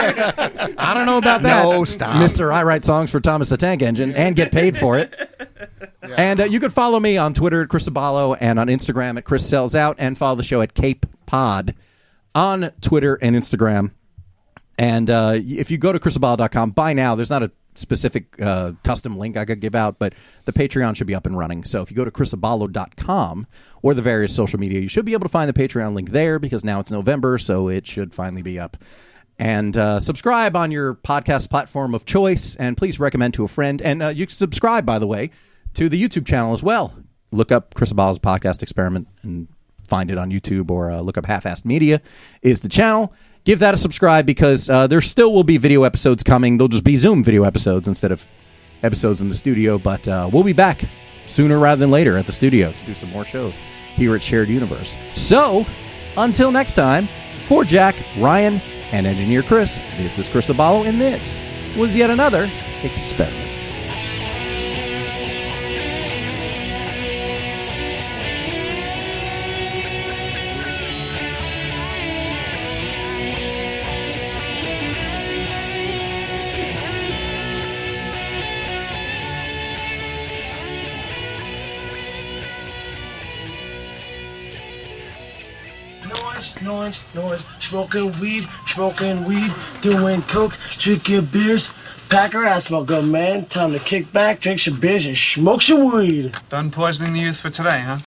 B: I don't know about that.
D: No, stop.
B: Mr. I write songs for Thomas the Tank Engine and get paid for it. And you can follow me on Twitter at Chris Abalo and on Instagram at Chris Sells Out, and follow the show at Cape Pod on Twitter and Instagram. And if you go to chrisabalo.com by now, there's not a specific custom link I could give out, but the Patreon should be up and running. So if you go to chrisabalo.com or the various social media, you should be able to find the Patreon link there, because now it's November, so it should finally be up. And subscribe on your podcast platform of choice, and please recommend to a friend. And you can subscribe, by the way, to the YouTube channel as well. Look up Chris Abalo's Podcast Experiment and find it on YouTube, or look up Half-Assed Media is the channel. Give that a subscribe, because there still will be video episodes coming. They'll just be Zoom video episodes instead of episodes in the studio. But we'll be back sooner rather than later at the studio to do some more shows here at Shared Universe. So Until next time, for Jack, Ryan, and engineer Chris, this is Chris Abalo, and this was yet another experiment.
F: Noise, smoking weed, doing coke, drinking beers. Pack her ass, smoke good man. Time to kick back, drink some beers, and smoke some weed.
G: Done poisoning the youth for today, huh?